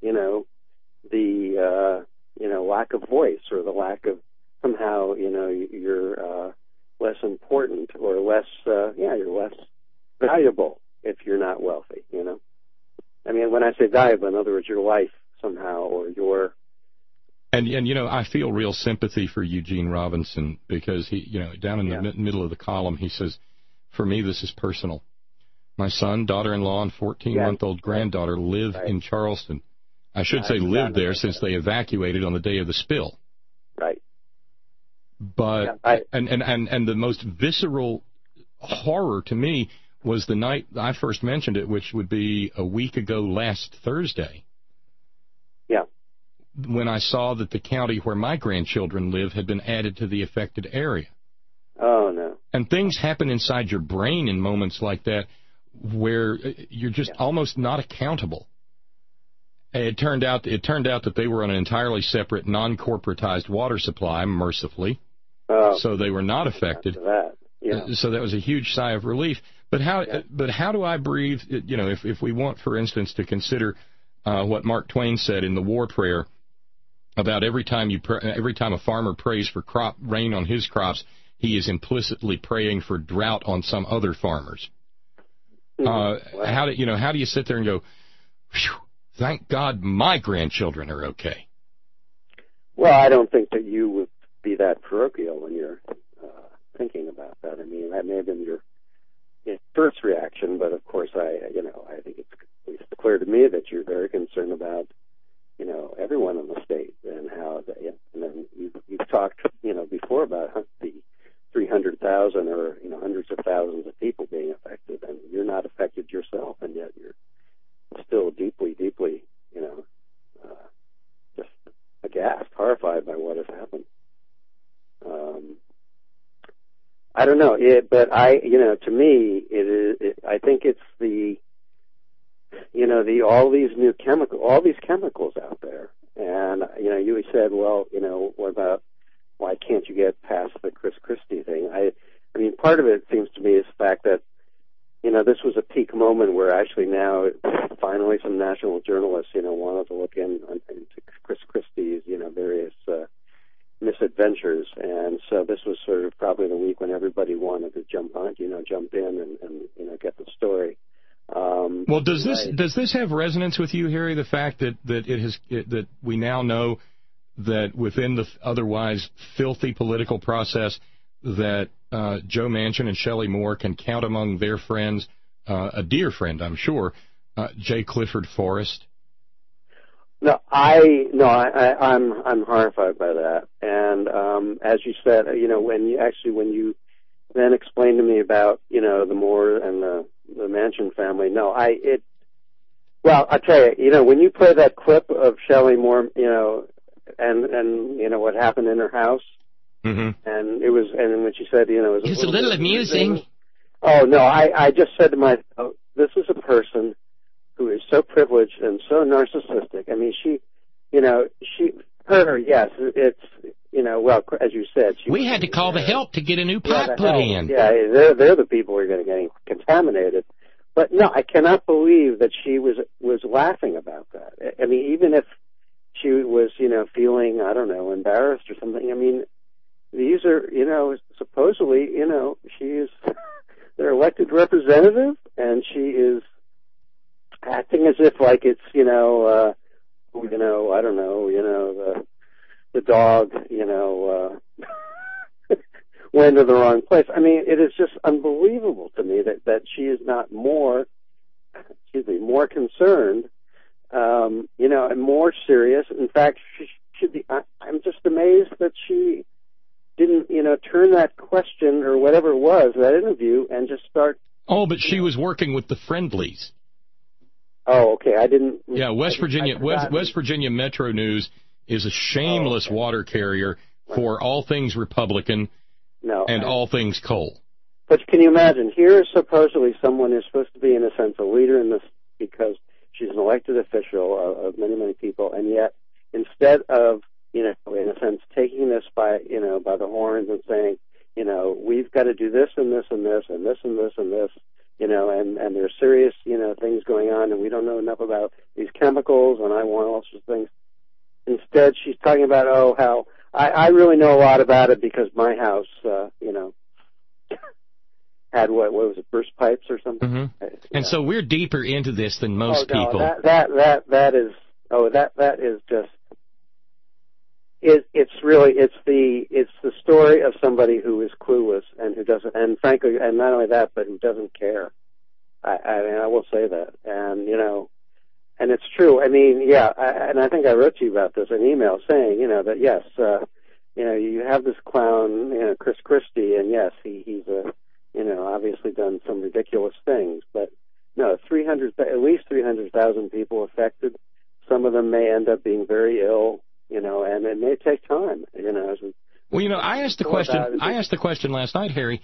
the lack of voice, or the lack of somehow, you're less important, or less, you're less valuable if you're not wealthy. I mean, when I say valuable, in other words, your life somehow, or your. And I feel real sympathy for Eugene Robinson, because he, down in the middle of the column, he says, "For me, this is personal. My son, daughter-in-law, and 14-month-old granddaughter live in Charleston. I should say lived there since they evacuated on the day of the spill." Right. But and the most visceral horror to me was the night I first mentioned it, which would be a week ago last Thursday. Yeah. When I saw that the county where my grandchildren live had been added to the affected area. Oh, no. And things happen inside your brain in moments like that where you're just almost not accountable. It turned out that they were on an entirely separate, non-corporatized water supply, mercifully. So they were not affected. So that was a huge sigh of relief. But how do I breathe? If we want, for instance, to consider what Mark Twain said in the War Prayer about every time a farmer prays for rain on his crops, he is implicitly praying for drought on some other farmers. How do you sit there and go, thank God my grandchildren are okay? Well, I don't think that you would be that parochial when you're thinking about that. I mean, that may have been your first reaction, but of course, I think it's clear to me that you're very concerned about, everyone in the state, and how and then you've talked, before about the 300,000 or hundreds of thousands of people being affected, and you're not affected yourself, and yet you're still deeply, deeply, just aghast, horrified by what has happened. I don't know, but to me, I think it's all these chemicals out there, and you said, well, what about, why can't you get past the Chris Christie thing? I mean, part of it seems to me is the fact that, this was a peak moment where actually now, finally, some national journalists, wanted to look into Chris Christie's, various misadventures, and so this was sort of probably the week when everybody wanted to jump in and get the story. Well, does this have resonance with you, Harry? The fact that we now know that within the otherwise filthy political process that Joe Manchin and Shelley Moore can count among their friends, a dear friend, I'm sure, J. Clifford Forrest. I'm horrified by that. And as you said, when you then explained to me about the Moore and the Manchin family, I'll tell you, when you play that clip of Shelley Moore, and what happened in her house. Mm-hmm. And when she said, it was a little amusing. Oh, no, I just said to myself, this is a person who is so privileged and so narcissistic. I mean, yes, it's, well, as you said. We had to call the help to get a new pipe put in. Yeah, they're the people who are going to get contaminated. But no, I cannot believe that she was laughing about that. I mean, even if she was, feeling, I don't know, embarrassed or something, I mean, these are, supposedly, she is their elected representative, and she is acting as if like it's, I don't know, the dog, went to the wrong place. I mean, it is just unbelievable to me that she is not more concerned, and more serious. In fact, she should be. I'm just amazed that she didn't, turn that question or whatever it was, that interview, and just start. Oh, but she was working with the Friendlies. Oh, okay. I didn't. Yeah, West Virginia Metro News is a shameless water carrier for all things Republican and all things coal. But can you imagine? Here is supposedly someone who's supposed to be, in a sense, a leader in this, because She's an elected official of many, many people, and yet instead of, in a sense, taking this by the horns and saying, we've got to do this and this and this and this and this and this, and there's serious, things going on, and we don't know enough about these chemicals, and I want all sorts of things. Instead, she's talking about, how I really know a lot about it because my house, had what was it, burst pipes or something? Mm-hmm. And so we're deeper into this than most people. That is just. It's the story of somebody who is clueless and who doesn't, and frankly, and not only that, but who doesn't care. I will say that, and and it's true. I mean, yeah, and I think I wrote to you about this in email saying, that yes, you have this clown, Chris Christie, and yes, he's obviously done some ridiculous things, but no, at least 300,000 people affected. Some of them may end up being very ill. And it may take time, Well, I asked the question last night, Harry,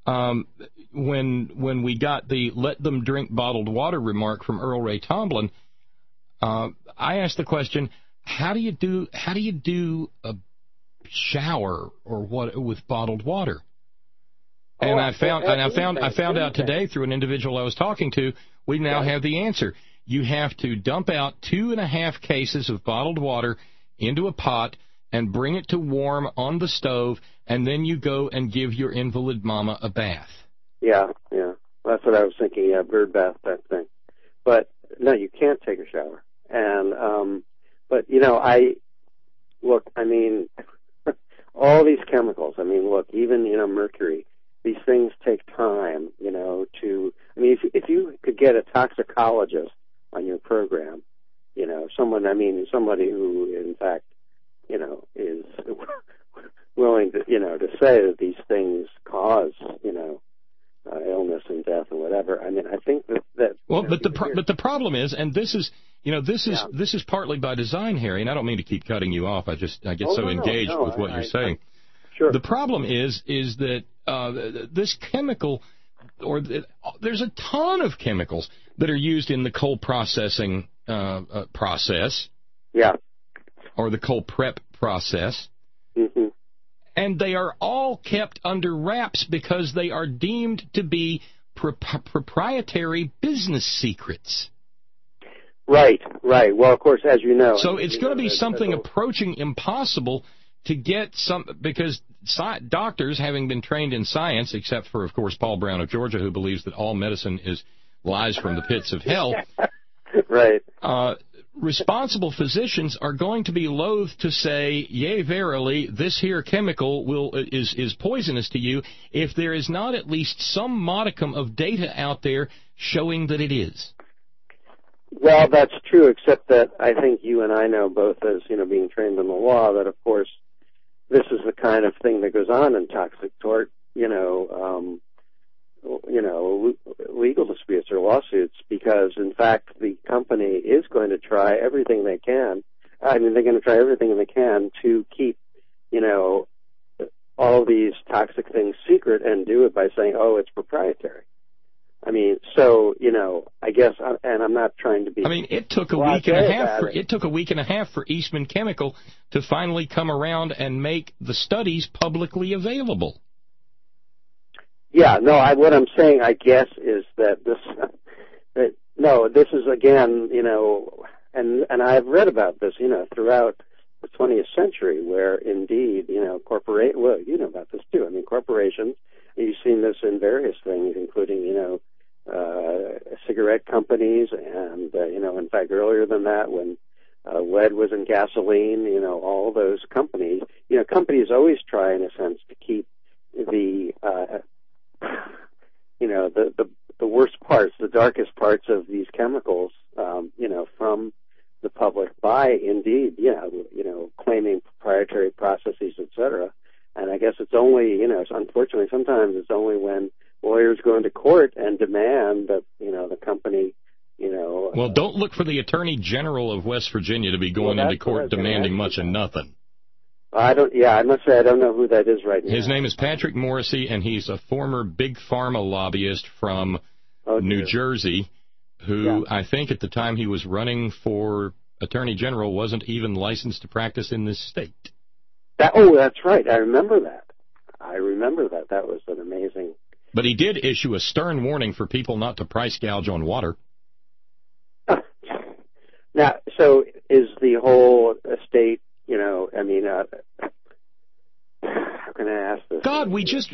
when we got the "let them drink bottled water" remark from Earl Ray Tomblin. I asked the question, how do you do a shower or what with bottled water? And I found out today through an individual I was talking to, we now have the answer. You have to dump out 2.5 cases of bottled water into a pot and bring it to warm on the stove, and then you go and give your invalid mama a bath. Yeah. That's what I was thinking, bird bath type thing. But, no, you can't take a shower. And, but, all these chemicals, even, mercury, these things take time, if you could get a toxicologist on your program, somebody who, in fact, is willing to, to say that these things cause, illness and death and whatever. I think that. Well, but the problem is, and this is partly by design, Harry, and I don't mean to keep cutting you off. I get engaged with what you're saying. Sure. The problem is that this chemical, there's a ton of chemicals that are used in the coal processing process. Yeah. Or the coal prep process. Mm-hmm. And they are all kept under wraps because they are deemed to be proprietary business secrets. Right. Well, of course, as you know. So it's going to be something approaching impossible to get because doctors, having been trained in science, except for, of course, Paul Brown of Georgia, who believes that all medicine is lies from the pits of hell. Right. Responsible physicians are going to be loath to say, yea, verily, this here chemical is poisonous to you if there is not at least some modicum of data out there showing that it is. Well, that's true, except that I think you and I know both as, being trained in the law, that, of course, this is the kind of thing that goes on in toxic tort, legal disputes or lawsuits, because in fact the company is going to try everything they can. They're going to try everything they can to keep, all these toxic things secret and do it by saying, it's proprietary. I guess, and I'm not trying to be. It took a week and a half. It took a week and a half for Eastman Chemical to finally come around and make the studies publicly available. Yeah, no. What I'm saying, I guess, is that this is again, and I've read about this, throughout the 20th century, where indeed, well, you know about this too. Corporations. You've seen this in various things, including, cigarette companies, and in fact, earlier than that, when lead was in gasoline, all those companies. Companies always try, in a sense, to keep the the worst parts, the darkest parts of these chemicals, from the public by indeed, claiming proprietary processes, etc. And I guess it's only, unfortunately, sometimes it's only when lawyers go into court and demand that, the company, Well, don't look for the Attorney General of West Virginia to be going into court demanding much and nothing. I must say I don't know who that is right now. His name is Patrick Morrissey, and he's a former big pharma lobbyist from New Jersey. who I think at the time he was running for Attorney General wasn't even licensed to practice in this state. That's right. I remember that. That was an amazing... But he did issue a stern warning for people not to price gouge on water. Now, so is the whole estate, how can I ask this? God,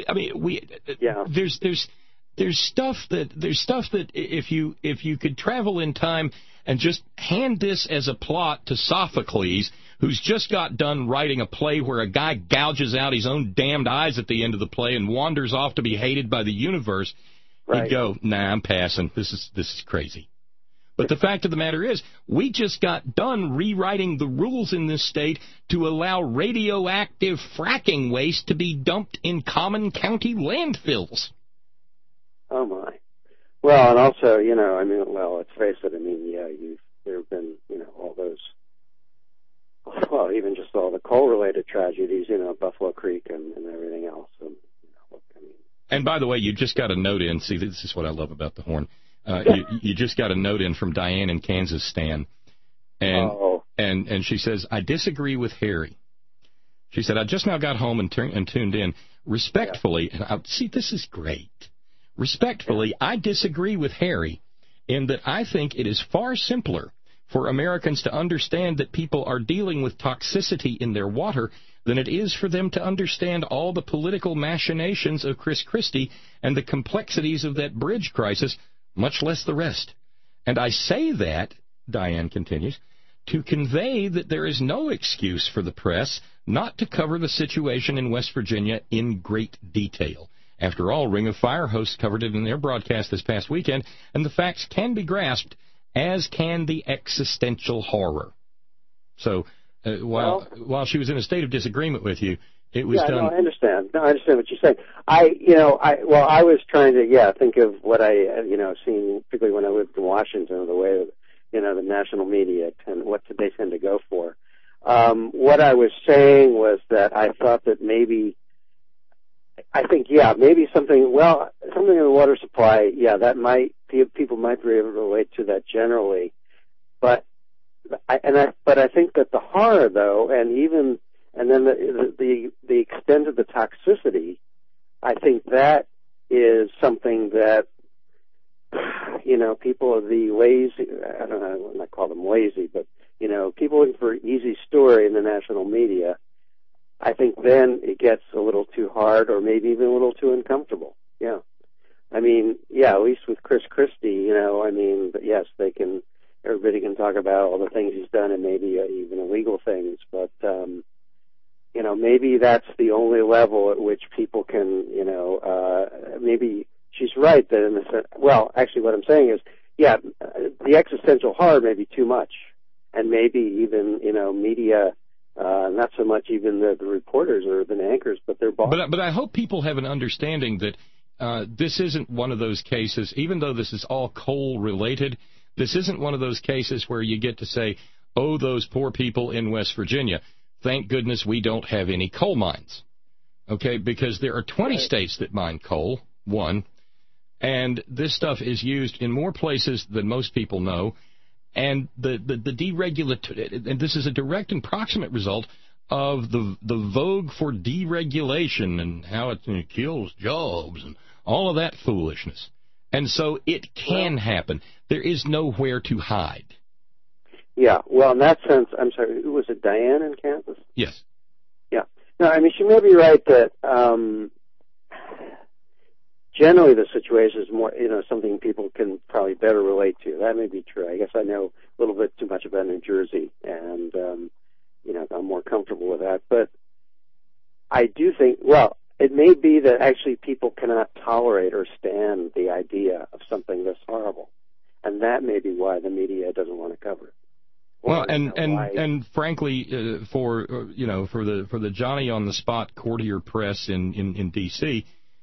there's stuff that if you could travel in time and just hand this as a plot to Sophocles, who's just got done writing a play where a guy gouges out his own damned eyes at the end of the play and wanders off to be hated by the universe, he'd go, nah, I'm passing. This is crazy. But the fact of the matter is, we just got done rewriting the rules in this state to allow radioactive fracking waste to be dumped in common county landfills. Oh, my. Well, and also, let's face it, there have been, all those, well, even just all the coal-related tragedies, Buffalo Creek and everything else. And by the way, you just got a note in. See, this is what I love about the Horn. You just got a note in from Diane in Kansas, Stan. And she says, I disagree with Harry. She said, I just now got home and tuned in. Respectfully, and see, this is great. Respectfully, I disagree with Harry in that I think it is far simpler for Americans to understand that people are dealing with toxicity in their water than it is for them to understand all the political machinations of Chris Christie and the complexities of that bridge crisis, much less the rest. And I say that, Diane continues, to convey that there is no excuse for the press not to cover the situation in West Virginia in great detail. After all, Ring of Fire hosts covered it in their broadcast this past weekend, and the facts can be grasped, as can the existential horror. So, while she was in a state of disagreement with you, it was done... No, I understand. I understand what you're saying. I was trying to, think of what I, seen, particularly when I lived in Washington, the way, the national media, and what they tend to go for. What I was saying was that I thought that maybe something in the water supply, that people might be able to relate to that generally. But I think that the horror, though, and then the extent of the toxicity, I think that is something that, people of the lazy, I don't know, I would not call them lazy, but, people looking for an easy story in the national media, I think then it gets a little too hard or maybe even a little too uncomfortable. Yeah. At least with Chris Christie, but yes, everybody can talk about all the things he's done and maybe even illegal things, but, maybe that's the only level at which people can, maybe she's right that actually what I'm saying is, the existential horror may be too much, and maybe even, media, not so much even the reporters or the anchors, but their bosses. But I hope people have an understanding that this isn't one of those cases, even though this is all coal-related, this isn't one of those cases where you get to say, oh, those poor people in West Virginia, thank goodness we don't have any coal mines. Okay, because there are 20 states that mine coal, one, and this stuff is used in more places than most people know, and the deregulatory, and this is a direct and proximate result of the vogue for deregulation and how it kills jobs and all of that foolishness. And so it can happen. There is nowhere to hide. Yeah, well, in that sense, I'm sorry, was it Diane in Kansas? Yes. Yeah. No, she may be right that generally the situation is more, something people can probably better relate to. That may be true. I guess I know a little bit too much about New Jersey, and, I'm more comfortable with that. But I do think, it may be that actually people cannot tolerate or stand the idea of something this horrible. And that may be why the media doesn't want to cover it. Well, and frankly, for the Johnny on the spot courtier press in D.C.,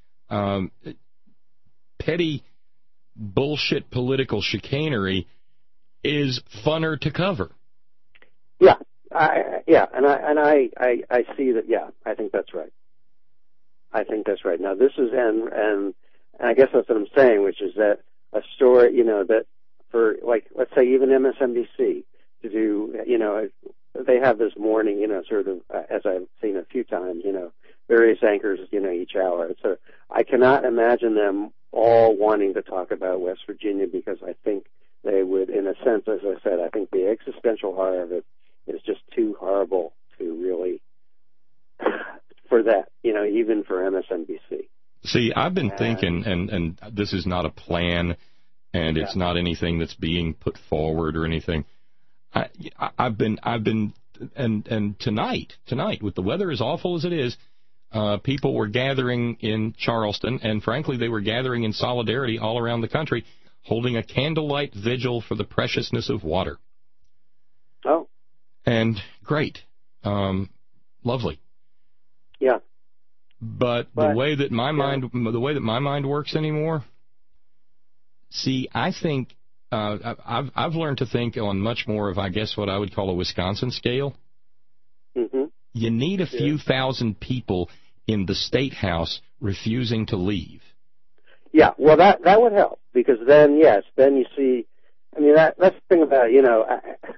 petty bullshit political chicanery is funner to cover. Yeah, I see that. Yeah, I think that's right. Now this is and I guess that's what I'm saying, which is that a story, that for, like, let's say even MSNBC to do, you know, they have this morning, you know, sort of, as I've seen a few times, you know, various anchors, you know, each hour. So I cannot imagine them all wanting to talk about West Virginia, because I think they would, in a sense, as I said, I think the existential horror of it is just too horrible to really, for that, you know, even for MSNBC. See, I've been thinking, and this is not a plan, and it's not anything that's being put forward or anything. I've been, and tonight, with the weather as awful as it is, people were gathering in Charleston, and frankly, they were gathering in solidarity all around the country, holding a candlelight vigil for the preciousness of water. Oh. And great. Lovely. Yeah. But the way that my mind works anymore, see, I think I've learned to think on much more of, I guess, what I would call a Wisconsin scale. Mm-hmm. You need a few thousand people in the State House refusing to leave. Yeah, well, that would help, because then, yes, then you see, I mean, that's the thing about, you know,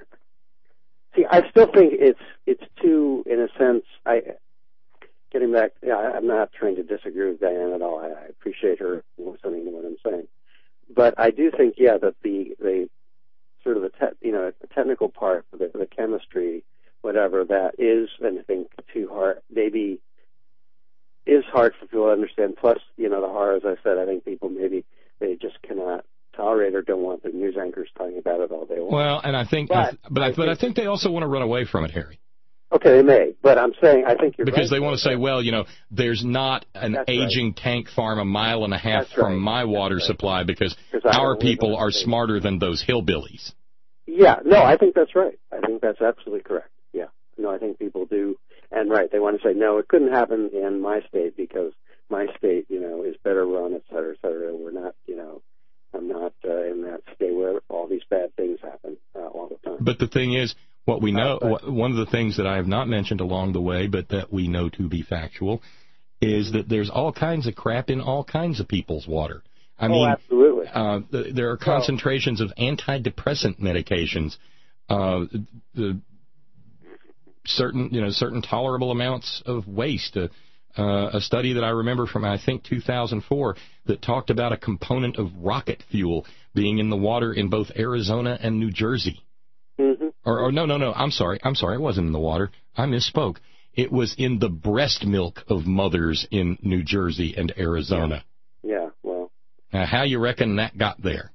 I still think it's too, in a sense, getting back, I'm not trying to disagree with Diane at all. I appreciate her listening to what I'm saying. But I do think, that the sort of the technical part, the chemistry, whatever, that is, I think, too hard, maybe is hard for people to understand. Plus, you know, the horror, as I said, I think people maybe they just cannot tolerate or don't want the news anchors talking about it all day long. Well, and I think, but I think they also want to run away from it, Harry. Okay, they may, but I'm saying I think you're right. Because they want to say, well, you know, there's not an aging tank farm a mile and a half from my water supply because our people are smarter than those hillbillies. Yeah, no, I think that's right. I think that's absolutely correct. Yeah, no, I think people do, and right, they want to say, no, it couldn't happen in my state because my state, you know, is better run, et cetera, et cetera. We're not, you know, I'm not in that state where all these bad things happen all the time. But the thing is, what we know, one of the things that I have not mentioned along the way, but that we know to be factual, is that there's all kinds of crap in all kinds of people's water. I mean, absolutely. There are concentrations of antidepressant medications, certain tolerable amounts of waste. A study that I remember from, I think, 2004 that talked about a component of rocket fuel being in the water in both Arizona and New Jersey. Mm-hmm. Or no, I'm sorry, it wasn't in the water. I misspoke. It was in the breast milk of mothers in New Jersey and Arizona. Yeah, well. Now, how you reckon that got there?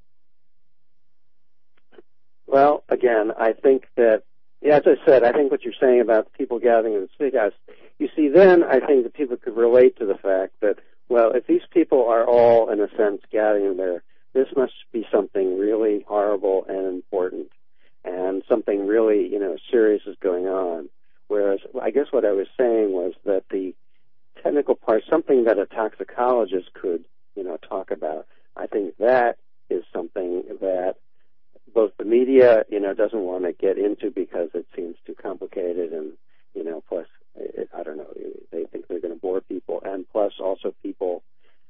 Well, again, I think that, as I said, I think what you're saying about people gathering in the State House, you see, then I think that people could relate to the fact that, well, if these people are all, in a sense, gathering there, this must be something really horrible and important. And something really, you know, serious is going on. Whereas, I guess what I was saying was that the technical part, something that a toxicologist could, you know, talk about, I think that is something that both the media, you know, doesn't want to get into because it seems too complicated and, you know, plus, I don't know, they think they're going to bore people. And plus, also people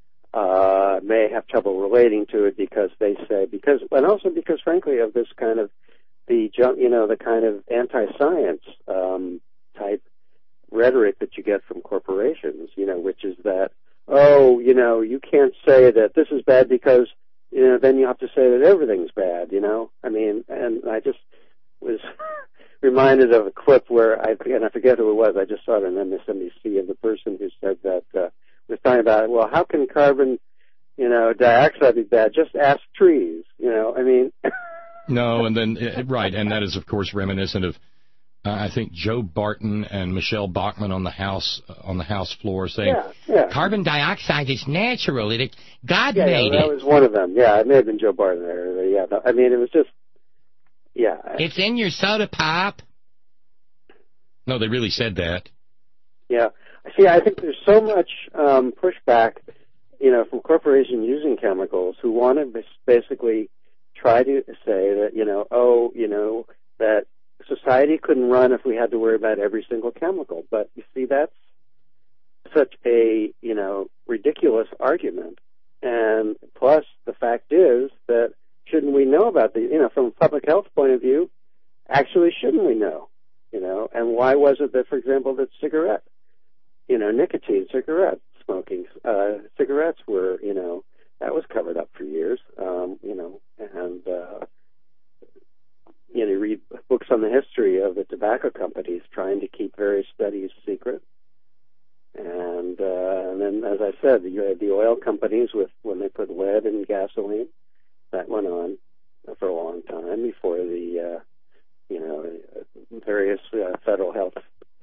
may have trouble relating to it because they say, and also because, frankly, of this kind of the kind of anti-science type rhetoric that you get from corporations, you know, which is that, oh, you know, you can't say that this is bad because, you know, then you have to say that everything's bad, you know. I mean, and I just was reminded of a clip where I forget who it was. I just saw it on MSNBC of the person who said that was talking about, well, how can carbon, you know, dioxide be bad? Just ask trees, you know. I mean. No, and then, right, and that is, of course, reminiscent of, I think, Joe Barton and Michelle Bachmann on the House floor saying, carbon dioxide is natural. God made it. That was one of them. Yeah, it may have been Joe Barton there. Yeah, no, I mean, it was just, It's in your soda pop. No, they really said that. Yeah. See, I think there's so much pushback, you know, from corporations using chemicals who want to basically try to say that, you know, that society couldn't run if we had to worry about every single chemical. But you see, that's such a, you know, ridiculous argument. And plus, the fact is that shouldn't we know about these? From a public health point of view, actually shouldn't we know? And why was it that, for example, that cigarette, nicotine, cigarette smoking, cigarettes were, that was covered up for years, you read books on the history of the tobacco companies trying to keep various studies secret. And then, as I said, you had the oil companies when they put lead in gasoline. That went on for a long time before the, various federal health,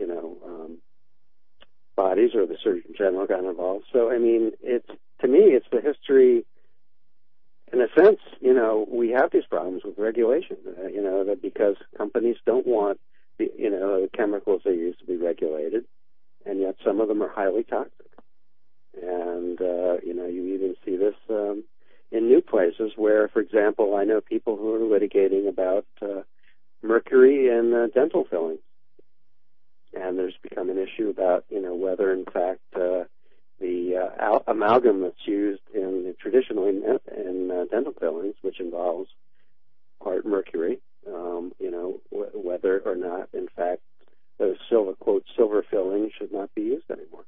bodies or the Surgeon General got involved. So, to me, it's the history. In a sense, we have these problems with regulation. That because companies don't want the chemicals they use to be regulated, and yet some of them are highly toxic. And you even see this in new places where, for example, I know people who are litigating about mercury in dental fillings, and there's become an issue about whether in fact the amalgam that's used traditionally in dental fillings, which involves part mercury, whether or not in fact those silver fillings should not be used anymore.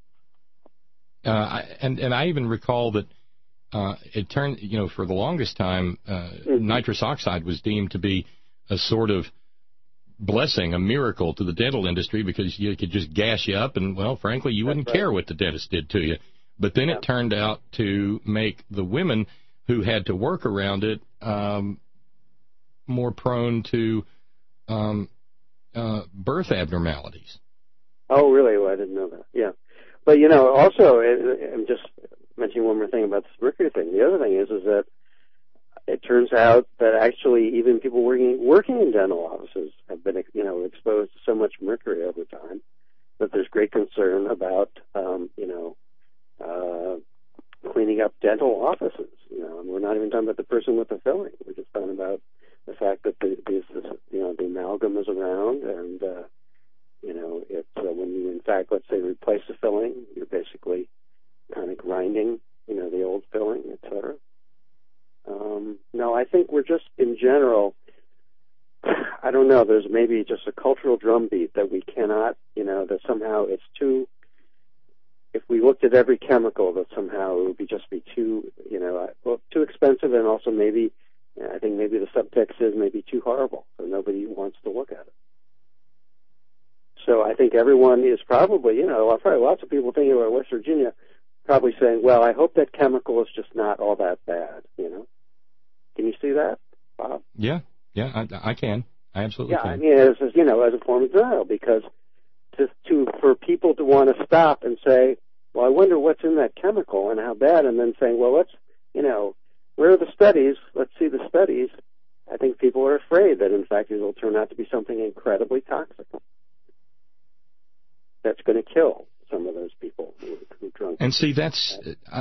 And I even recall that it turned, for the longest time, nitrous oxide was deemed to be a sort of blessing, a miracle to the dental industry because you could just gas you up and, well, frankly, you wouldn't care what the dentist did to you. But then it turned out to make the women who had to work around it more prone to birth abnormalities. Oh, really? Well, I didn't know that. Yeah. But, also, I'm just mentioning one more thing about this mercury thing. The other thing is that it turns out that actually even people working in dental offices have been, exposed to so much mercury over time that there's great concern about, cleaning up dental offices. And we're not even talking about the person with the filling. We're just talking about the fact that the amalgam is around, and it's when you in fact, let's say, replace the filling, you're basically kind of grinding, the old filling, etc. No, I think we're just in general. I don't know. There's maybe just a cultural drumbeat that we cannot, that somehow it's too. If we looked at every chemical, that somehow it would be too, too expensive, and also maybe, I think maybe the subtext is maybe too horrible, so nobody wants to look at it. So I think everyone is probably, probably lots of people thinking about West Virginia, probably saying, well, I hope that chemical is just not all that bad, Can you see that, Bob? Yeah, I can. I absolutely can. Yeah, I mean, as a form of denial, because for people to want to stop and say, well, I wonder what's in that chemical and how bad, and then saying, well, let's, where are the studies? Let's see the studies. I think people are afraid that, in fact, it will turn out to be something incredibly toxic that's going to kill some of those people who drunk. And see, that's...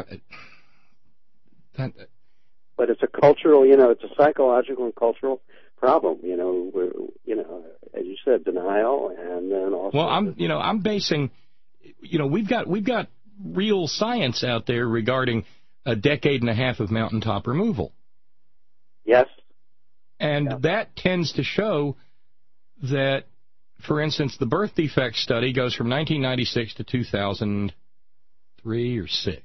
But it's a cultural, it's a psychological and cultural problem, as you said, denial, and then also... Well, I'm basing, we've got real science out there regarding a decade and a half of mountaintop removal. Yes. And that tends to show that, for instance, the birth defect study goes from 1996 to 2003 or 6.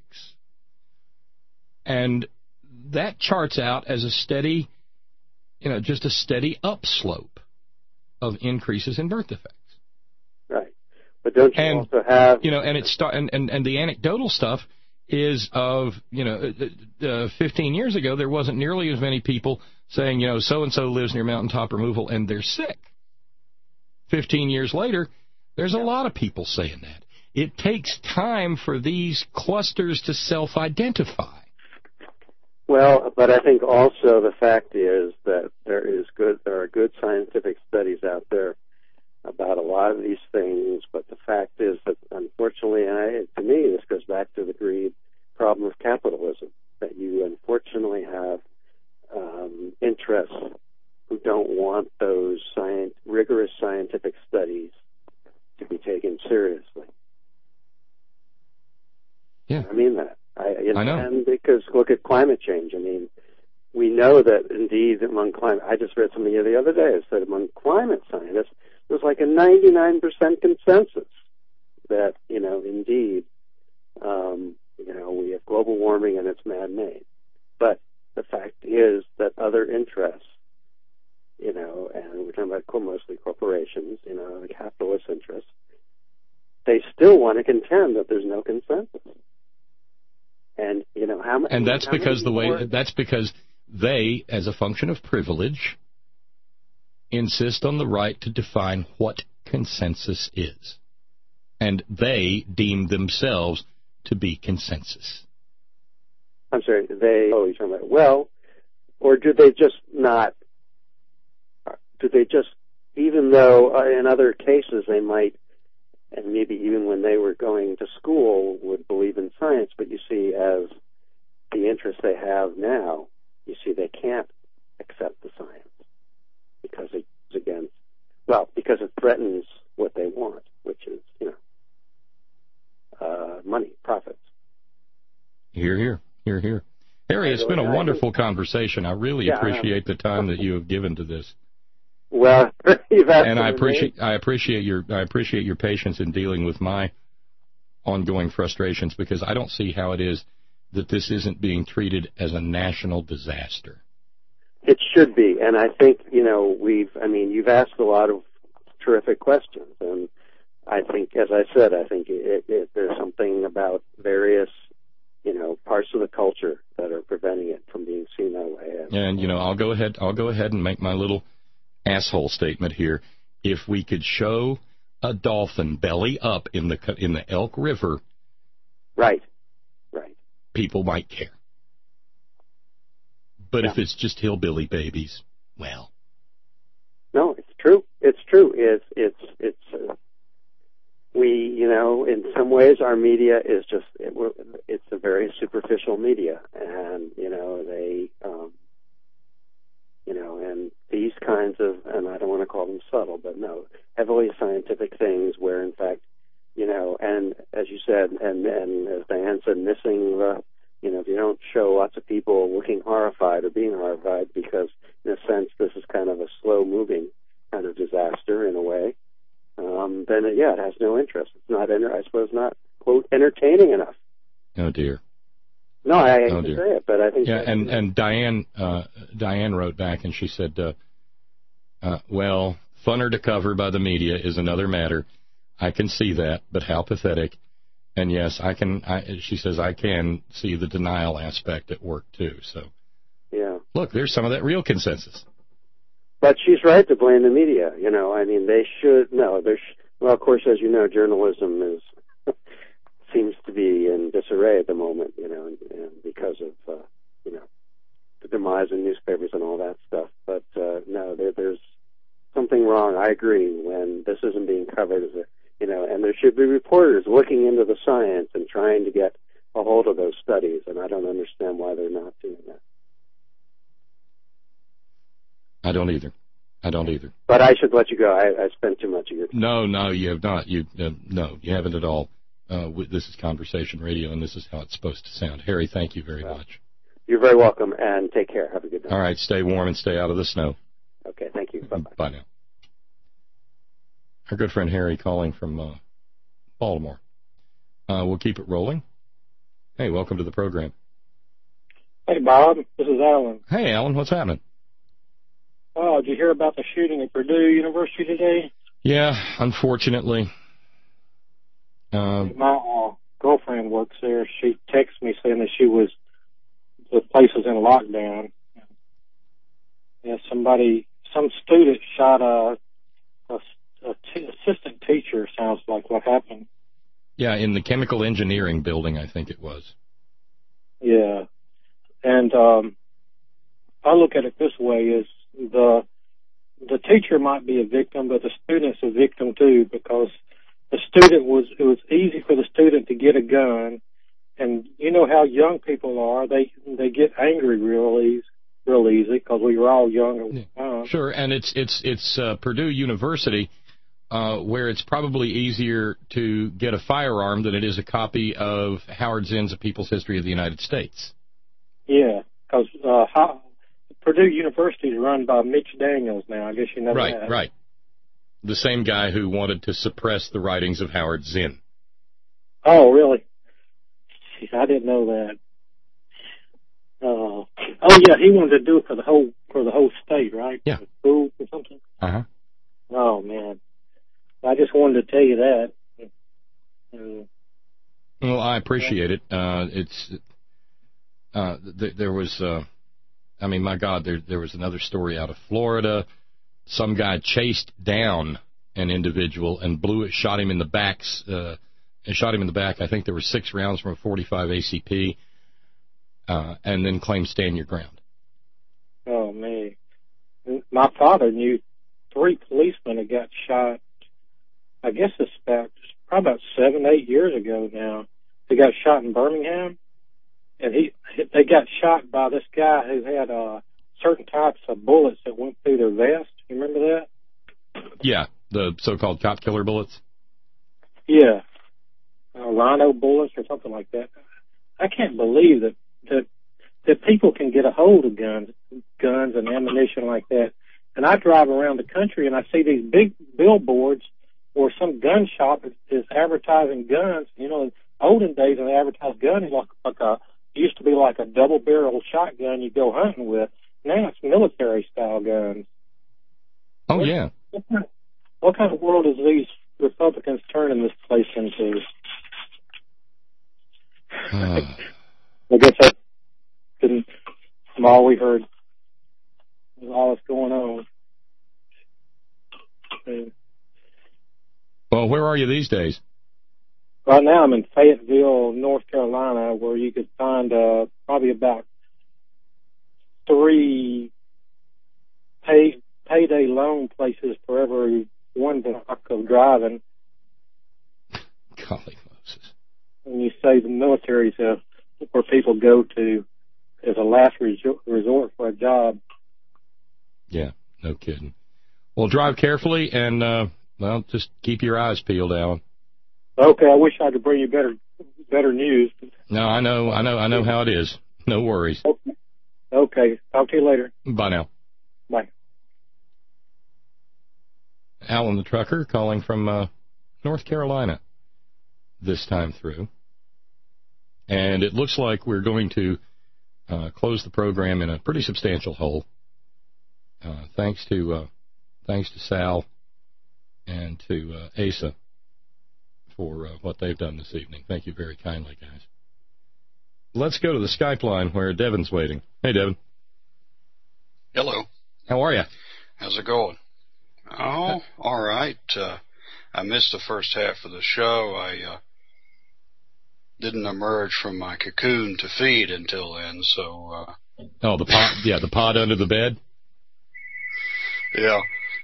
And that charts out as a steady, just a steady upslope of increases in birth defects. Right. But don't you also have... And the anecdotal stuff is of, 15 years ago, there wasn't nearly as many people saying, so-and-so lives near mountaintop removal and they're sick. 15 years later, there's a lot of people saying that. It takes time for these clusters to self-identify. Well, but I think also the fact is that there are good scientific studies out there about a lot of these things, but the fact is that, unfortunately, to me, this goes back to the greed problem of capitalism, that you unfortunately have interests who don't want those rigorous scientific studies to be taken seriously. Yeah. I mean that. I know. And because look at climate change. I mean, we know that indeed among climate, I just read something the other day that said among climate scientists, there's like a 99% consensus that, indeed, we have global warming and it's man-made. But the fact is that other interests, and we're talking about mostly corporations, the capitalist interests, they still want to contend that there's no consensus. And, how much... And that's because that's because they, as a function of privilege, insist on the right to define what consensus is. And they deem themselves to be consensus. I'm sorry, you're talking about, well, or do they just, even though in other cases they might, and maybe even when they were going to school, would believe in science, but you see, as the interest they have now, you see they can't accept the science because it's against, because it threatens what they want, which is, money, profits. Hear, hear, hear, hear. Harry, it's been a wonderful conversation. I really appreciate the time that you have given to this. Well, you've asked, and I appreciate your patience in dealing with my ongoing frustrations, because I don't see how it is that this isn't being treated as a national disaster. It should be, and I think you've asked a lot of terrific questions, and I think, as I said, there's something about various parts of the culture that are preventing it from being seen that way. And I'll go ahead and make my little asshole statement here. If we could show a dolphin belly up in the Elk River, right, people might care. But if it's just hillbilly babies, well, no, it's true. It's true. We, in some ways, our media is just, it's a very superficial media, and, they, and these kinds of, and I don't want to call them subtle, but no, heavily scientific things where, in fact, and as you said, and as Diane said, missing the, if you don't show lots of people looking horrified or being horrified, because, in a sense, this is kind of a slow-moving kind of disaster in a way, then it has no interest. It's not, I suppose, not, quote, entertaining enough. Oh dear. No, I hate to say it, but I think. Yeah, and Diane wrote back and she said, well, funner to cover by the media is another matter. I can see that, but how pathetic. And yes, she says I can see the denial aspect at work too. So. Yeah. Look, there's some of that real consensus. But she's right to blame the media. They should know. Well, of course, as you know, journalism seems to be in disarray at the moment. And because of the demise of newspapers and all that stuff. But no, there's something wrong. I agree when this isn't being covered as and there should be reporters looking into the science and trying to get a hold of those studies. And I don't understand why they're not doing that. I don't either. But I should let you go. I spent too much of your time. No, you have not. No, you haven't at all. This is Conversation Radio, and this is how it's supposed to sound. Harry, thank you very much. You're very welcome, and take care. Have a good night. All right, stay warm and stay out of the snow. Okay, thank you. Bye-bye. Bye now. Our good friend Harry calling from Baltimore. We'll keep it rolling. Hey, welcome to the program. Hey, Bob. This is Alan. Hey, Alan. What's happening? Oh, did you hear about the shooting at Purdue University today? Yeah, unfortunately. My girlfriend works there. She texted me saying that the place was in lockdown. Yeah, some student shot a assistant teacher, sounds like what happened. Yeah, in the chemical engineering building, I think it was. Yeah. And I look at it this way, is the teacher might be a victim, but the student's a victim too, because it was easy for the student to get a gun, and you know how young people are, they get angry real easy, because we were all young at the time. Sure, and it's Purdue University, where it's probably easier to get a firearm than it is a copy of Howard Zinn's A People's History of the United States. Yeah, because Purdue University is run by Mitch Daniels now. I guess you know that. Right. The same guy who wanted to suppress the writings of Howard Zinn. Oh, really? Jeez, I didn't know that. Oh yeah, he wanted to do it for the whole state, right? Yeah. For schools or something. Oh man, I just wanted to tell you that. Well, I appreciate it. There was, I mean, my God, there was another story out of Florida. Some guy chased down an individual and shot him in the back. I think there were 6 rounds from a .45 ACP, and then claimed stand your ground. Oh man, my father knew 3 policemen that got shot. I guess it's probably about 7-8 years ago now. They got shot in Birmingham, and they got shot by this guy who had certain types of bullets that went through their vest. You remember that? Yeah, the so-called cop killer bullets. Yeah, rhino bullets or something like that. I can't believe that people can get a hold of guns and ammunition like that. And I drive around the country and I see these big billboards where some gun shop is advertising guns. You know, in olden days when they advertised guns, it used to be like a double-barrel shotgun you go hunting with. Now it's military-style guns. Oh, yeah. What kind of world is these Republicans turning this place into? I guess that's from all we heard, all that's going on. Well, where are you these days? Right now I'm in Fayetteville, North Carolina, where you could find probably about 3 payday loan places for every 1 block of driving. Golly Moses. And you say the military's where people go to as a last resort for a job. Yeah, no kidding. Well, drive carefully and, just keep your eyes peeled, Alan. Okay, I wish I could bring you better news. No, I know how it is. No worries. Okay, talk to you later. Bye now. Bye. Alan the trucker calling from North Carolina this time through. And it looks like we're going to close the program in a pretty substantial hole. Thanks to Sal and to Asa for what they've done this evening. Thank you very kindly, guys. Let's go to the Skype line where Devin's waiting. Hey, Devin. Hello. How are you? How's it going? Oh, all right. I missed the first half of the show. I didn't emerge from my cocoon to feed until then, so... Oh, the pod under the bed? Yeah.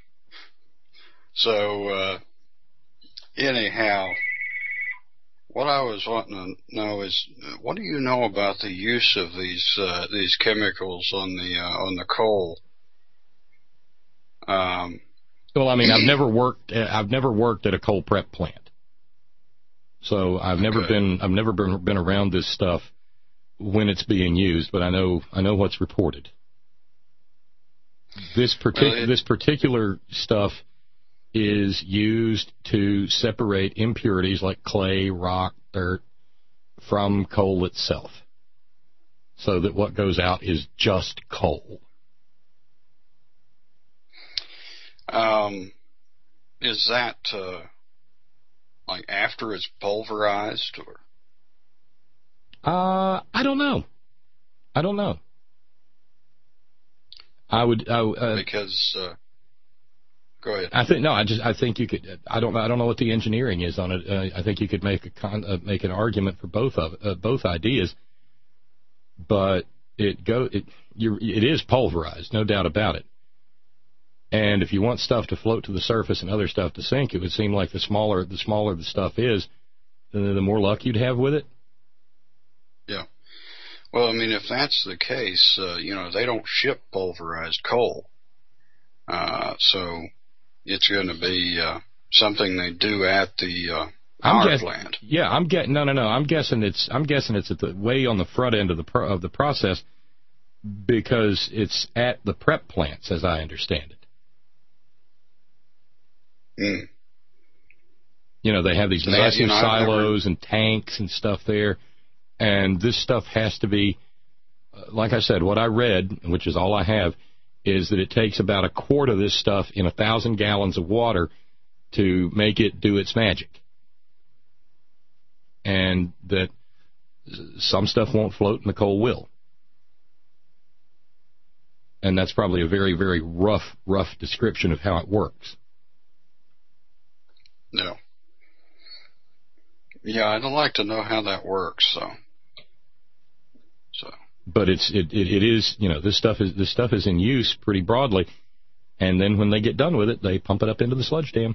So, anyhow, what I was wanting to know is, what do you know about the use of these chemicals on the coal? Well, I mean, I've never worked at a coal prep plant. So I've never been around this stuff when it's being used, but I know what's reported. This particular stuff is used to separate impurities like clay, rock, dirt from coal itself, so that what goes out is just coal. Is that like after it's pulverized, or? I don't know. Because go ahead. I think you could. I don't know what the engineering is on it. I think you could make an argument for both ideas, but it is pulverized, no doubt about it. And if you want stuff to float to the surface and other stuff to sink, it would seem like the smaller the stuff is, the more luck you'd have with it. Yeah. Well, I mean, if that's the case, they don't ship pulverized coal. So it's going to be something they do at the power plant. Yeah, I'm guessing it's at the way on the front end of the process. because it's at the prep plants, as I understand it. Mm. You know, they have these massive silos and tanks and stuff there, and this stuff has to be, like I said, what I read, which is all I have, is that it takes about a quart of this stuff in 1,000 gallons of water to make it do its magic. And that some stuff won't float and the coal will. And that's probably a very, very rough description of how it works. No. Yeah, I'd like to know how that works, so. But it is, you know, this stuff is in use pretty broadly, and then when they get done with it, they pump it up into the sludge dam.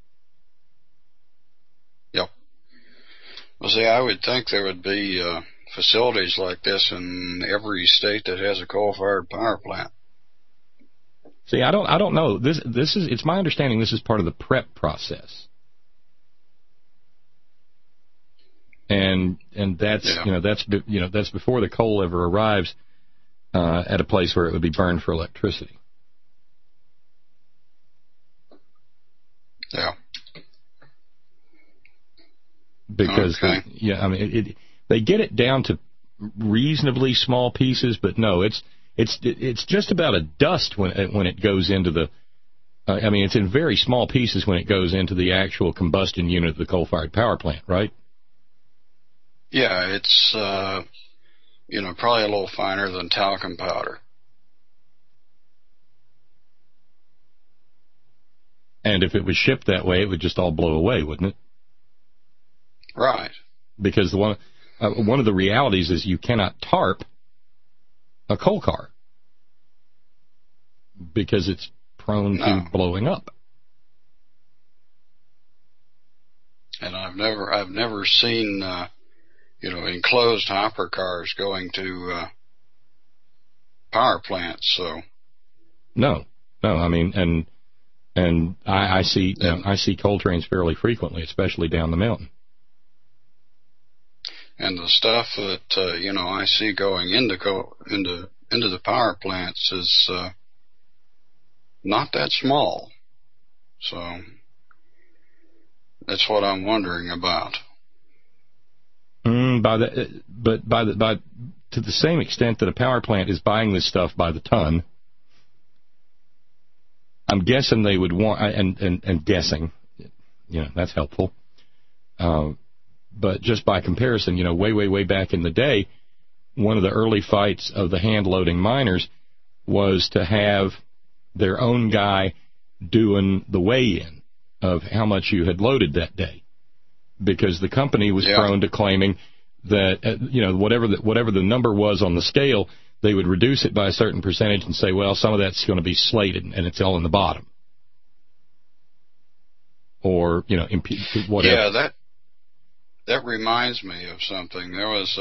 Yep. Well, see, I would think there would be facilities like this in every state that has a coal-fired power plant. See, I don't know. This is, it's my understanding this is part of the prep process. And that's, yeah, that's before the coal ever arrives at a place where it would be burned for electricity. Yeah. Because they get it down to reasonably small pieces, but no, it's just about a dust when it goes into the. It's in very small pieces when it goes into the actual combustion unit of the coal-fired power plant, right? Yeah, it's probably a little finer than talcum powder. And if it was shipped that way, it would just all blow away, wouldn't it? Right. Because one of the realities is you cannot tarp a coal car because it's prone to blowing up. And I've never seen enclosed hopper cars going to power plants. So no, and I see I see coal trains fairly frequently, especially down the mountain. And the stuff that I see going into the power plants is not that small. So that's what I'm wondering about. But to the same extent that a power plant is buying this stuff by the ton, I'm guessing they would want, and guessing, that's helpful. But just by comparison, way back in the day, one of the early fights of the hand-loading miners was to have their own guy doing the weigh-in of how much you had loaded that day. Because the company was prone to claiming that, whatever the number was on the scale, they would reduce it by a certain percentage and say, well, some of that's going to be slated and it's all in the bottom. Or, whatever. Yeah, that reminds me of something. There was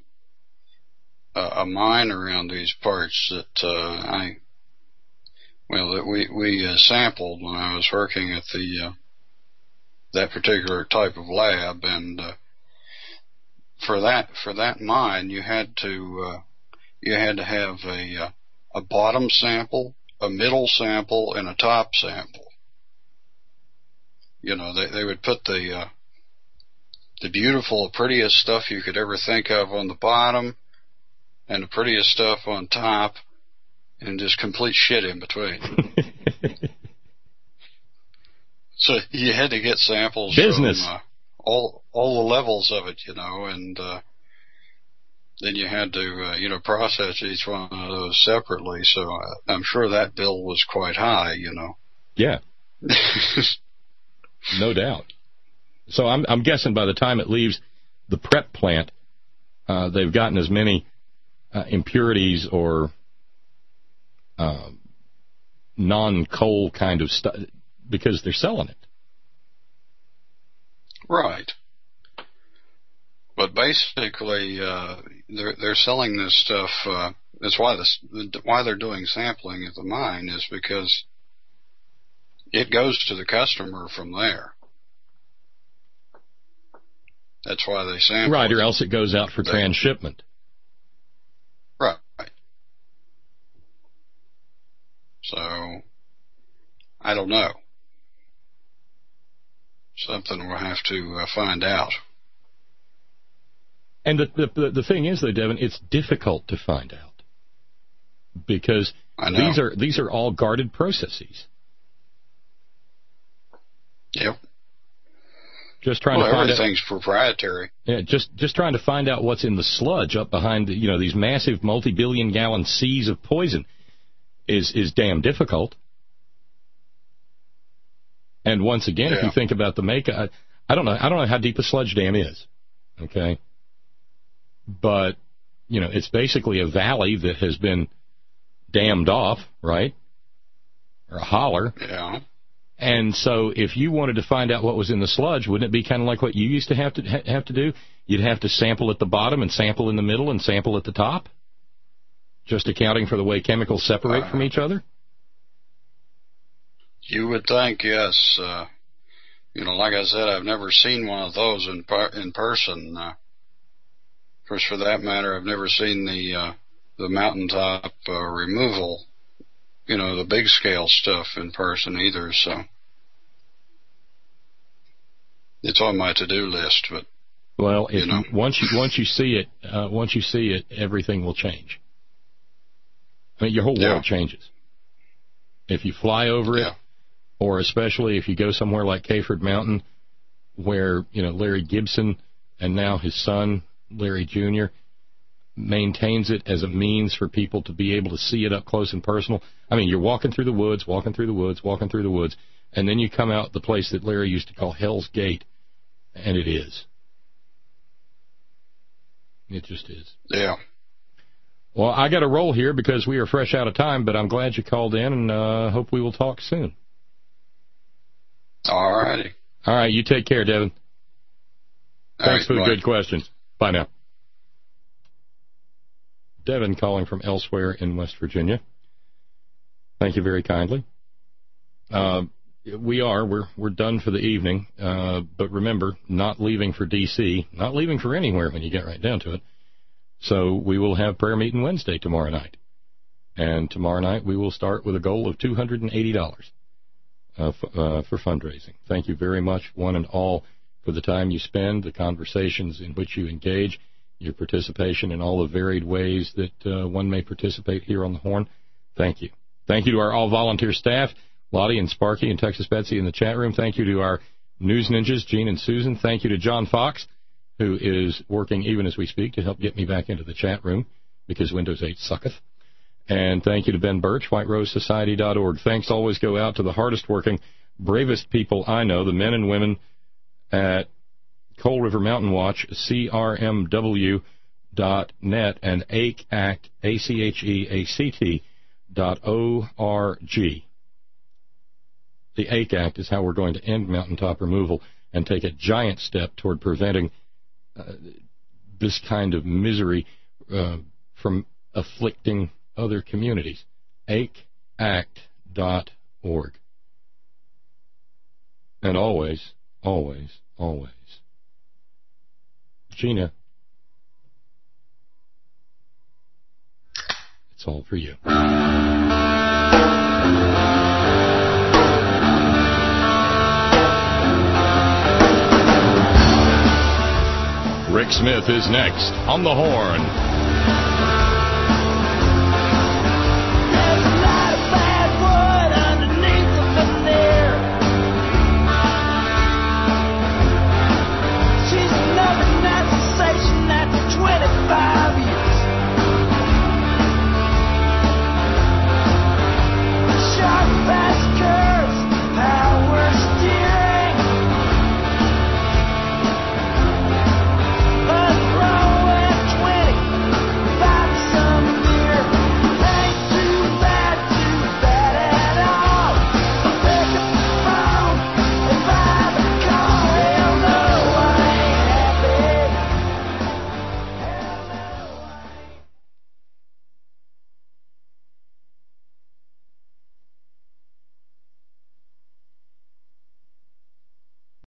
a mine around these parts that we sampled when I was working at that particular type of lab, and for that mine you had to have a bottom sample, a middle sample, and a top sample. They would put the beautiful, prettiest stuff you could ever think of on the bottom, and the prettiest stuff on top, and just complete shit in between. So you had to get samples from all the levels of it, and then you had to process each one of those separately. So I'm sure that bill was quite high, Yeah. No doubt. So I'm guessing by the time it leaves the prep plant, they've gotten as many impurities or non-coal kind of stuff because they're selling it. Right. But basically, they're selling this stuff. That's why they're doing sampling at the mine is because it goes to the customer from there. That's why they sample. Right, or else it goes out for transshipment. Right. I don't know. Something we'll have to find out. And the thing is, though, Devin, it's difficult to find out because these are all guarded processes. Yep. Just trying to find out. Everything's proprietary. Yeah, just trying to find out what's in the sludge up behind these massive multi-billion-gallon seas of poison is damn difficult. And once again, if you think about the makeup, I don't know how deep a sludge dam is. Okay. But, it's basically a valley that has been dammed off, right? Or a holler. Yeah. And so if you wanted to find out what was in the sludge, wouldn't it be kind of like what you used to have to do? You'd have to sample at the bottom and sample in the middle and sample at the top? Just accounting for the way chemicals separate from each other? You would think, yes. Like I said, I've never seen one of those in person. Of course, for that matter, I've never seen the mountaintop removal, the big scale stuff in person either. So it's on my to-do list. But once you see it, everything will change. I mean, your whole world changes. If you fly over it, or especially if you go somewhere like Kayford Mountain, where Larry Gibson and now his son Larry Jr. maintains it as a means for people to be able to see it up close and personal. I mean, you're walking through the woods, and then you come out the place that Larry used to call Hell's Gate, and it is. It just is. Yeah. Well, I got to roll here because we are fresh out of time, but I'm glad you called in, and hope we will talk soon. All righty. All right, you take care, Devin. Thanks for the good questions. Bye now. Devin calling from elsewhere in West Virginia. Thank you very kindly. We're done for the evening, but remember, not leaving for D.C., not leaving for anywhere when you get right down to it. So we will have prayer meeting Wednesday tomorrow night. And tomorrow night we will start with a goal of $280 for fundraising. Thank you very much, one and all, for the time you spend, the conversations in which you engage, your participation in all the varied ways that one may participate here on the Horn. Thank you. Thank you to our all-volunteer staff, Lottie and Sparky and Texas Betsy in the chat room. Thank you to our news ninjas, Gene and Susan. Thank you to John Fox, who is working even as we speak to help get me back into the chat room because Windows 8 sucketh. And thank you to Ben Birch, WhiteRoseSociety.org. Thanks always go out to the hardest working, bravest people I know, the men and women at Coal River Mountain Watch, CRMW.net, and ACHEACT, ACHEACT.org. The ACHEACT is how we're going to end mountaintop removal and take a giant step toward preventing this kind of misery from afflicting other communities. ACHEACT.org. And always, always, always, Gina, it's all for you. Rick Smith is next on the Horn.